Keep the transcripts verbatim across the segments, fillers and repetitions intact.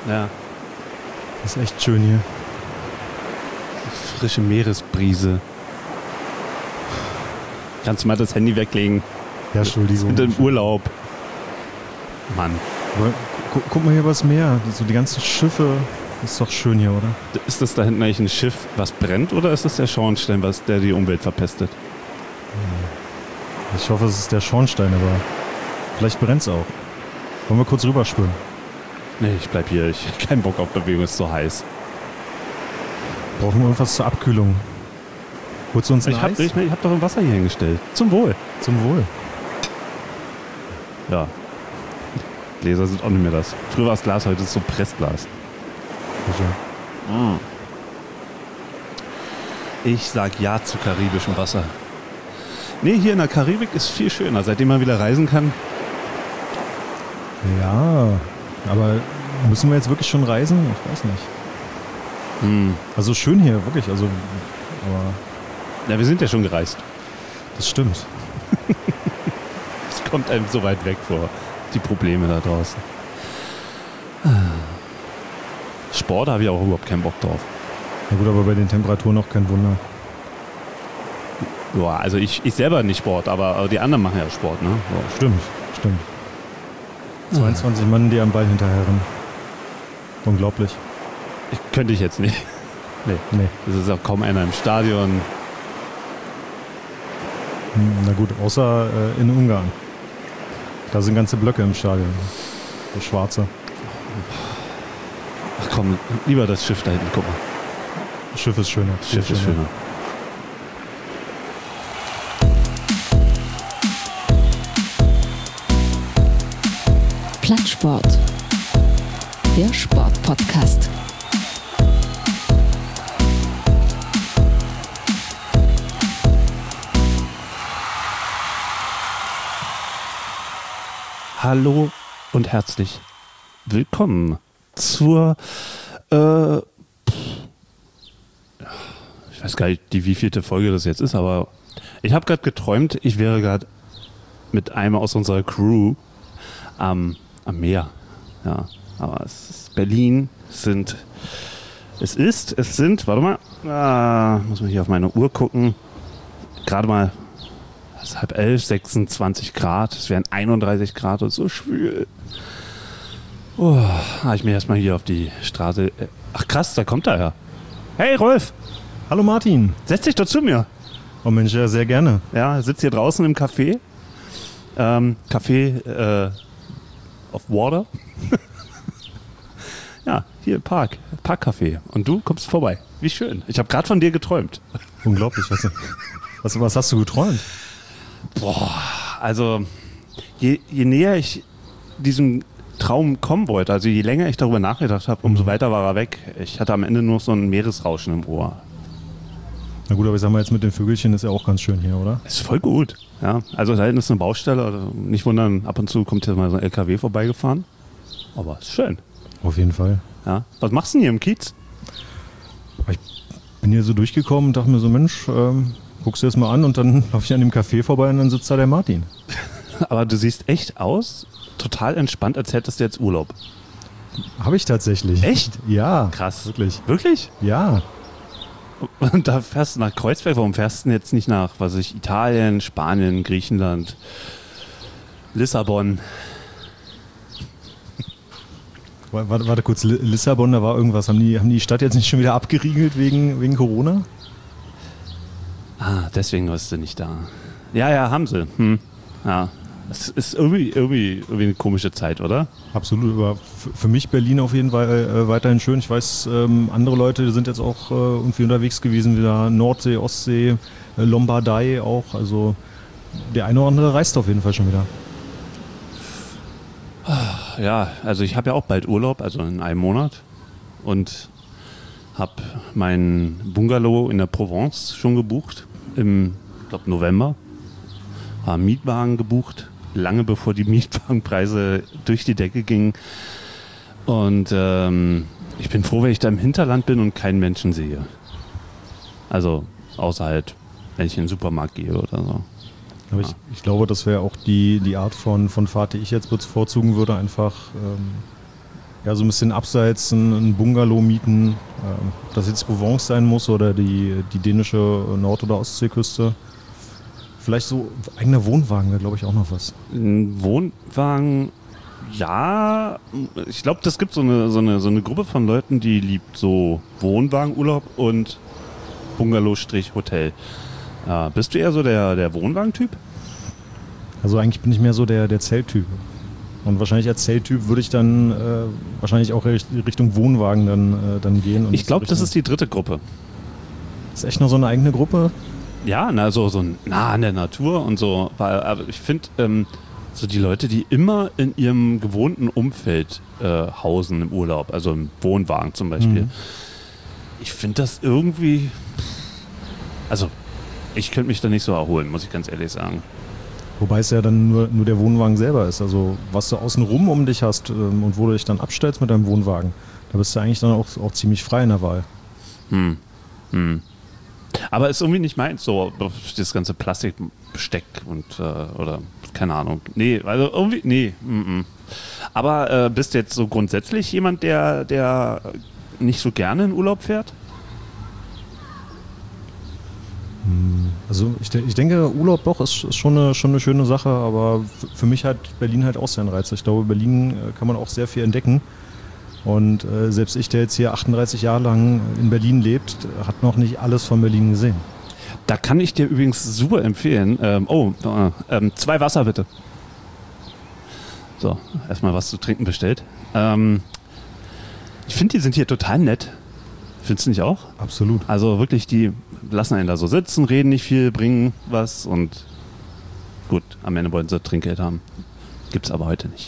Ja. Das ist echt schön hier. Frische Meeresbrise. Kannst du mal das Handy weglegen? Ja, Entschuldigung. Wir sind im Urlaub. Mann. Aber gu guck mal hier was Meer. So die ganzen Schiffe. Das ist doch schön hier, oder? Ist das da hinten eigentlich ein Schiff, was brennt, oder ist das der Schornstein, was der die Umwelt verpestet? Ich hoffe, es ist der Schornstein, aber vielleicht brennt es auch. Wollen wir kurz rüberspülen? Nee, ich bleib hier. Ich hab keinen Bock auf Bewegung, ist so heiß. Brauchen wir irgendwas zur Abkühlung? Holst du uns ein Ich hab, Eis? ich, ich hab doch ein Wasser hier hingestellt. Zum Wohl. Zum Wohl. Ja. Gläser sind auch nicht mehr das. Früher war es Glas, heute ist es so Pressglas. Bitte. Ich sag ja zu karibischem Wasser. Nee, hier in der Karibik ist viel schöner, seitdem man wieder reisen kann. Ja, aber müssen wir jetzt wirklich schon reisen? Ich weiß nicht. Hm. Also schön hier, wirklich. Also, aber Ja, wir sind ja schon gereist. das stimmt. Es kommt einem so weit weg vor, die Probleme da draußen. Sport habe ich auch überhaupt keinen Bock drauf. Na gut, aber bei den Temperaturen auch kein Wunder. Ja, also ich, ich selber nicht Sport, aber, aber die anderen machen ja Sport, ne? So. Stimmt, stimmt. zweiundzwanzig Mann, die am Ball hinterherrennen. Unglaublich. Ich, könnte ich jetzt nicht. Nee. Nee. Es ist auch kaum einer im Stadion. Hm, Na gut, außer äh, in Ungarn. Da sind ganze Blöcke im Stadion. So schwarze. Ach komm, lieber das Schiff da hinten, guck mal. Das Schiff ist schöner. Das Schiff ist schöner. Plattsport. Der Sportpodcast. Hallo und herzlich willkommen zur äh, ich weiß gar nicht, die wievielte Folge das jetzt ist, aber ich habe gerade geträumt, ich wäre gerade mit einem aus unserer Crew am, am Meer. Ja, aber es ist Berlin, es sind es ist, es sind, warte mal, ah, muss man hier auf meine Uhr gucken, gerade mal es ist halb elf, sechsundzwanzig Grad, es wären einunddreißig Grad und so schwül. Oh, habe ich mir erstmal hier auf die Straße. Ach krass, da kommt er ja. Hey Rolf, Hallo Martin. setz dich doch zu mir. Oh Mensch, ja, sehr gerne. Ja, sitzt hier draußen im Café. Ähm, Café äh, of Water. Ja, hier im Park. Parkcafé. Und du kommst vorbei. Wie schön. Ich habe gerade von dir geträumt. Unglaublich. Was, was, was hast du geträumt? Boah, also je, je näher ich diesem Traum kommen wollte, also je länger ich darüber nachgedacht habe, umso weiter war er weg. Ich hatte am Ende nur so ein Meeresrauschen im Ohr. Na gut, aber ich sag mal jetzt mit den Vögelchen ist ja auch ganz schön hier, oder? Ist voll gut. Ja, also da hinten ist eine Baustelle. Also nicht wundern, ab und zu kommt hier mal so ein L K W vorbeigefahren. Aber ist schön. Auf jeden Fall. Ja. Was machst du denn hier im Kiez? Ich bin hier so durchgekommen und dachte mir so, Mensch, ähm, guckst du das mal an und dann laufe ich an dem Café vorbei und dann sitzt da der Martin. Aber du siehst echt aus, total entspannt, als hättest du jetzt Urlaub. Habe ich tatsächlich. Echt? Ja. Krass. Wirklich? Wirklich? Ja. Und da fährst du nach Kreuzberg. Warum fährst du denn jetzt nicht nach, was weiß ich, Italien, Spanien, Griechenland, Lissabon? Warte, warte kurz, Lissabon, da war irgendwas. Haben die, haben die Stadt jetzt nicht schon wieder abgeriegelt wegen, wegen Corona? Ah, deswegen warst du nicht da. Ja, ja, haben sie. Hm. Ja. Es ist irgendwie, irgendwie, irgendwie eine komische Zeit, oder? Absolut, aber f- für mich Berlin auf jeden Fall äh, weiterhin schön. Ich weiß, ähm, andere Leute sind jetzt auch äh, irgendwie unterwegs gewesen, wieder Nordsee, Ostsee, äh, Lombardei auch. Also der eine oder andere reist auf jeden Fall schon wieder. Ja, also ich habe ja auch bald Urlaub, also in einem Monat. Und habe mein Bungalow in der Provence schon gebucht, im, ich glaube, November. Habe einen Mietwagen gebucht, lange bevor die Mietwagenpreise durch die Decke gingen. Und ähm, ich bin froh, wenn ich da im Hinterland bin und keinen Menschen sehe. Also außer halt, wenn ich in den Supermarkt gehe oder so. Aber ich, ich glaube, das wäre auch die, die Art von, von Fahrt, die ich jetzt bevorzugen würde. Einfach ähm, ja, so ein bisschen abseits ein, ein Bungalow mieten. Ähm, ob das jetzt Provence sein muss oder die, die dänische Nord- oder Ostseeküste. Vielleicht so eigener Wohnwagen wäre, glaube ich, auch noch was. Ein Wohnwagen, ja. Ich glaube, das gibt so eine, so, eine, so eine Gruppe von Leuten, die liebt so Wohnwagenurlaub und Bungalow-Hotel. Äh, bist du eher so der, der Wohnwagentyp? Also eigentlich bin ich mehr so der, der Zelttyp. Und wahrscheinlich als Zelttyp würde ich dann äh, wahrscheinlich auch Richtung Wohnwagen dann, äh, dann gehen. Und ich glaube, das ist die dritte Gruppe. Ist echt noch so eine eigene Gruppe? Ja, na, so, so nah an der Natur und so. Weil, aber ich finde, ähm, so die Leute, die immer in ihrem gewohnten Umfeld äh, hausen im Urlaub, also im Wohnwagen zum Beispiel, mhm. ich finde das irgendwie, also ich könnte mich da nicht so erholen, muss ich ganz ehrlich sagen. Wobei es ja dann nur, nur der Wohnwagen selber ist. Also was du außenrum um dich hast ähm, und wo du dich dann abstellst mit deinem Wohnwagen, da bist du eigentlich dann auch, auch ziemlich frei in der Wahl. Hm. Hm. Aber ist irgendwie nicht meins, so das ganze Plastikbesteck und äh, oder keine Ahnung. Nee, also irgendwie, nee. Mm-mm. Aber äh, bist du jetzt so grundsätzlich jemand, der, der nicht so gerne in Urlaub fährt? Also ich, ich denke, Urlaub doch ist, ist schon, eine, schon eine schöne Sache, aber für mich hat Berlin halt auch seinen Reiz. Ich glaube, Berlin kann man auch sehr viel entdecken. Und äh, selbst ich, der jetzt hier achtunddreißig Jahre lang in Berlin lebt, hat noch nicht alles von Berlin gesehen. Da kann ich dir übrigens super empfehlen. Ähm, oh, äh, äh, zwei Wasser bitte. So, erstmal was zu trinken bestellt. Ähm, ich finde, die sind hier total nett. Findest du nicht auch? Absolut. Also wirklich, die lassen einen da so sitzen, reden nicht viel, bringen was und gut, am Ende wollen sie Trinkgeld haben. Gibt's aber heute nicht.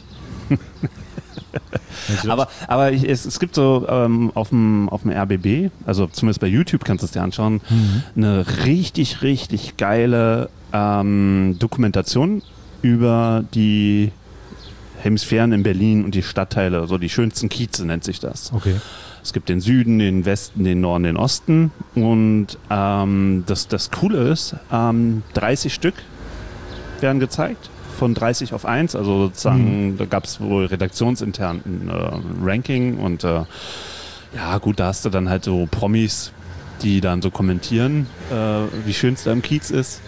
aber aber ich, es, es gibt so ähm, auf dem auf dem R B B, also zumindest bei YouTube kannst du es dir anschauen, mhm. eine richtig, richtig geile ähm, Dokumentation über die Hemisphären in Berlin und die Stadtteile, so die schönsten Kieze nennt sich das. Okay. Es gibt den Süden, den Westen, den Norden, den Osten und ähm, das, das Coole ist, ähm, dreißig Stück werden gezeigt, von dreißig auf eins, also sozusagen, mhm. da gab es wohl redaktionsintern ein äh, Ranking und äh, ja gut, da hast du dann halt so Promis, die dann so kommentieren, äh, wie schön es da im Kiez ist.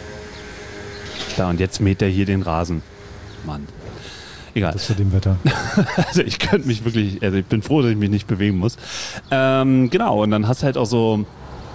Da und jetzt mäht er hier den Rasen. Mann. Egal. Das für dem Wetter. Also ich könnte mich wirklich, also ich bin froh, dass ich mich nicht bewegen muss. Ähm, genau, und dann hast du halt auch so,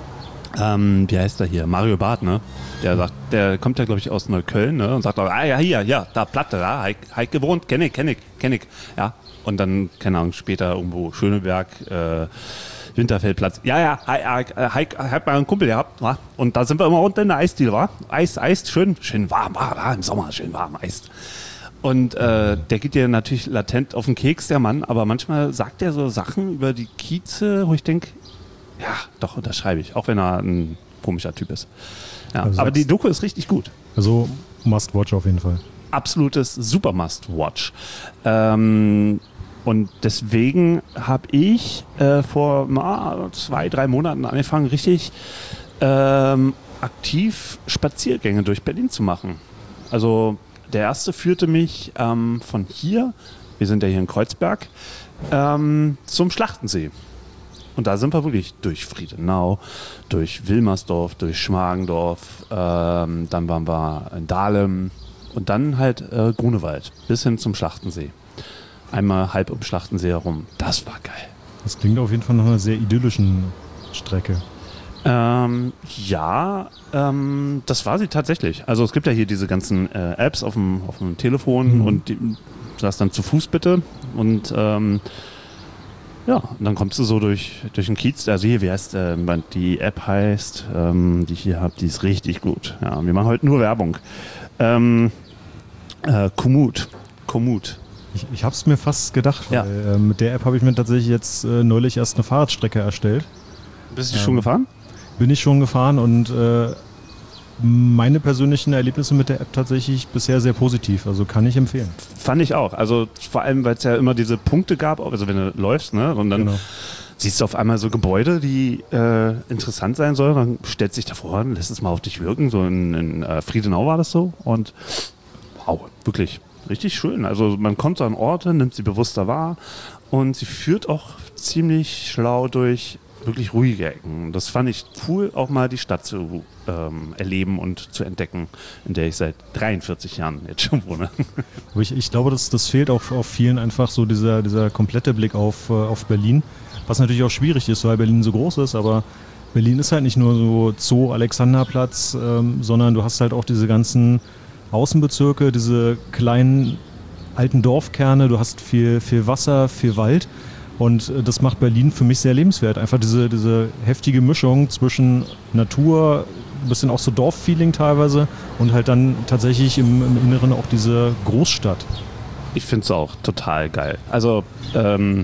ähm, wie heißt der hier? Mario Barth, ne? Der sagt, der kommt ja, glaube ich, aus Neukölln, ne? Und sagt auch, ah ja, hier, ja, da Platte, da, Heik, Heik gewohnt, kenn ich, kenn ich, kenn ich. Ja. Und dann, keine Ahnung, später irgendwo Schöneberg, äh, Winterfeldplatz. Ja, ja, Heik, Heik hat mal einen Kumpel gehabt, wa? Und da sind wir immer unten in der Eisdiele, wa? Eis, Eis, schön, schön warm, war, war im Sommer, schön warm, Eis. Und äh, der geht dir natürlich latent auf den Keks, der Mann, aber manchmal sagt er so Sachen über die Kieze, wo ich denke, ja, doch, unterschreibe ich, auch wenn er ein komischer Typ ist. Ja, also aber die Doku ist richtig gut. Also Must-Watch auf jeden Fall. Absolutes super Must-Watch. Ähm, und deswegen habe ich äh, vor na, zwei, drei Monaten angefangen, richtig ähm, aktiv Spaziergänge durch Berlin zu machen. Also der erste führte mich ähm, von hier, wir sind ja hier in Kreuzberg, ähm, zum Schlachtensee. Und da sind wir wirklich durch Friedenau, durch Wilmersdorf, durch Schmargendorf, ähm, dann waren wir in Dahlem und dann halt äh, Grunewald bis hin zum Schlachtensee. Einmal halb um Schlachtensee herum. Das war geil. Das klingt auf jeden Fall nach einer sehr idyllischen Strecke. Ähm, ja, ähm, das war sie tatsächlich. Also es gibt ja hier diese ganzen äh, Apps auf dem, auf dem Telefon mhm. und die, du sagst dann zu Fuß bitte und ähm, ja, und dann kommst du so durch, durch den Kiez. Also hier, wie heißt äh, die App heißt, ähm, die ich hier habe, die ist richtig gut. Ja, wir machen heute nur Werbung. Ähm, äh, Komoot. Komoot. Ich, ich habe es mir fast gedacht, weil ja. äh, mit der App habe ich mir tatsächlich jetzt äh, neulich erst eine Fahrradstrecke erstellt. Bist du ähm, schon gefahren? Bin ich schon gefahren und äh, meine persönlichen Erlebnisse mit der App tatsächlich bisher sehr positiv. Also kann ich empfehlen. Fand ich auch. Also vor allem, weil es ja immer diese Punkte gab, also wenn du läufst, ne, und dann genau. siehst du auf einmal so Gebäude, die äh, interessant sein sollen. Dann stellst du dich davor, lässt es mal auf dich wirken. So in, in äh, Friedenau war das so. Und wow, wirklich richtig schön. Also man kommt so an Orte, nimmt sie bewusster wahr. und sie führt auch ziemlich schlau durch wirklich ruhige Ecken. Das fand ich cool, auch mal die Stadt zu ähm, erleben und zu entdecken, in der ich seit dreiundvierzig Jahren jetzt schon wohne. Aber ich, ich glaube, das, das fehlt auch auf vielen einfach so dieser, dieser komplette Blick auf, äh, auf Berlin, was natürlich auch schwierig ist, weil Berlin so groß ist, aber Berlin ist halt nicht nur so Zoo, Alexanderplatz, ähm, sondern du hast halt auch diese ganzen Außenbezirke, diese kleinen alten Dorfkerne, du hast viel, viel Wasser, viel Wald. Und das macht Berlin für mich sehr lebenswert. Einfach diese, diese heftige Mischung zwischen Natur, ein bisschen auch so Dorffeeling teilweise und halt dann tatsächlich im, im Inneren auch diese Großstadt. Ich finde es auch total geil. Also, ähm,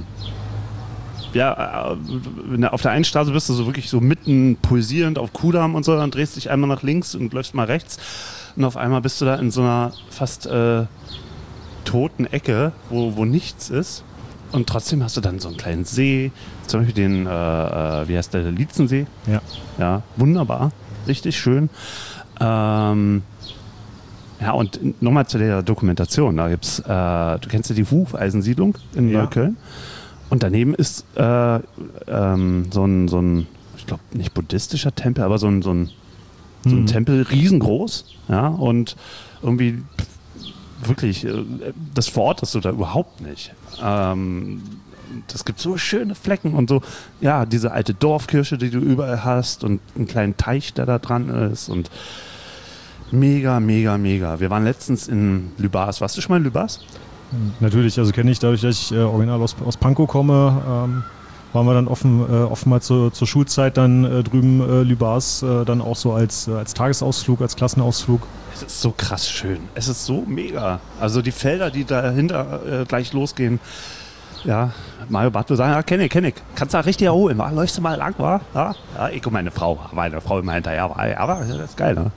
ja, äh, auf der einen Straße bist du so wirklich so mitten pulsierend auf Kudamm und so, dann drehst dich einmal nach links und läufst mal rechts und auf einmal bist du da in so einer fast äh, toten Ecke, wo, wo nichts ist. Und trotzdem hast du dann so einen kleinen See, zum Beispiel den, äh, wie heißt der, der Lietzensee. Ja. Ja, wunderbar, richtig schön. Ähm, ja, und nochmal zu der Dokumentation. Da gibt's, äh, du kennst ja die Hufeisensiedlung in Ja. Neukölln. Und daneben ist äh, ähm, so ein, so ein, ich glaube nicht buddhistischer Tempel, aber so ein, so ein, so ein Mhm. Tempel riesengroß. Ja, und irgendwie wirklich, das verortest du da überhaupt nicht. Ähm, das gibt so schöne Flecken und so, ja, diese alte Dorfkirche, die du überall hast und einen kleinen Teich, der da dran ist und mega, mega, mega. Wir waren letztens in Lübars. Warst du schon mal in Lübars? Natürlich, also kenne ich dadurch, dass ich äh, original aus, aus Pankow komme, ähm, waren wir dann offen, äh, oftmals zur, zur Schulzeit dann äh, drüben äh, Lübars äh, dann auch so als, äh, als Tagesausflug, als Klassenausflug. Es ist so krass schön. Es ist so mega. Also die Felder, die dahinter äh, gleich losgehen. Ja, Mario Barth würde sagen, ja, kenne ich, kenne ich. Kannst du da richtig erholen, wa? Läufst du mal lang, wa? Ja, ja, ich und meine Frau. Meine Frau immer hinterher. Wa? Aber das ist geil, ne?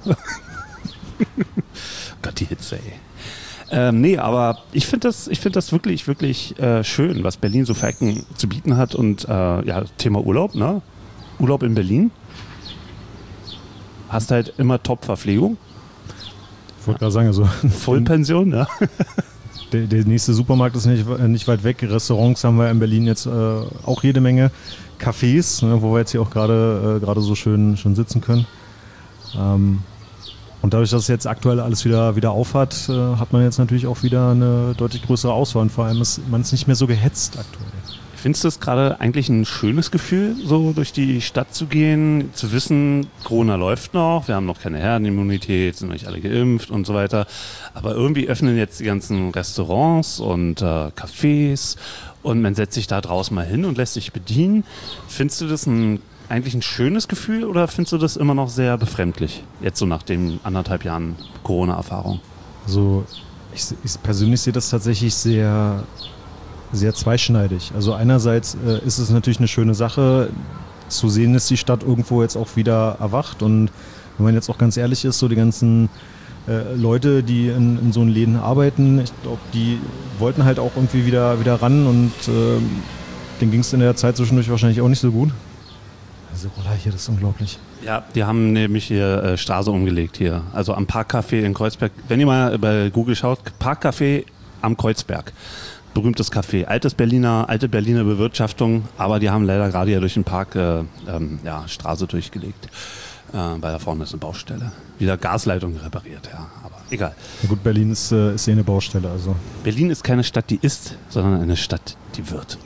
Gott, die Hitze, ey. Ähm, nee, aber ich finde das, ich find das wirklich, wirklich äh, schön, was Berlin so für Ecken zu bieten hat. Und äh, ja, Thema Urlaub, ne? Urlaub in Berlin. Hast halt immer Top-Verpflegung. Ich wollte gerade sagen, also Vollpension, ja. der, der nächste Supermarkt ist nicht, nicht weit weg. Restaurants haben wir in Berlin jetzt äh, auch jede Menge. Cafés, ne, wo wir jetzt hier auch gerade äh, gerade so schön, schön sitzen können. Ähm, und dadurch, dass es jetzt aktuell alles wieder, wieder aufhat, äh, hat man jetzt natürlich auch wieder eine deutlich größere Auswahl. Und vor allem ist man ist nicht mehr so gehetzt aktuell. Findest du es gerade eigentlich ein schönes Gefühl, so durch die Stadt zu gehen, zu wissen, Corona läuft noch, wir haben noch keine Herdenimmunität, sind noch nicht alle geimpft und so weiter. Aber irgendwie öffnen jetzt die ganzen Restaurants und äh, Cafés und man setzt sich da draußen mal hin und lässt sich bedienen. Findest du das ein, eigentlich ein schönes Gefühl oder findest du das immer noch sehr befremdlich, jetzt so nach den anderthalb Jahren Corona-Erfahrung? Also ich, ich persönlich sehe das tatsächlich sehr... sehr zweischneidig. Also einerseits äh, ist es natürlich eine schöne Sache, zu sehen, dass die Stadt irgendwo jetzt auch wieder erwacht und wenn man jetzt auch ganz ehrlich ist, so die ganzen äh, Leute, die in, in so einen Läden arbeiten, ich glaube, die wollten halt auch irgendwie wieder, wieder ran und äh, denen ging es in der Zeit zwischendurch wahrscheinlich auch nicht so gut. Diese Roller hier, das ist unglaublich. Ja, die haben nämlich hier äh, Straße umgelegt hier, also am Parkcafé in Kreuzberg. Wenn ihr mal bei Google schaut, Parkcafé am Kreuzberg. Berühmtes Café, altes Berliner, alte Berliner Bewirtschaftung, aber die haben leider gerade hier durch den Park äh, ähm, ja, Straße durchgelegt, äh, weil da vorne ist eine Baustelle. Wieder Gasleitung repariert, ja, aber egal. Na gut, Berlin ist, äh, ist eh eine Baustelle, also. Berlin ist keine Stadt, die ist, sondern eine Stadt, die wird.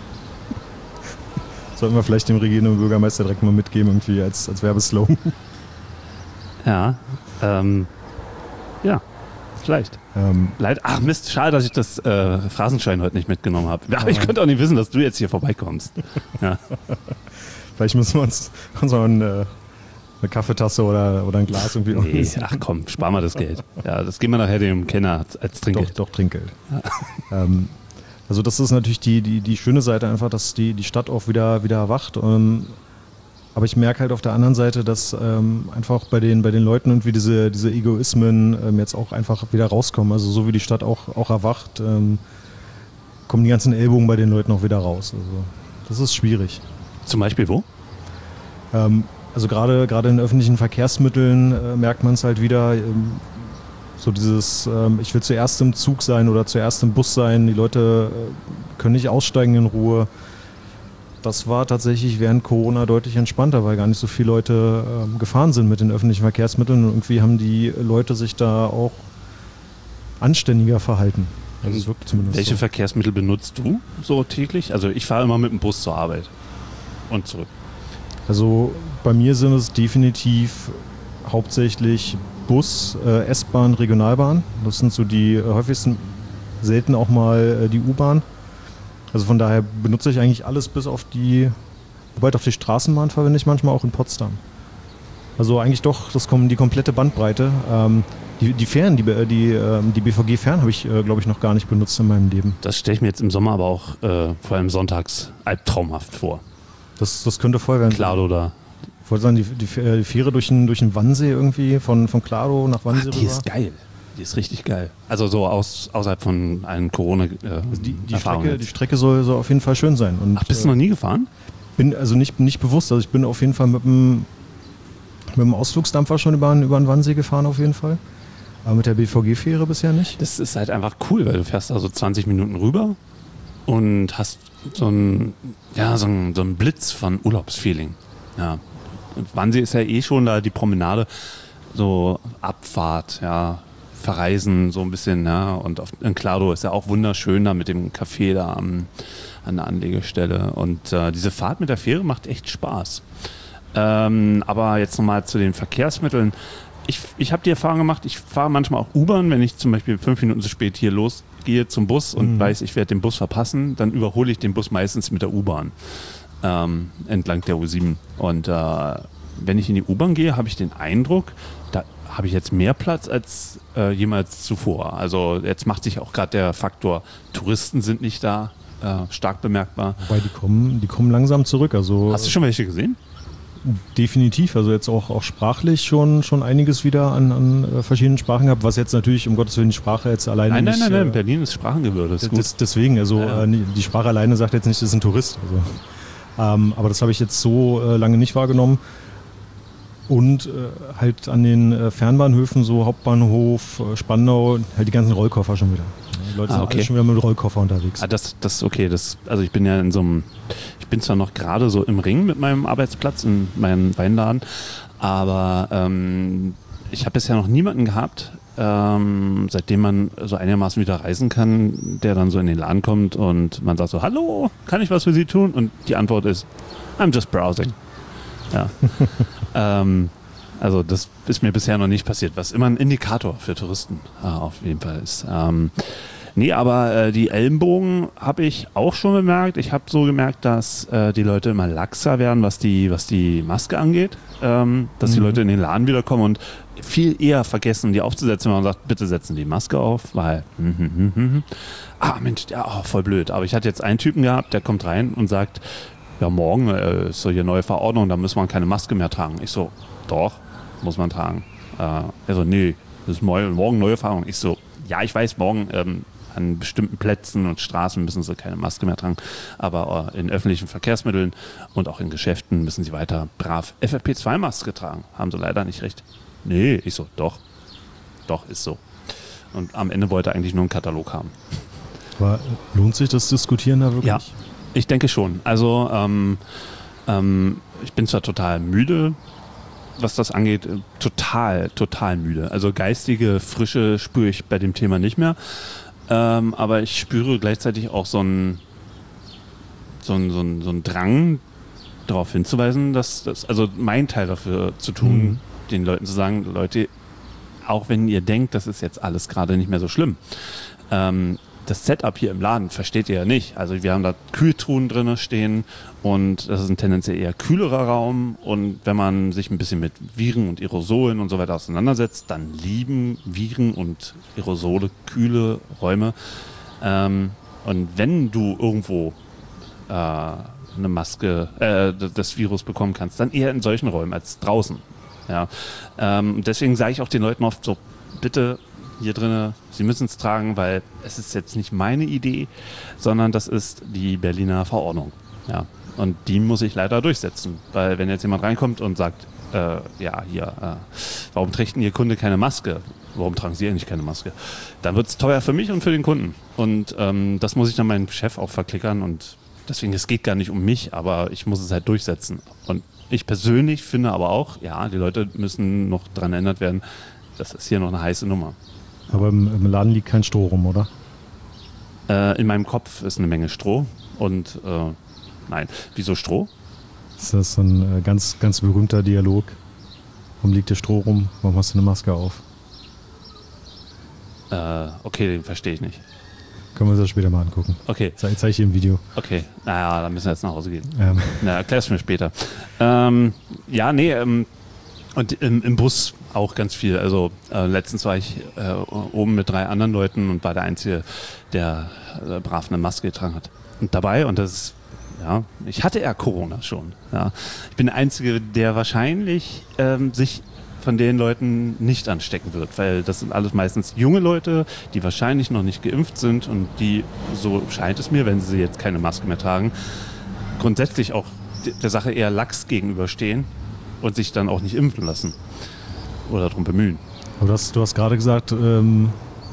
Sollten wir vielleicht dem regierenden Bürgermeister direkt mal mitgeben, irgendwie als, als Werbeslogan. Ja, ähm, ja. Vielleicht. Ähm, Leid. Ach Mist, schade, dass ich das äh, Phrasenschwein heute nicht mitgenommen habe. Ja, aber ich könnte auch nicht wissen, dass du jetzt hier vorbeikommst. Ja. Vielleicht müssen wir uns, uns mal eine, eine Kaffeetasse oder, oder ein Glas irgendwie Nee, organisieren. ach komm, spar mal das Geld. Ja, das geben wir nachher dem Kenner als Trinkgeld. Doch, doch Trinkgeld. Ja. Ähm, also das ist natürlich die, die, die schöne Seite einfach, dass die, die Stadt auch wieder, wieder erwacht. Ähm, aber ich merke halt auf der anderen Seite, dass ähm, einfach bei den, bei den Leuten irgendwie diese, diese Egoismen ähm, jetzt auch einfach wieder rauskommen. Also so wie die Stadt auch, auch erwacht, ähm, kommen die ganzen Ellbogen bei den Leuten auch wieder raus. Also das ist schwierig. Zum Beispiel wo? Ähm, also gerade gerade in öffentlichen Verkehrsmitteln äh, merkt man es halt wieder. Ähm, So dieses, ähm, ich will zuerst im Zug sein oder zuerst im Bus sein, die Leute äh, können nicht aussteigen in Ruhe. Das war tatsächlich während Corona deutlich entspannter, weil gar nicht so viele Leute ähm, gefahren sind mit den öffentlichen Verkehrsmitteln. Und irgendwie haben die Leute sich da auch anständiger verhalten. Also es wirkt zumindest Welche so. Verkehrsmittel benutzt du so täglich? Also ich fahre immer mit dem Bus zur Arbeit und zurück. Also bei mir sind es definitiv hauptsächlich Bus, äh, S-Bahn, Regionalbahn. Das sind so die äh, häufigsten, selten auch mal äh, die U-Bahn. Also von daher benutze ich eigentlich alles bis auf die, wobei auf die Straßenbahn verwende ich manchmal auch in Potsdam. Also eigentlich doch das, die komplette Bandbreite. Ähm, die, die Fähren, die, die, die B V G-Fähren habe ich, äh, glaube ich, noch gar nicht benutzt in meinem Leben. Das stelle ich mir jetzt im Sommer aber auch äh, vor allem sonntags albtraumhaft vor. Das, das könnte voll werden. Klado da. Ich wollte sagen, die, die, die Fähre durch den, durch den Wannsee irgendwie, von, von Klado nach Wannsee Ach, die rüber. ist geil. Die ist richtig geil. Also so aus, außerhalb von allen corona äh, also die, die, Strecke, die Strecke soll, soll auf jeden Fall schön sein. Und, Ach, bist du noch nie gefahren? Bin also nicht, nicht bewusst. Also ich bin auf jeden Fall mit dem, mit dem Ausflugsdampfer schon über, über den Wannsee gefahren auf jeden Fall. Aber mit der B V G-Fähre bisher nicht. Das ist halt einfach cool, weil du fährst da so zwanzig Minuten rüber und hast so einen, ja, so einen, so einen Blitz von Urlaubsfeeling. Ja. Und Wannsee ist ja eh schon da die Promenade, so Abfahrt, ja, verreisen so ein bisschen, ja. Und auf, in Klado ist ja auch wunderschön da mit dem Café da am, an der Anlegestelle. Und äh, diese Fahrt mit der Fähre macht echt Spaß. Ähm, aber jetzt nochmal zu den Verkehrsmitteln. Ich, ich habe die Erfahrung gemacht, ich fahre manchmal auch U-Bahn, wenn ich zum Beispiel fünf Minuten zu spät hier losgehe zum Bus und mhm. weiß, ich werde den Bus verpassen, dann überhole ich den Bus meistens mit der U-Bahn ähm, entlang der U sieben. Und äh, wenn ich in die U-Bahn gehe, habe ich den Eindruck, da habe ich jetzt mehr Platz als äh, jemals zuvor. Also jetzt macht sich auch gerade der Faktor, Touristen sind nicht da, äh, stark bemerkbar. Wobei die kommen, die kommen langsam zurück. Also hast du schon welche gesehen? Definitiv, also jetzt auch, auch sprachlich schon, schon einiges wieder an, an äh, verschiedenen Sprachen gehabt, was jetzt natürlich um Gottes Willen die Sprache jetzt alleine nein, nicht... Nein, nein, nein, äh, Berlin ist Sprachengewirr, das ist gut. Das, deswegen, also ja. äh, die Sprache alleine sagt jetzt nicht, das ist ein Tourist. Also, ähm, aber das habe ich jetzt so äh, lange nicht wahrgenommen. Und äh, halt an den äh, Fernbahnhöfen, so Hauptbahnhof, äh, Spandau, halt die ganzen Rollkoffer schon wieder. Die Leute ah, sind okay. alle schon wieder mit Rollkoffer unterwegs. Ah, das, das ist okay. Das, also ich bin ja in so einem, ich bin zwar noch gerade so im Ring mit meinem Arbeitsplatz in meinem Weinladen, aber ähm, ich habe bisher noch niemanden gehabt, ähm, seitdem man so einigermaßen wieder reisen kann, der dann so in den Laden kommt und man sagt so, hallo, kann ich was für Sie tun? Und die Antwort ist, I'm just browsing. Ja. ähm, also das ist mir bisher noch nicht passiert, was immer ein Indikator für Touristen äh, auf jeden Fall ist. Ähm, nee, aber äh, die Ellenbogen habe ich auch schon bemerkt. Ich habe so gemerkt, dass äh, die Leute immer laxer werden, was die, was die Maske angeht. Ähm, dass mhm. die Leute in den Laden wiederkommen und viel eher vergessen, die aufzusetzen, wenn man sagt, bitte setzen die Maske auf, weil hm, hm, hm, hm. ah Mensch, ja, oh, voll blöd. Aber ich hatte jetzt einen Typen gehabt, der kommt rein und sagt, ja, morgen äh, ist so hier neue Verordnung, da muss man keine Maske mehr tragen. Ich so, doch, muss man tragen. Äh, er so, nee, das ist morgen, morgen neue Verordnung. Ich so, ja, ich weiß, morgen ähm, an bestimmten Plätzen und Straßen müssen sie keine Maske mehr tragen, aber äh, in öffentlichen Verkehrsmitteln und auch in Geschäften müssen sie weiter brav F F P zwei Maske tragen. Haben sie leider nicht recht. Nee, ich so, doch, doch, ist so. Und am Ende wollte er eigentlich nur einen Katalog haben. Aber lohnt sich das Diskutieren da wirklich? Ja. Ich denke schon. Also ähm, ähm, ich bin zwar total müde, was das angeht, total, total müde. Also geistige Frische spüre ich bei dem Thema nicht mehr. Ähm, aber ich spüre gleichzeitig auch so einen so einen, so einen, so einen Drang, darauf hinzuweisen, dass das, also mein Teil dafür zu tun, mhm. den Leuten zu sagen, Leute, auch wenn ihr denkt, das ist jetzt alles gerade nicht mehr so schlimm. Ähm, Das Setup hier im Laden versteht ihr ja nicht. Also wir haben da Kühltruhen drin stehen und das ist ein tendenziell eher kühlerer Raum. Und wenn man sich ein bisschen mit Viren und Aerosolen und so weiter auseinandersetzt, dann lieben Viren und Aerosole kühle Räume. Ähm, und wenn du irgendwo äh, eine Maske, äh, das Virus bekommen kannst, dann eher in solchen Räumen als draußen. Ja. Ähm, deswegen sage ich auch den Leuten oft so, bitte hier drinnen, Sie müssen es tragen, weil es ist jetzt nicht meine Idee, sondern das ist die Berliner Verordnung. Ja. Und die muss ich leider durchsetzen, weil wenn jetzt jemand reinkommt und sagt, äh, ja, hier, äh, warum trägt denn Ihr Kunde keine Maske? warum tragen Sie eigentlich keine Maske? Dann wird es teuer für mich und für den Kunden. Und ähm, das muss ich dann meinem Chef auch verklickern. Und deswegen, es geht gar nicht um mich, aber ich muss es halt durchsetzen. Und ich persönlich finde aber auch, ja, die Leute müssen noch dran erinnert werden, das ist hier noch eine heiße Nummer. Aber im, im Laden liegt kein Stroh rum, oder? Äh, in meinem Kopf ist eine Menge Stroh. Und äh, nein, wieso Stroh? Das ist ein äh, ganz, ganz berühmter Dialog. Warum liegt der Stroh rum? Warum hast du eine Maske auf? Äh, okay, den verstehe ich nicht. Können wir uns das später mal angucken. Okay. Ze- zeige ich dir im Video. Okay, naja, dann müssen wir jetzt nach Hause gehen. Ähm, Na, erklär's mir später. Ähm, ja, nee, ähm, und im, im Bus auch ganz viel. Also äh, letztens war ich äh, oben mit drei anderen Leuten und war der Einzige, der äh, brav eine Maske getragen hat. Und dabei, und das ist, ja, ich hatte ja Corona schon. Ja. Ich bin der Einzige, der wahrscheinlich ähm, sich von den Leuten nicht anstecken wird, weil das sind alles meistens junge Leute, die wahrscheinlich noch nicht geimpft sind und die, so scheint es mir, wenn sie jetzt keine Maske mehr tragen, grundsätzlich auch der Sache eher lax gegenüberstehen und sich dann auch nicht impfen lassen oder darum bemühen. aber du hast, du hast gerade gesagt, ähm,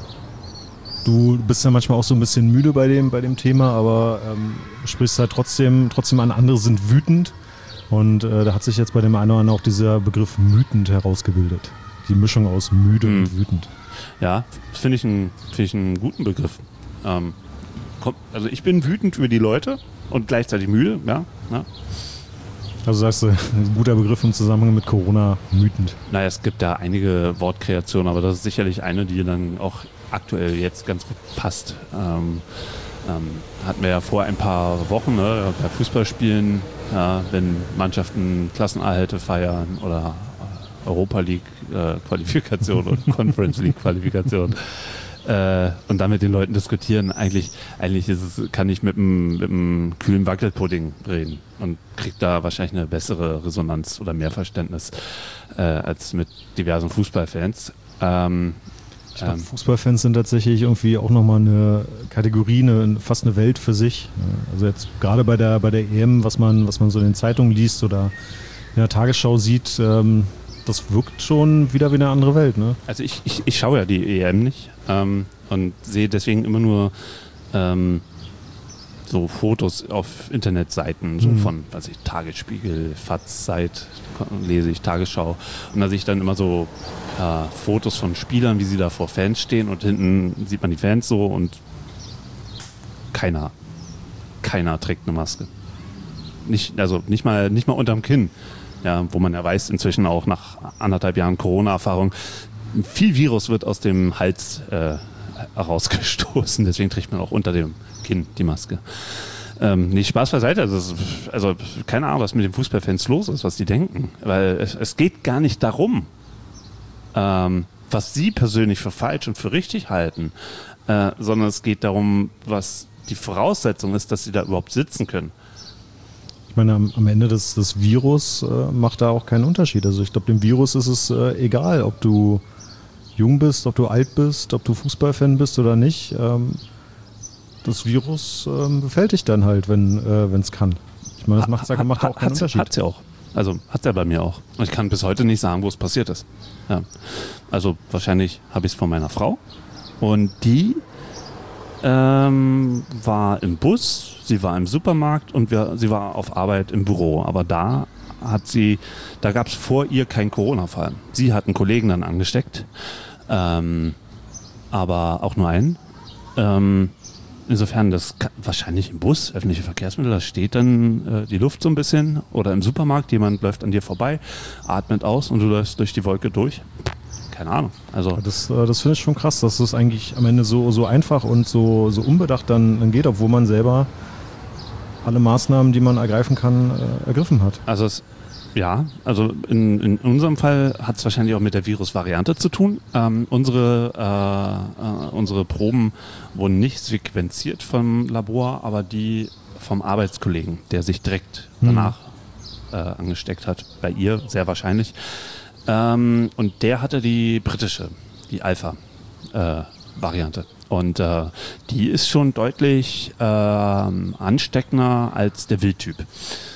du bist ja manchmal auch so ein bisschen müde bei dem, bei dem Thema, aber ähm, sprichst halt trotzdem, trotzdem an, andere sind wütend. Und äh, da hat sich jetzt bei dem einen oder anderen auch dieser Begriff wütend herausgebildet. Die Mischung aus müde Mhm. und wütend. Ja, finde ich, ein, find ich einen guten Begriff. Ähm, komm, also ich bin wütend über die Leute und gleichzeitig müde, ja. ja. Also sagst du, ein guter Begriff im Zusammenhang mit Corona, wütend. Naja, es gibt da einige Wortkreationen, aber das ist sicherlich eine, die dann auch aktuell jetzt ganz gut passt. Ähm, ähm, hatten wir ja vor ein paar Wochen, ne, bei Fußballspielen, ja, wenn Mannschaften Klassenerhalte feiern oder Europa League äh, Qualifikation und Conference League Qualifikation äh, und dann mit den Leuten diskutieren. Eigentlich, eigentlich ist es, kann ich mit einem, mit einem kühlen Wackelpudding reden und kriege da wahrscheinlich eine bessere Resonanz oder mehr Verständnis äh, als mit diversen Fußballfans. Ähm, Ich glaube, Fußballfans sind tatsächlich irgendwie auch nochmal eine Kategorie, eine, fast eine Welt für sich. Also jetzt gerade bei der, bei der E M, was man, was man so in den Zeitungen liest oder in der Tagesschau sieht, ähm, das wirkt schon wieder wie eine andere Welt. Ne? Also ich, ich, ich schaue ja die E M nicht ähm, und sehe deswegen immer nur ähm, so Fotos auf Internetseiten, so Mhm. von, weiß ich, Tagesspiegel, F A Z, Zeit, lese ich Tagesschau. Und da sehe ich dann immer so äh, Fotos von Spielern, wie sie da vor Fans stehen und hinten sieht man die Fans so und keiner, keiner trägt eine Maske. Nicht, also nicht mal, nicht mal unterm Kinn. Ja, wo man ja weiß, inzwischen auch nach anderthalb Jahren Corona-Erfahrung, viel Virus wird aus dem Hals äh, herausgestoßen, deswegen trägt man auch unter dem Kinn die Maske. Ähm, nee, Spaß beiseite, also, es- also keine Ahnung, was mit den Fußballfans los ist, was die denken, weil es, es geht gar nicht darum, ähm, was sie persönlich für falsch und für richtig halten, äh, sondern es geht darum, was die Voraussetzung ist, dass sie da überhaupt sitzen können. Ich meine, am, am Ende des, des Virus äh, macht da auch keinen Unterschied. Also ich glaube, dem Virus ist es äh, egal, ob du jung bist, ob du alt bist, ob du Fußballfan bist oder nicht. Ähm, das Virus ähm, befällt dich dann halt, wenn äh, es kann. Ich meine, das macht, Ha- macht ha- auch keinen hat's- Unterschied. Hat's ja auch. Also hat es ja bei mir auch. Und ich kann bis heute nicht sagen, wo es passiert ist. Ja. Also wahrscheinlich habe ich es von meiner Frau. Und die ähm, war im Bus, sie war im Supermarkt und wir, sie war auf Arbeit im Büro. Aber da hat sie, da gab es vor ihr keinen Corona-Fall. Sie hat einen Kollegen dann angesteckt, ähm, aber auch nur einen. Ähm, insofern, das kann, wahrscheinlich im Bus, öffentliche Verkehrsmittel, da steht dann äh, die Luft so ein bisschen oder im Supermarkt, jemand läuft an dir vorbei, atmet aus und du läufst durch die Wolke durch. Keine Ahnung. Also Das, äh, das finde ich schon krass, dass es eigentlich am Ende so, so einfach und so, so unbedacht dann, dann geht, obwohl man selber alle Maßnahmen, die man ergreifen kann, äh, ergriffen hat. Also es, ja, also in, in unserem Fall hat es wahrscheinlich auch mit der Virusvariante zu tun. Ähm, unsere, äh, äh, unsere Proben wurden nicht sequenziert vom Labor, aber die vom Arbeitskollegen, der sich direkt danach äh, angesteckt hat. Bei ihr sehr wahrscheinlich. Ähm, und der hatte die britische, die Alpha-Variante. Und äh, die ist schon deutlich ähm, ansteckender als der Wildtyp.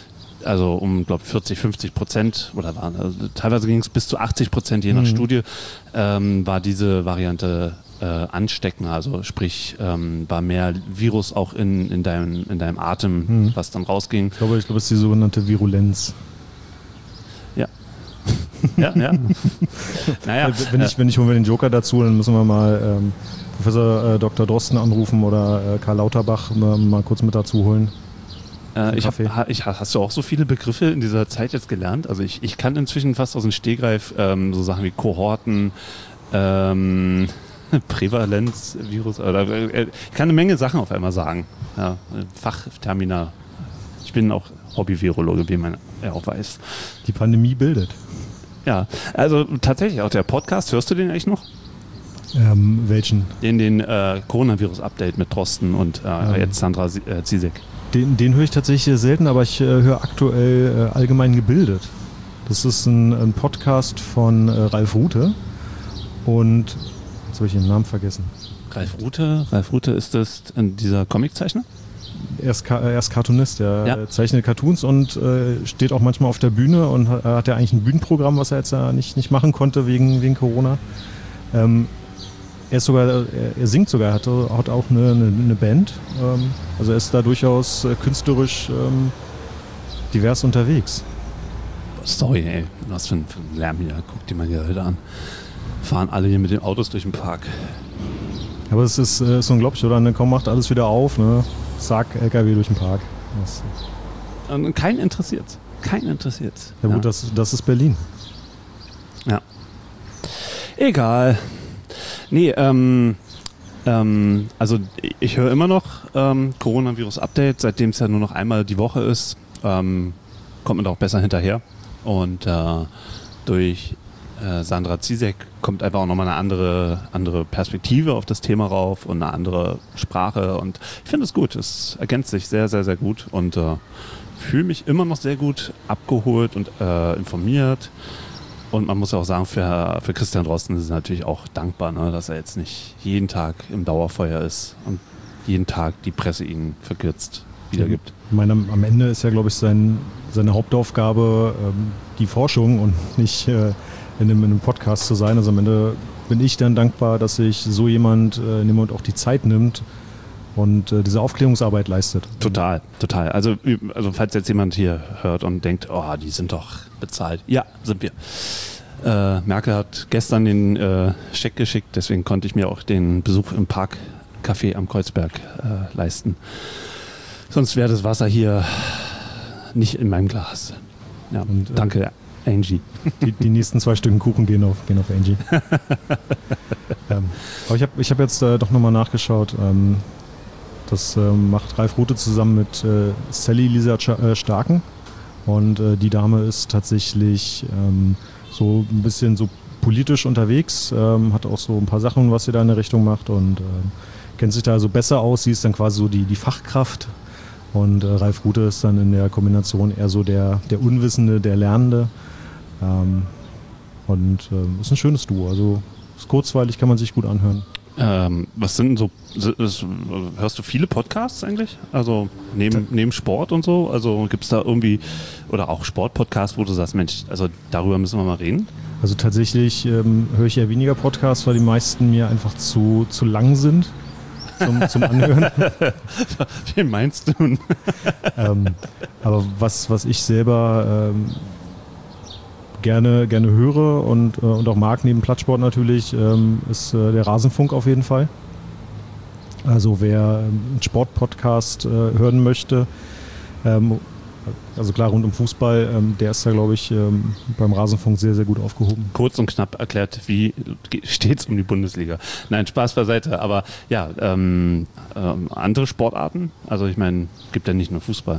also um, glaube vierzig, fünfzig Prozent oder waren, also teilweise ging es bis zu achtzig Prozent, je nach mhm. Studie, ähm, war diese Variante äh, ansteckender. Also sprich, ähm, war mehr Virus auch in, in, deinem, in deinem Atem, mhm. was dann rausging. Ich glaube, ich glaube, es ist die sogenannte Virulenz. Ja. ja, ja. naja, wenn, ich, wenn ich holen wir den Joker dazu, dann müssen wir mal ähm, Professor äh, Doktor Drosten anrufen oder äh, Karl Lauterbach mal, mal kurz mit dazu holen. Äh, ich hab, ich, hast du auch so viele Begriffe in dieser Zeit jetzt gelernt? Also ich, ich kann inzwischen fast aus dem Stegreif ähm, so Sachen wie Kohorten, ähm, Prävalenzvirus, oder äh, ich kann eine Menge Sachen auf einmal sagen. Ja, Fachtermina. Ich bin auch Hobby-Virologe, wie man ja auch weiß. Die Pandemie bildet. Ja, also tatsächlich auch der Podcast, hörst du den eigentlich noch? Ähm, welchen? Den, den äh, Coronavirus-Update mit Drosten und äh, ähm. jetzt Sandra äh, Zizek. Den, den höre ich tatsächlich selten, aber ich äh, höre aktuell äh, allgemein gebildet. Das ist ein, ein Podcast von äh, Ralf Rute und jetzt habe ich den Namen vergessen. Ralf Rute, Ralf Rute ist das dieser Comiczeichner? Er ist, er ist Cartoonist, er ja. zeichnet Cartoons und äh, steht auch manchmal auf der Bühne und hat, hat ja eigentlich ein Bühnenprogramm, was er jetzt ja nicht, nicht machen konnte wegen, wegen Corona. Ähm, er, ist sogar, er, er singt sogar, er hat, hat auch eine, eine, eine Band, ähm, also er ist da durchaus äh, künstlerisch ähm, divers unterwegs. Sorry, ey, was für ein, für ein Lärm hier, guck dir mal hier heute an. Fahren alle hier mit den Autos durch den Park. Aber es ist, äh, ist unglaublich, oder? Dann kaum macht alles wieder auf, ne? Zack, L K W durch den Park. Das Und keinen interessiert. Keinen interessiert. Ja gut, ja. Das, das ist Berlin. Ja. Egal. Nee, ähm, ähm, also ich höre immer noch ähm, Coronavirus-Update, seitdem es ja nur noch einmal die Woche ist, ähm, kommt man da auch besser hinterher. Und äh, durch äh, Sandra Zizek kommt einfach auch nochmal eine andere, andere Perspektive auf das Thema rauf und eine andere Sprache. Und ich finde es gut. Es ergänzt sich sehr, sehr, sehr gut. Und äh, fühle mich immer noch sehr gut abgeholt und äh, informiert. Und man muss ja auch sagen, für, für Christian Drosten ist es natürlich auch dankbar, ne, dass er jetzt nicht jeden Tag im Dauerfeuer ist und jeden Tag die Presse ihn verkürzt wiedergibt. Ich meine, am Ende ist ja, glaube ich, sein, seine Hauptaufgabe ähm, die Forschung und nicht äh, in, einem, in einem Podcast zu sein. Also am Ende bin ich dann dankbar, dass sich so jemand äh, in dem Moment auch die Zeit nimmt und äh, diese Aufklärungsarbeit leistet. Total, total. Also, also falls jetzt jemand hier hört und denkt, oh, die sind doch bezahlt. Ja, sind wir. Äh, Merkel hat gestern den äh, Scheck geschickt, deswegen konnte ich mir auch den Besuch im Parkcafé am Kreuzberg äh, leisten. Sonst wäre das Wasser hier nicht in meinem Glas. Ja, und, äh, danke, Angie. Die, die nächsten zwei Stücken Kuchen gehen auf, gehen auf Angie. ähm, aber ich habe ich hab jetzt äh, doch nochmal nachgeschaut. Ähm, das äh, macht Ralf Rute zusammen mit äh, Sally Lisa Ch- äh, Starken. Und äh, die Dame ist tatsächlich ähm, so ein bisschen so politisch unterwegs, ähm, hat auch so ein paar Sachen, was sie da in der Richtung macht und äh, kennt sich da also besser aus. Sie ist dann quasi so die, die Fachkraft. Und äh, Ralf Rute ist dann in der Kombination eher so der, der Unwissende, der Lernende. Ähm, und äh, ist ein schönes Duo. Also ist kurzweilig, kann man sich gut anhören. Ähm, was sind so, ist, hörst du viele Podcasts eigentlich? Also neben, neben Sport und so? Also gibt es da irgendwie, oder auch Sportpodcasts, wo du sagst, Mensch, also darüber müssen wir mal reden? Also tatsächlich ähm, höre ich eher weniger Podcasts, weil die meisten mir einfach zu, zu lang sind. Zum, zum Anhören. Wen meinst du? ähm, aber was, was ich selber ähm, gerne, gerne höre und, äh, und auch mag, neben Plattsport natürlich, ähm, ist äh, der Rasenfunk auf jeden Fall. Also wer einen Sportpodcast äh, hören möchte, ähm, also klar rund um Fußball, ähm, der ist da, glaube ich, ähm, beim Rasenfunk sehr, sehr gut aufgehoben. Kurz und knapp erklärt, wie steht es um die Bundesliga? Nein, Spaß beiseite, aber ja, ähm, ähm, andere Sportarten, also ich meine, gibt ja nicht nur Fußball.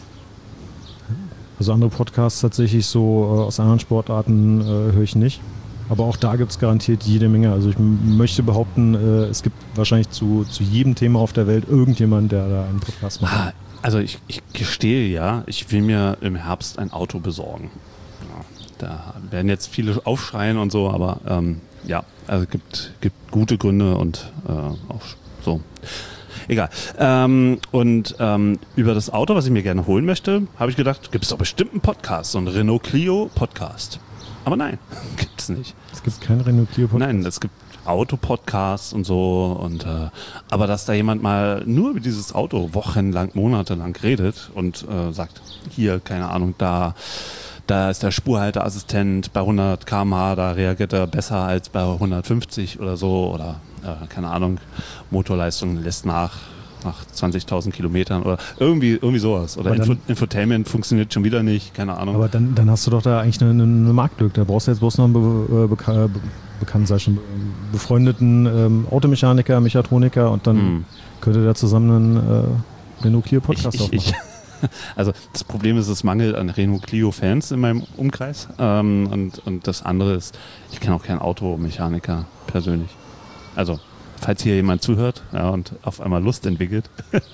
Also andere Podcasts tatsächlich so äh, aus anderen Sportarten äh, höre ich nicht. Aber auch da gibt es garantiert jede Menge. Also ich m- möchte behaupten, äh, es gibt wahrscheinlich zu, zu jedem Thema auf der Welt irgendjemand, der da einen Podcast macht. Ah, also ich, ich gestehe ja, ich will mir im Herbst ein Auto besorgen. Ja, da werden jetzt viele aufschreien und so, aber ähm, ja, also es gibt, gibt gute Gründe und äh, auch so. Egal. Ähm, und ähm, über das Auto, was ich mir gerne holen möchte, habe ich gedacht, gibt es doch bestimmt einen Podcast, so einen Renault Clio Podcast. Aber nein, gibt es nicht. Es gibt keinen Renault Clio Podcast? Nein, es gibt Autopodcasts und so. Und, äh, aber dass da jemand mal nur über dieses Auto wochenlang, monatelang redet und äh, sagt, hier, keine Ahnung, da... Da ist der Spurhalteassistent bei hundert Kilometer pro Stunde, da reagiert er besser als bei hundertfünfzig oder so. Oder, äh, keine Ahnung, Motorleistung lässt nach, nach zwanzigtausend Kilometern oder irgendwie, irgendwie sowas. Oder dann, Info- Infotainment funktioniert schon wieder nicht, keine Ahnung. Aber dann, dann hast du doch da eigentlich eine, eine Marktlücke. Da brauchst du jetzt bloß noch einen be, be, be, bekannten, sag ich schon, befreundeten ähm, Automechaniker, Mechatroniker und dann hm. könnte da zusammen einen äh, Renault Clio Podcast ich, ich, aufmachen. Ich, Also das Problem ist, es mangelt an Renault Clio-Fans in meinem Umkreis. Ähm, und, und das andere ist, ich kenne auch keinen Automechaniker persönlich. Also, falls hier jemand zuhört ja, und auf einmal Lust entwickelt,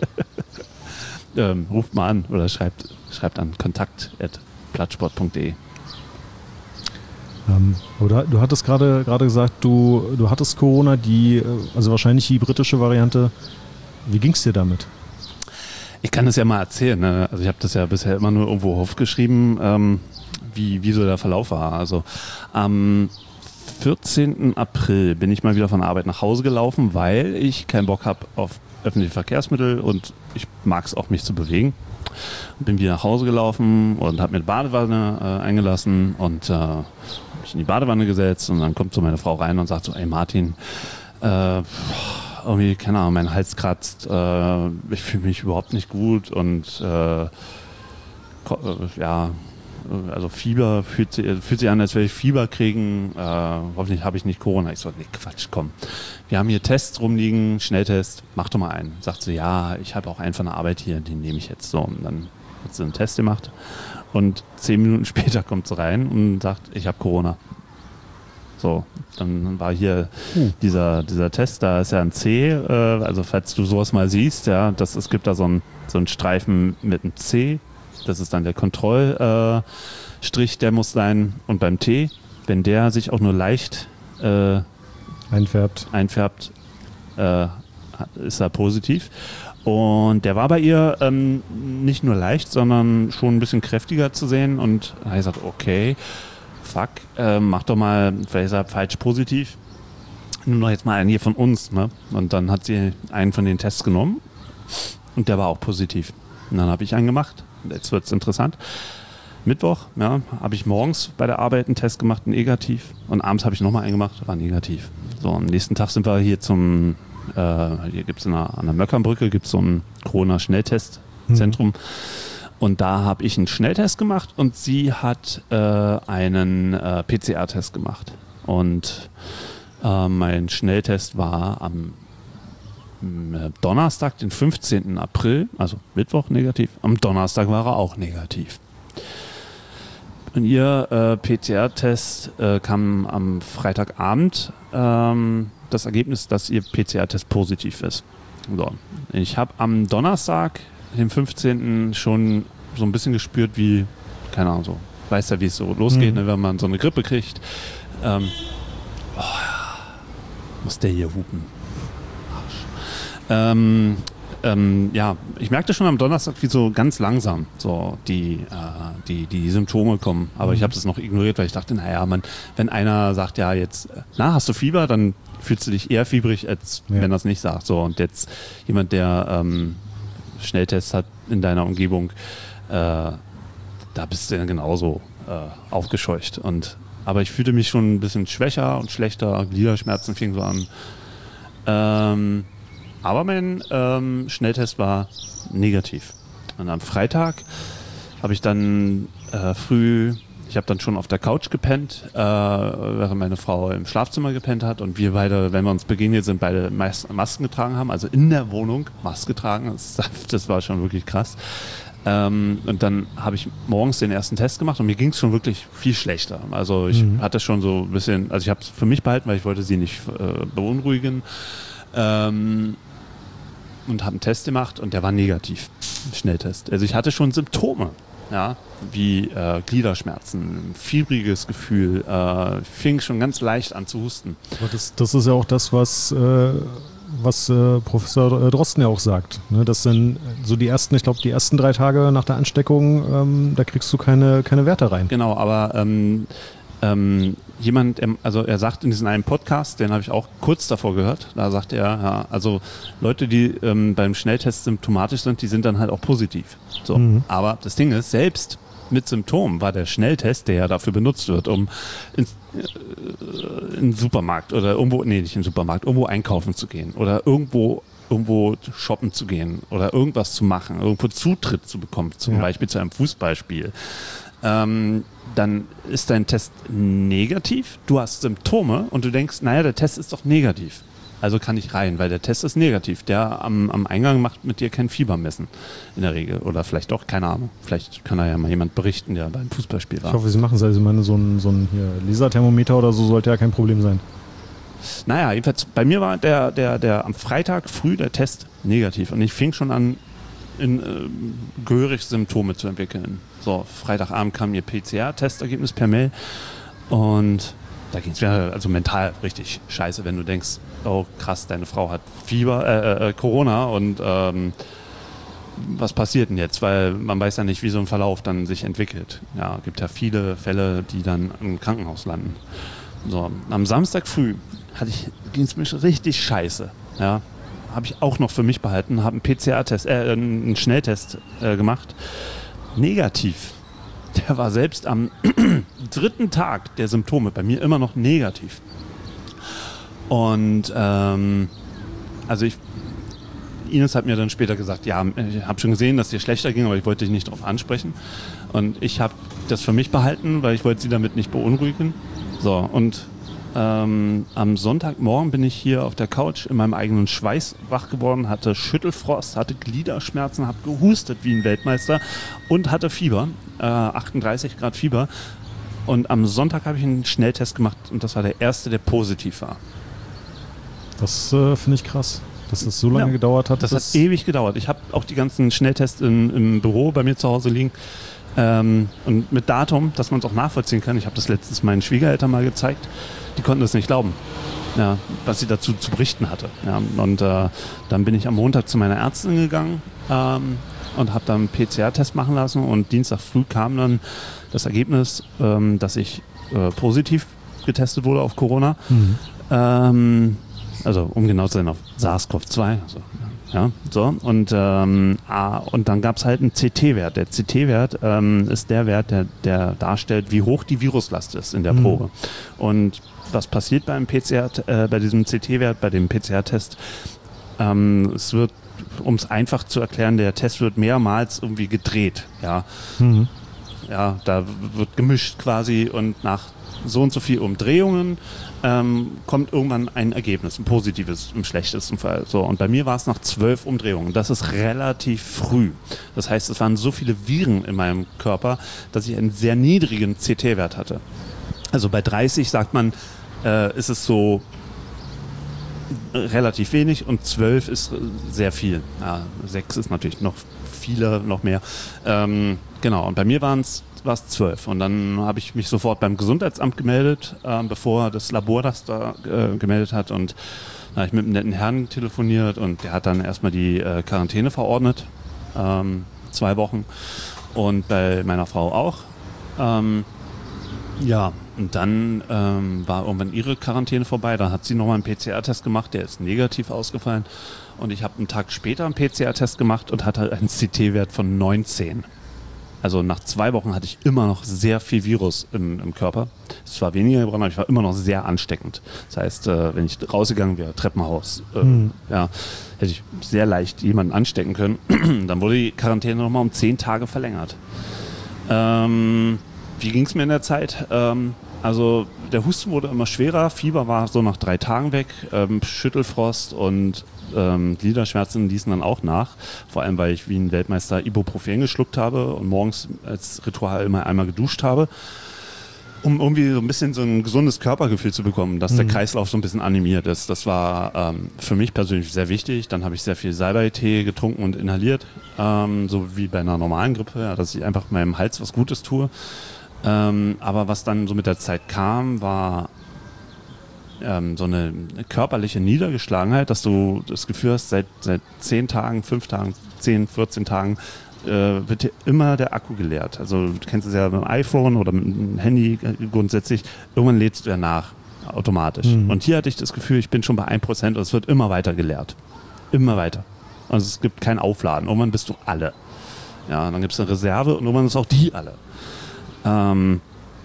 ähm, ruft mal an oder schreibt, schreibt an kontakt at plattsport punkt de. Ähm, oder du hattest gerade gerade gesagt, du, du hattest Corona, die, also wahrscheinlich die britische Variante. Wie ging es dir damit? Ich kann das ja mal erzählen. Ne? Also ich habe das ja bisher immer nur irgendwo aufgeschrieben, ähm, wie, wie so der Verlauf war. Also am vierzehnten April bin ich mal wieder von der Arbeit nach Hause gelaufen, weil ich keinen Bock habe auf öffentliche Verkehrsmittel und ich mag es auch, mich zu bewegen. Bin wieder nach Hause gelaufen und habe mir eine Badewanne äh, eingelassen und äh, mich in die Badewanne gesetzt und dann kommt so meine Frau rein und sagt so, ey Martin, äh, irgendwie, keine Ahnung, mein Hals kratzt, äh, ich fühle mich überhaupt nicht gut und äh, ja, also Fieber fühlt sich, fühlt sich an, als würde ich Fieber kriegen, äh, hoffentlich habe ich nicht Corona. Ich so, nee, Quatsch, komm. Wir haben hier Tests rumliegen, Schnelltest, mach doch mal einen. Sagt sie, ja, ich habe auch einen von der Arbeit hier, den nehme ich jetzt so. Und dann hat sie einen Test gemacht und zehn Minuten später kommt sie rein und sagt, ich habe Corona. So, dann war hier uh. dieser, dieser Test, da ist ja ein C, äh, also falls du sowas mal siehst, ja, das, es gibt da so einen so einen Streifen mit einem C, das ist dann der Kontrollstrich, äh, der muss sein, und beim T, wenn der sich auch nur leicht äh, einfärbt, einfärbt äh, ist er positiv. Und der war bei ihr ähm, nicht nur leicht, sondern schon ein bisschen kräftiger zu sehen und da habe ich gesagt, okay, fuck, äh, mach doch mal, vielleicht ist er falsch positiv. Nimm doch jetzt mal einen hier von uns. Ne? Und dann hat sie einen von den Tests genommen und der war auch positiv. Und dann habe ich einen gemacht. Jetzt wird es interessant. Mittwoch ja, habe ich morgens bei der Arbeit einen Test gemacht, negativ. Und abends habe ich nochmal einen gemacht, war negativ. So, am nächsten Tag sind wir hier zum, äh, hier gibt es an der Möckernbrücke, gibt es so ein Corona-Schnelltestzentrum. Hm. Und da habe ich einen Schnelltest gemacht und sie hat äh, einen äh, P C R-Test gemacht. Und äh, mein Schnelltest war am äh, Donnerstag, den fünfzehnten April, also Mittwoch negativ. Am Donnerstag war er auch negativ. Und ihr äh, P C R-Test äh, kam am Freitagabend ähm, das Ergebnis, dass ihr P C R-Test positiv ist. So. Ich habe am Donnerstag, dem fünfzehnten schon so ein bisschen gespürt, wie, keine Ahnung, so, weißt ja, wie es so losgeht, mhm. ne, wenn man so eine Grippe kriegt. Ähm, oh, muss der hier hupen. Ähm, ähm, ja, ich merkte schon am Donnerstag, wie so ganz langsam so die, äh, die, die Symptome kommen. Aber mhm. ich habe das noch ignoriert, weil ich dachte, naja, man, wenn einer sagt, ja, jetzt, na, hast du Fieber, dann fühlst du dich eher fiebrig, als ja. wenn er es nicht sagt. So, und jetzt jemand, der ähm, Schnelltests hat in deiner Umgebung, äh, da bist du ja genauso äh, aufgescheucht. Und, aber ich fühlte mich schon ein bisschen schwächer und schlechter, Gliederschmerzen fingen so an. Ähm, aber mein ähm, Schnelltest war negativ. Und am Freitag habe ich dann äh, früh, ich habe dann schon auf der Couch gepennt, äh, während meine Frau im Schlafzimmer gepennt hat und wir beide, wenn wir uns begegnet sind, beide Mas- Masken getragen haben, also in der Wohnung Maske getragen. Das, das war schon wirklich krass. Ähm, und dann habe ich morgens den ersten Test gemacht und mir ging es schon wirklich viel schlechter. Also ich mhm. hatte schon so ein bisschen, also ich habe es für mich behalten, weil ich wollte sie nicht äh, beunruhigen. Ähm, und habe einen Test gemacht und der war negativ, Schnelltest. Also ich hatte schon Symptome, ja, wie äh, Gliederschmerzen, fiebriges Gefühl, äh, fing schon ganz leicht an zu husten. Aber das, das ist ja auch das, was, äh, was äh, Professor Drosten ja auch sagt, ne? Dass dann so die ersten, ich glaube, die ersten drei Tage nach der Ansteckung, ähm, da kriegst du keine, keine Werte rein. Genau, aber ähm, ähm, jemand, also er sagt in diesem einen Podcast, den habe ich auch kurz davor gehört, da sagt er, ja, also Leute, die ähm, beim Schnelltest symptomatisch sind, die sind dann halt auch positiv. So. Mhm. Aber das Ding ist, selbst mit Symptomen war der Schnelltest, der ja dafür benutzt wird, um ins, äh, in den Supermarkt oder irgendwo, nee, nicht in den Supermarkt, irgendwo einkaufen zu gehen oder irgendwo irgendwo shoppen zu gehen oder irgendwas zu machen, irgendwo Zutritt zu bekommen, zum ja. Beispiel zu einem Fußballspiel. Ähm, dann ist dein Test negativ, du hast Symptome und du denkst, naja, der Test ist doch negativ. Also kann ich rein, weil der Test ist negativ. Der am, am Eingang macht mit dir kein Fieber messen in der Regel. Oder vielleicht doch, keine Ahnung. Vielleicht kann da ja mal jemand berichten, der beim Fußballspiel war. Ich hoffe, Sie machen es. Also ich meine, so ein, so ein hier Laserthermometer oder so sollte ja kein Problem sein. Naja, jedenfalls bei mir war der, der, der am Freitag früh der Test negativ. Und ich fing schon an, in, äh, gehörig Symptome zu entwickeln. So, Freitagabend kam ihr P C R-Testergebnis per Mail und da ging es mir also mental richtig scheiße, wenn du denkst, oh krass, deine Frau hat Fieber, äh, äh, Corona und ähm, was passiert denn jetzt? Weil man weiß ja nicht, wie so ein Verlauf dann sich entwickelt. Ja, gibt ja viele Fälle, die dann im Krankenhaus landen. So, am Samstag früh hatte ich, ging es mir richtig scheiße. Ja, habe ich auch noch für mich behalten, habe einen P C R-Test, äh, einen Schnelltest äh, gemacht. Negativ. Der war selbst am dritten Tag der Symptome bei mir immer noch negativ. Und ähm, also ich, Ines hat mir dann später gesagt, ja, ich habe schon gesehen, dass es dir schlechter ging, aber ich wollte dich nicht darauf ansprechen. Und ich habe das für mich behalten, weil ich wollte sie damit nicht beunruhigen. So, und ähm, am Sonntagmorgen bin ich hier auf der Couch in meinem eigenen Schweiß wach geworden, hatte Schüttelfrost, hatte Gliederschmerzen, habe gehustet wie ein Weltmeister und hatte Fieber, äh, achtunddreißig Grad Fieber. Und am Sonntag habe ich einen Schnelltest gemacht und das war der erste, der positiv war. Das äh, finde ich krass, dass das so lange ja, gedauert hat. Das hat ewig gedauert. Ich habe auch die ganzen Schnelltests in, im Büro bei mir zu Hause liegen. Ähm, und mit Datum, dass man es auch nachvollziehen kann. Ich habe das letztens meinen Schwiegereltern mal gezeigt. Die konnten das nicht glauben, ja, was sie dazu zu berichten hatte. Ja, und äh, dann bin ich am Montag zu meiner Ärztin gegangen ähm, und habe dann einen P C R-Test machen lassen. Und Dienstag früh kam dann das Ergebnis, ähm, dass ich äh, positiv getestet wurde auf Corona. Mhm. Ähm, also um genau zu sein, auf SARS-C o V zwei. Also, ja, so. Und, ähm, ah, und dann gab es halt einen C T-Wert. Der C T-Wert ähm, ist der Wert, der, der darstellt, wie hoch die Viruslast ist in der mhm. Probe. Und was passiert beim P C R, äh, bei diesem C T-Wert, bei dem P C R-Test? Ähm, es wird, um es einfach zu erklären, der Test wird mehrmals irgendwie gedreht. Ja, mhm. ja, da wird gemischt quasi und nach so und so viel Umdrehungen ähm, kommt irgendwann ein Ergebnis, ein positives im schlechtesten Fall. So, und bei mir war es nach zwölf Umdrehungen. Das ist relativ früh. Das heißt, es waren so viele Viren in meinem Körper, dass ich einen sehr niedrigen C T-Wert hatte. Also bei dreißig sagt man, äh, ist es so relativ wenig und zwölf ist sehr viel. Ja, sechs ist natürlich noch viele, noch mehr. Ähm, genau, und bei mir waren es war es zwölf. Und dann habe ich mich sofort beim Gesundheitsamt gemeldet, äh, bevor das Labor das da äh, gemeldet hat. Und da habe ich mit einem netten Herrn telefoniert und der hat dann erstmal die äh, Quarantäne verordnet. Ähm, zwei Wochen. Und bei meiner Frau auch. Ähm, ja, und dann ähm, war irgendwann ihre Quarantäne vorbei. Da hat sie nochmal einen P C R-Test gemacht, der ist negativ ausgefallen. Und ich habe einen Tag später einen P C R-Test gemacht und hatte einen C T-Wert von neunzehn. Also nach zwei Wochen hatte ich immer noch sehr viel Virus im, im Körper. Es war weniger gebrannt, aber ich war immer noch sehr ansteckend. Das heißt, äh, wenn ich rausgegangen wäre, Treppenhaus, äh, mhm. ja, hätte ich sehr leicht jemanden anstecken können. Dann wurde die Quarantäne nochmal um zehn Tage verlängert. Ähm, wie ging es mir in der Zeit? Ähm, also der Husten wurde immer schwerer, Fieber war so nach drei Tagen weg, ähm, Schüttelfrost und Ähm, Gliederschmerzen ließen dann auch nach, vor allem weil ich wie ein Weltmeister Ibuprofen geschluckt habe und morgens als Ritual immer einmal geduscht habe, um irgendwie so ein bisschen so ein gesundes Körpergefühl zu bekommen, dass mhm. der Kreislauf so ein bisschen animiert ist. Das war ähm, für mich persönlich sehr wichtig. Dann habe ich sehr viel Salbeitee getrunken und inhaliert, ähm, so wie bei einer normalen Grippe, ja, dass ich einfach meinem Hals was Gutes tue. Ähm, aber was dann so mit der Zeit kam, war ähm, so eine körperliche Niedergeschlagenheit, dass du das Gefühl hast, seit, seit zehn Tagen, fünf Tagen, zehn, vierzehn Tagen äh, wird dir immer der Akku geleert. Also du kennst es ja mit dem iPhone oder mit dem Handy grundsätzlich, irgendwann lädst du ja nach, automatisch. Mhm. Und hier hatte ich das Gefühl, ich bin schon bei ein Prozent und es wird immer weiter geleert. Immer weiter. Also es gibt kein Aufladen. Irgendwann bist du alle. Ja, dann gibt es eine Reserve und irgendwann ist auch die alle. Ähm,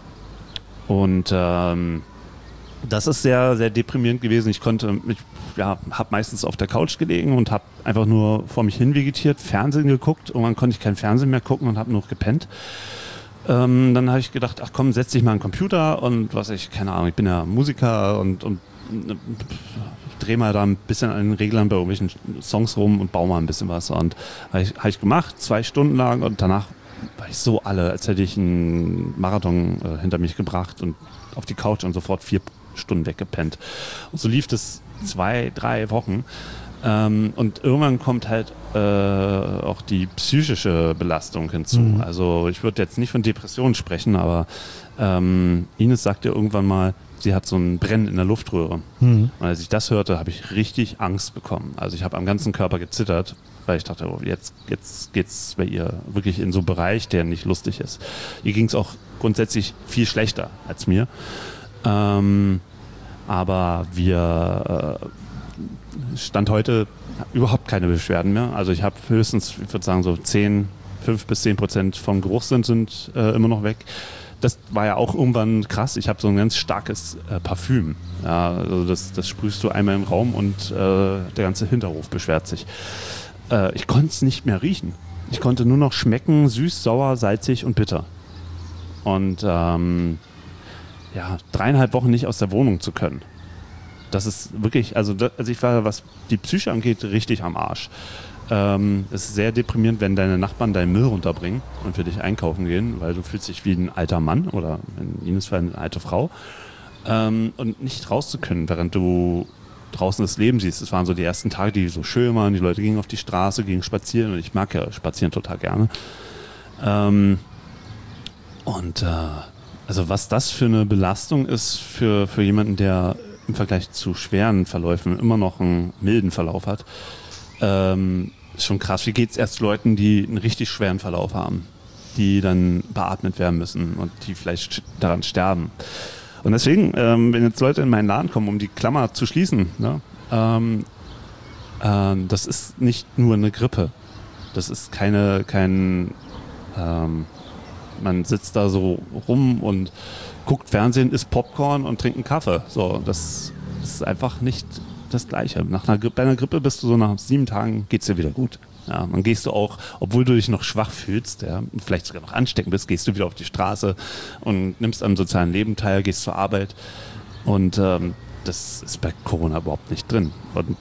und ähm, das ist sehr, sehr deprimierend gewesen. Ich konnte, ich ja, habe meistens auf der Couch gelegen und habe einfach nur vor mich hin vegetiert, Fernsehen geguckt. Irgendwann konnte ich kein Fernsehen mehr gucken und habe nur gepennt. Ähm, dann habe ich gedacht, ach komm, setz dich mal an den Computer und was ich, keine Ahnung, ich bin ja Musiker und, und äh, drehe mal da ein bisschen an den Reglern bei irgendwelchen Songs rum und baue mal ein bisschen was. Und habe ich, hab ich gemacht, zwei Stunden lang und danach war ich so alle, als hätte ich einen Marathon äh, hinter mich gebracht und auf die Couch und sofort vier Stunden weggepennt. Und so lief das zwei, drei Wochen. Ähm, und irgendwann kommt halt äh, auch die psychische Belastung hinzu. Mhm. Also ich würde jetzt nicht von Depressionen sprechen, aber ähm, Ines sagte irgendwann mal, sie hat so ein Brennen in der Luftröhre. Mhm. Und als ich das hörte, habe ich richtig Angst bekommen. Also ich habe am ganzen Körper gezittert, weil ich dachte, oh, jetzt, jetzt geht es bei ihr wirklich in so einen Bereich, der nicht lustig ist. Ihr ging es auch grundsätzlich viel schlechter als mir. Ähm, aber wir äh, Stand heute überhaupt keine Beschwerden mehr. Also ich habe höchstens, ich würde sagen so zehn, fünf bis zehn Prozent vom Geruchssinn sind äh, immer noch weg. Das war ja auch irgendwann krass. Ich habe so ein ganz starkes äh, Parfüm. Ja, also das, das sprühst du einmal im Raum und äh, der ganze Hinterhof beschwert sich. Äh, ich konnte es nicht mehr riechen. Ich konnte nur noch schmecken, süß, sauer, salzig und bitter. Und ähm, ja, dreieinhalb Wochen nicht aus der Wohnung zu können. Das ist wirklich, also, das, also ich war, was die Psyche angeht, richtig am Arsch. Ähm, es ist sehr deprimierend, wenn deine Nachbarn deinen Müll runterbringen und für dich einkaufen gehen, weil du fühlst dich wie ein alter Mann oder in Ines Fall eine alte Frau ähm, und nicht raus zu können, während du draußen das Leben siehst. Es waren so die ersten Tage, die so schön waren, die Leute gingen auf die Straße, gingen spazieren und ich mag ja spazieren total gerne. Ähm, und äh, also was das für eine Belastung ist für, für jemanden, der im Vergleich zu schweren Verläufen immer noch einen milden Verlauf hat, ähm, ist schon krass. Wie geht es erst Leuten, die einen richtig schweren Verlauf haben, die dann beatmet werden müssen und die vielleicht daran sterben. Und deswegen, ähm, wenn jetzt Leute in meinen Laden kommen, um die Klammer zu schließen, ne, ähm, äh, das ist nicht nur eine Grippe. Das ist keine, kein, ähm, man sitzt da so rum und guckt Fernsehen, isst Popcorn und trinkt einen Kaffee. So, das ist einfach nicht das Gleiche. Nach einer, bei einer Grippe bist du so nach sieben Tagen, geht's dir wieder gut. Ja, dann gehst du auch, obwohl du dich noch schwach fühlst, ja, vielleicht sogar noch ansteckend bist, gehst du wieder auf die Straße und nimmst am sozialen Leben teil, gehst zur Arbeit. Und ähm, das ist bei Corona überhaupt nicht drin. Und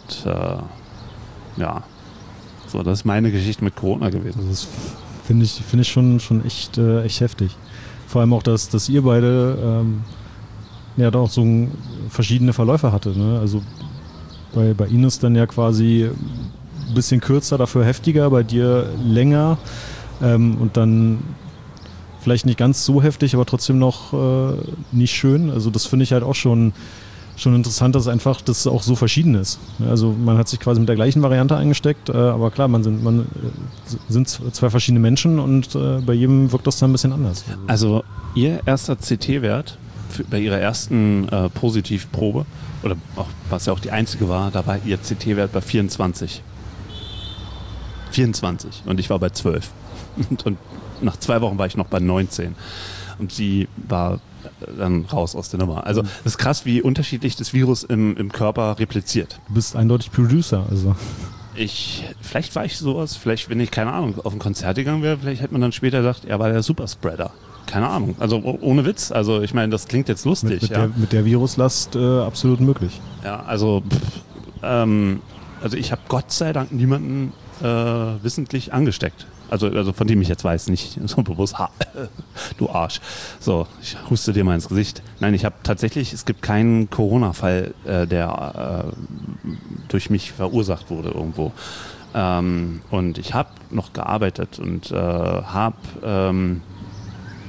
äh, ja, so, das ist meine Geschichte mit Corona gewesen. Das finde ich, find ich schon, schon echt, äh, echt heftig. Vor allem auch, dass, dass ihr beide ähm, ja doch so ein, verschiedene Verläufe hattet. Ne? Also bei, bei Ines dann ja quasi ein bisschen kürzer, dafür heftiger, bei dir länger ähm, und dann vielleicht nicht ganz so heftig, aber trotzdem noch äh, nicht schön. Also das finde ich halt auch schon, schon interessant, dass einfach das auch so verschieden ist. Also man hat sich quasi mit der gleichen Variante eingesteckt, äh, aber klar, man sind, man, äh, sind zwei verschiedene Menschen und äh, bei jedem wirkt das dann ein bisschen anders. Also ihr erster C T-Wert für, bei ihrer ersten äh, Positivprobe, oder auch, was ja auch die einzige war, da war ihr C T-Wert bei vierundzwanzig. vierundzwanzig und ich war bei zwölf. Und, und nach zwei Wochen war ich noch bei neunzehn. Und sie war dann raus aus der Nummer. Also das ist krass, wie unterschiedlich das Virus im, im Körper repliziert. Du bist eindeutig Producer, also. Ich, vielleicht war ich sowas, vielleicht, wenn ich, keine Ahnung, auf ein Konzert gegangen wäre, vielleicht hätte man dann später gedacht, er war der Superspreader. Keine Ahnung. Also ohne Witz. Also ich meine, das klingt jetzt lustig. Mit, mit, ja. der, mit der Viruslast äh, absolut möglich. Ja, also pff, ähm, also ich habe Gott sei Dank niemanden äh, wissentlich angesteckt. Also, also von dem ich jetzt weiß, nicht so bewusst, ha, du Arsch. So, ich huste dir mal ins Gesicht. Nein, ich habe tatsächlich, es gibt keinen Corona-Fall, äh, der äh, durch mich verursacht wurde irgendwo. Ähm, und ich habe noch gearbeitet und äh, habe ähm,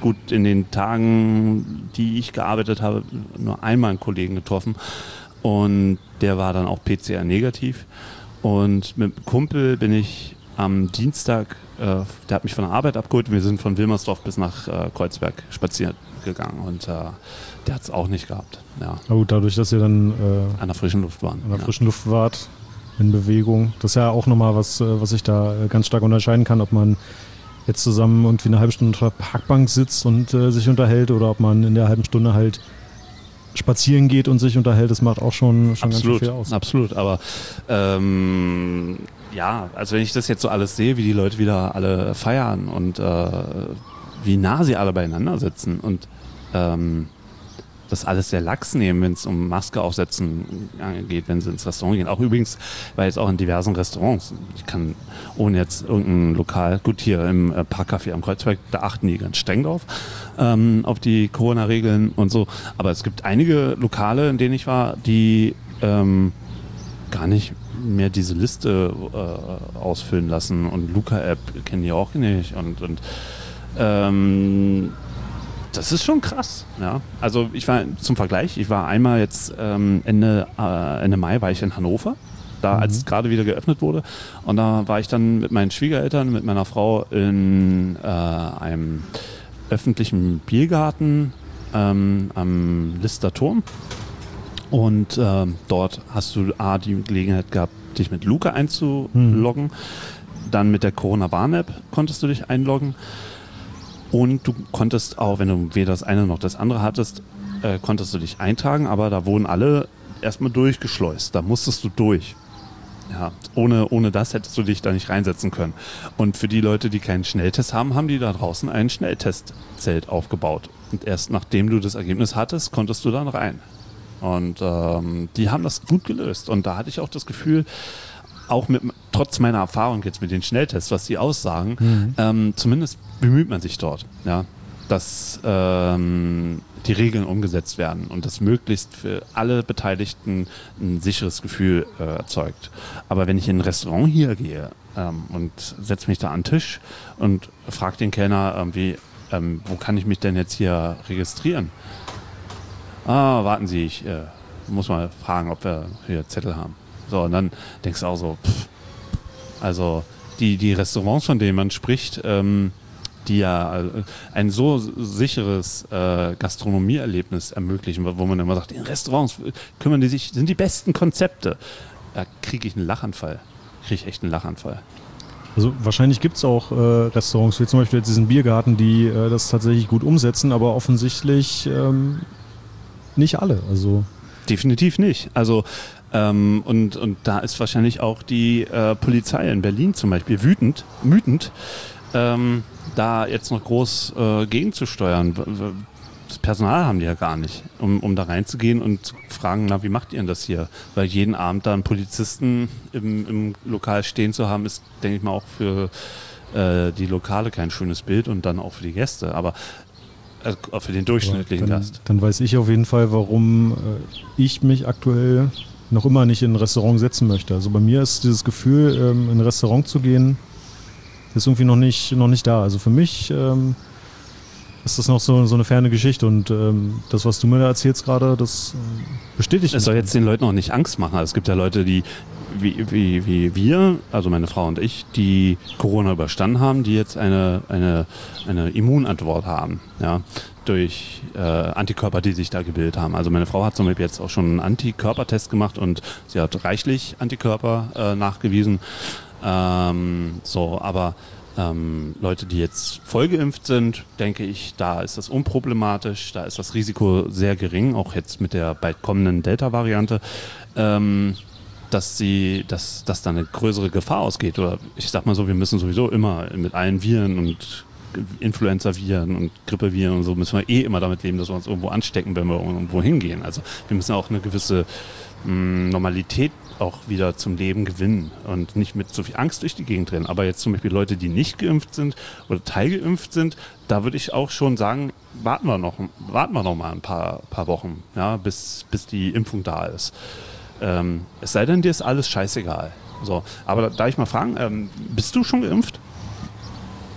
gut, in den Tagen, die ich gearbeitet habe, nur einmal einen Kollegen getroffen und der war dann auch P C R negativ. Und mit einem Kumpel bin ich am Dienstag, äh, der hat mich von der Arbeit abgeholt, wir sind von Wilmersdorf bis nach äh, Kreuzberg spazieren gegangen und äh, der hat es auch nicht gehabt. Ja. Aber gut, dadurch, dass ihr dann äh, an der frischen Luft waren. An der ja. frischen Luft wart, in Bewegung. Das ist ja auch nochmal was, was ich da ganz stark unterscheiden kann, ob man jetzt zusammen irgendwie eine halbe Stunde auf der Parkbank sitzt und äh, sich unterhält oder ob man in der halben Stunde halt spazieren geht und sich unterhält. Das macht auch schon, schon absolut, ganz schön viel aus. Absolut, aber ähm, ja, also wenn ich das jetzt so alles sehe, wie die Leute wieder alle feiern und äh, wie nah sie alle beieinander sitzen und ähm, das alles sehr lax nehmen, wenn es um Maske aufsetzen geht, wenn sie ins Restaurant gehen. Auch übrigens, weil jetzt auch in diversen Restaurants, ich kann ohne jetzt irgendein Lokal, gut hier im äh, Parkcafé am Kreuzberg, da achten die ganz streng drauf, ähm, auf die Corona-Regeln und so. Aber es gibt einige Lokale, in denen ich war, die ähm, gar nicht mehr diese Liste äh, ausfüllen lassen und Luca-App kennen die auch nicht und, und ähm, das ist schon krass, ja. Also ich war zum Vergleich, ich war einmal jetzt ähm, Ende, äh, Ende Mai war ich in Hannover, da als es gerade wieder geöffnet wurde und da war ich dann mit meinen Schwiegereltern, mit meiner Frau in äh, einem öffentlichen Biergarten ähm, am Lister Turm und ähm, dort hast du A, die Gelegenheit gehabt, dich mit Luca einzuloggen, mhm. dann mit der Corona-Warn-App konntest du dich einloggen. Und du konntest auch, wenn du weder das eine noch das andere hattest, äh, konntest du dich eintragen, aber da wurden alle erstmal durchgeschleust. Da musstest du durch. Ja, ohne, ohne das hättest du dich da nicht reinsetzen können. Und für die Leute, die keinen Schnelltest haben, haben die da draußen ein Schnelltestzelt aufgebaut. Und erst nachdem du das Ergebnis hattest, konntest du dann rein. Und ähm, die haben das gut gelöst. Und da hatte ich auch das Gefühl, auch mit, trotz meiner Erfahrung jetzt mit den Schnelltests, was die aussagen, mhm. ähm, zumindest bemüht man sich dort, ja, dass ähm, die Regeln umgesetzt werden und das möglichst für alle Beteiligten ein sicheres Gefühl äh, erzeugt. Aber wenn ich in ein Restaurant hier gehe ähm, und setze mich da an den Tisch und frage den Kellner irgendwie, ähm, wo kann ich mich denn jetzt hier registrieren? Ah, warten Sie, ich äh, muss mal fragen, ob wir hier Zettel haben. So, und dann denkst du auch so, pff, also die, die Restaurants, von denen man spricht, ähm, die ja äh, ein so sicheres äh, Gastronomieerlebnis ermöglichen, wo man immer sagt, in Restaurants kümmern die sich, sind die besten Konzepte. Da kriege ich einen Lachanfall. Kriege ich echt einen Lachanfall. Also wahrscheinlich gibt es auch äh, Restaurants, wie zum Beispiel jetzt diesen Biergarten, die äh, das tatsächlich gut umsetzen, aber offensichtlich ähm, nicht alle. Also definitiv nicht. Also Ähm, und, und da ist wahrscheinlich auch die äh, Polizei in Berlin zum Beispiel wütend, wütend, ähm, da jetzt noch groß äh, gegenzusteuern. Das Personal haben die ja gar nicht, um, um da reinzugehen und zu fragen, na, wie macht ihr denn das hier? Weil jeden Abend da einen Polizisten im, im Lokal stehen zu haben, ist, denke ich mal, auch für äh, die Lokale kein schönes Bild und dann auch für die Gäste. Aber also für den durchschnittlichen dann, Gast. Dann weiß ich auf jeden Fall, warum äh, ich mich aktuell noch immer nicht in ein Restaurant setzen möchte. Also bei mir ist dieses Gefühl, ähm, in ein Restaurant zu gehen, ist irgendwie noch nicht, noch nicht da. Also für mich ähm, ist das noch so, so eine ferne Geschichte und ähm, das, was du mir da erzählst gerade, das äh, bestätigt. Es soll jetzt den Leuten auch nicht Angst machen. Also es gibt ja Leute, die wie, wie, wie wir, also meine Frau und ich, die Corona überstanden haben, die jetzt eine, eine, eine Immunantwort haben, ja, durch äh, Antikörper, die sich da gebildet haben. Also meine Frau hat zum Beispiel jetzt auch schon einen Antikörpertest gemacht und sie hat reichlich Antikörper äh, nachgewiesen. Ähm, so, aber ähm, Leute, die jetzt vollgeimpft sind, denke ich, da ist das unproblematisch, da ist das Risiko sehr gering, auch jetzt mit der bald kommenden Delta-Variante. Ähm, dass sie, dass, dass da eine größere Gefahr ausgeht. Oder ich sag mal so, wir müssen sowieso immer mit allen Viren und Influenza-Viren und Grippeviren und so müssen wir eh immer damit leben, dass wir uns irgendwo anstecken, wenn wir irgendwo hingehen. Also wir müssen auch eine gewisse mh, Normalität auch wieder zum Leben gewinnen und nicht mit so viel Angst durch die Gegend rennen. Aber jetzt zum Beispiel Leute, die nicht geimpft sind oder teilgeimpft sind, da würde ich auch schon sagen, warten wir noch, warten wir noch mal ein paar, paar Wochen, ja, bis, bis die Impfung da ist. Ähm, es sei denn, dir ist alles scheißegal. So, aber da, darf ich mal fragen, ähm, bist du schon geimpft?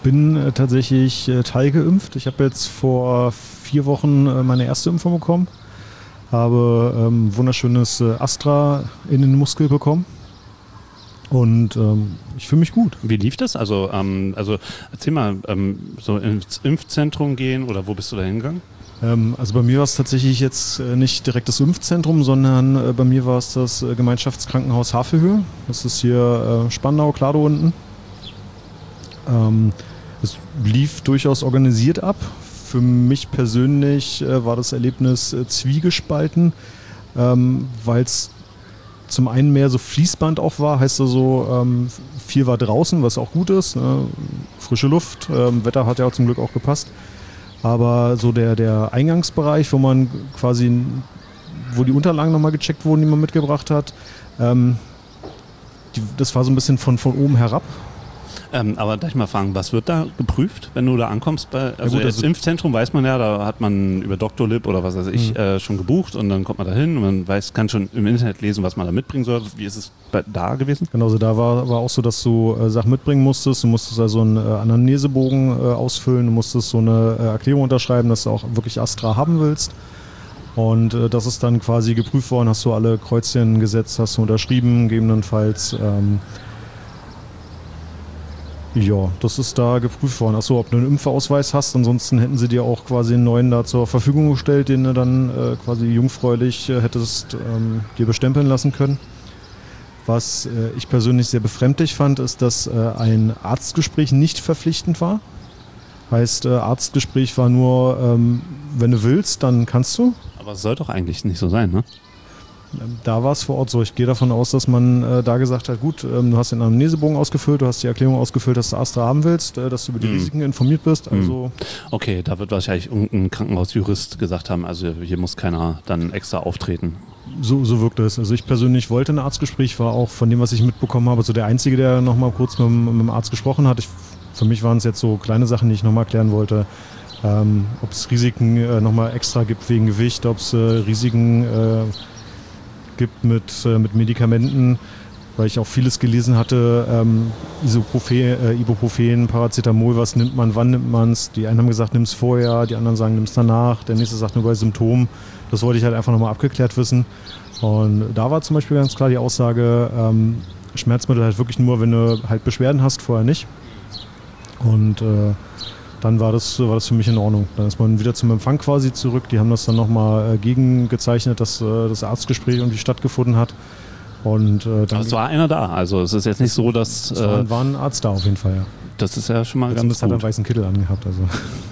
bin äh, tatsächlich äh, teilgeimpft. Ich habe jetzt vor vier Wochen äh, meine erste Impfung bekommen. Habe ähm, wunderschönes äh, Astra in den Muskel bekommen. Und ähm, ich fühle mich gut. Wie lief das? Also, ähm, also erzähl mal, ähm, so ins Impfzentrum gehen oder wo bist du da hingegangen? Ähm, also bei mir war es tatsächlich jetzt äh, nicht direkt das Impfzentrum, sondern äh, bei mir war es das äh, Gemeinschaftskrankenhaus Havelhöhe. Das ist hier äh, Spandau, Klado unten. Ähm, es lief durchaus organisiert ab. Für mich persönlich äh, war das Erlebnis äh, zwiegespalten, ähm, weil es zum einen mehr so Fließband auch war, heißt also, ähm, viel war draußen, was auch gut ist, ne? Frische Luft, ähm, Wetter hat ja auch zum Glück auch gepasst, aber so der, der Eingangsbereich, wo man quasi, wo die Unterlagen nochmal gecheckt wurden, die man mitgebracht hat, ähm, die, das war so ein bisschen von, von oben herab. Ähm, aber darf ich mal fragen, was wird da geprüft, wenn du da ankommst? Bei, also ja gut, das also Impfzentrum weiß man ja, da hat man über Doctolib oder was weiß ich mhm. äh, schon gebucht und dann kommt man da hin und man weiß, kann schon im Internet lesen, was man da mitbringen soll. Wie ist es bei, da gewesen? Genau, also da war, war auch so, dass du äh, Sachen mitbringen musstest. Du musstest also einen äh, Anamnesebogen äh, ausfüllen, du musstest so eine äh, Erklärung unterschreiben, dass du auch wirklich Astra haben willst. Und äh, das ist dann quasi geprüft worden, hast du alle Kreuzchen gesetzt, hast du unterschrieben, gegebenenfalls. Ähm, Ja, das ist da geprüft worden. Achso, ob du einen Impfausweis hast. Ansonsten hätten sie dir auch quasi einen neuen da zur Verfügung gestellt, den du dann äh, quasi jungfräulich äh, hättest ähm, dir bestempeln lassen können. Was äh, ich persönlich sehr befremdlich fand, ist, dass äh, ein Arztgespräch nicht verpflichtend war. Heißt, äh, Arztgespräch war nur, ähm, wenn du willst, dann kannst du. Aber es soll doch eigentlich nicht so sein, ne? Da war es vor Ort so. Ich gehe davon aus, dass man äh, da gesagt hat, gut, ähm, du hast den Anamnesebogen ausgefüllt, du hast die Erklärung ausgefüllt, dass du Astra haben willst, äh, dass du über die mm. Risiken informiert bist. Also okay, da wird wahrscheinlich irgendein Krankenhausjurist gesagt haben, also hier muss keiner dann extra auftreten. So, so wirkt es. Also ich persönlich wollte ein Arztgespräch, war auch von dem, was ich mitbekommen habe, so der Einzige, der nochmal kurz mit, mit dem Arzt gesprochen hat. Ich, für mich waren es jetzt so kleine Sachen, die ich nochmal klären wollte. Ähm, ob es Risiken äh, nochmal extra gibt wegen Gewicht, ob es äh, Risiken äh, gibt mit, äh, mit Medikamenten, weil ich auch vieles gelesen hatte, ähm, Isoprofen, äh, Ibuprofen, Paracetamol, was nimmt man, wann nimmt man es? Die einen haben gesagt, nimm es vorher, die anderen sagen, nimm es danach, der nächste sagt nur bei Symptomen. Das wollte ich halt einfach nochmal abgeklärt wissen. Und da war zum Beispiel ganz klar die Aussage, ähm, Schmerzmittel halt wirklich nur, wenn du halt Beschwerden hast, vorher nicht. Und äh, dann war das, war das für mich in Ordnung. Dann ist man wieder zum Empfang quasi zurück. Die haben das dann nochmal äh, gegengezeichnet, dass äh, das Arztgespräch irgendwie stattgefunden hat. Und, äh, dann Aber es war einer da, also es ist jetzt nicht so, dass... Es war, äh, war ein Arzt da auf jeden Fall, ja. Das ist ja schon mal Zumindest ganz hat er gut. einen weißen Kittel angehabt. Also.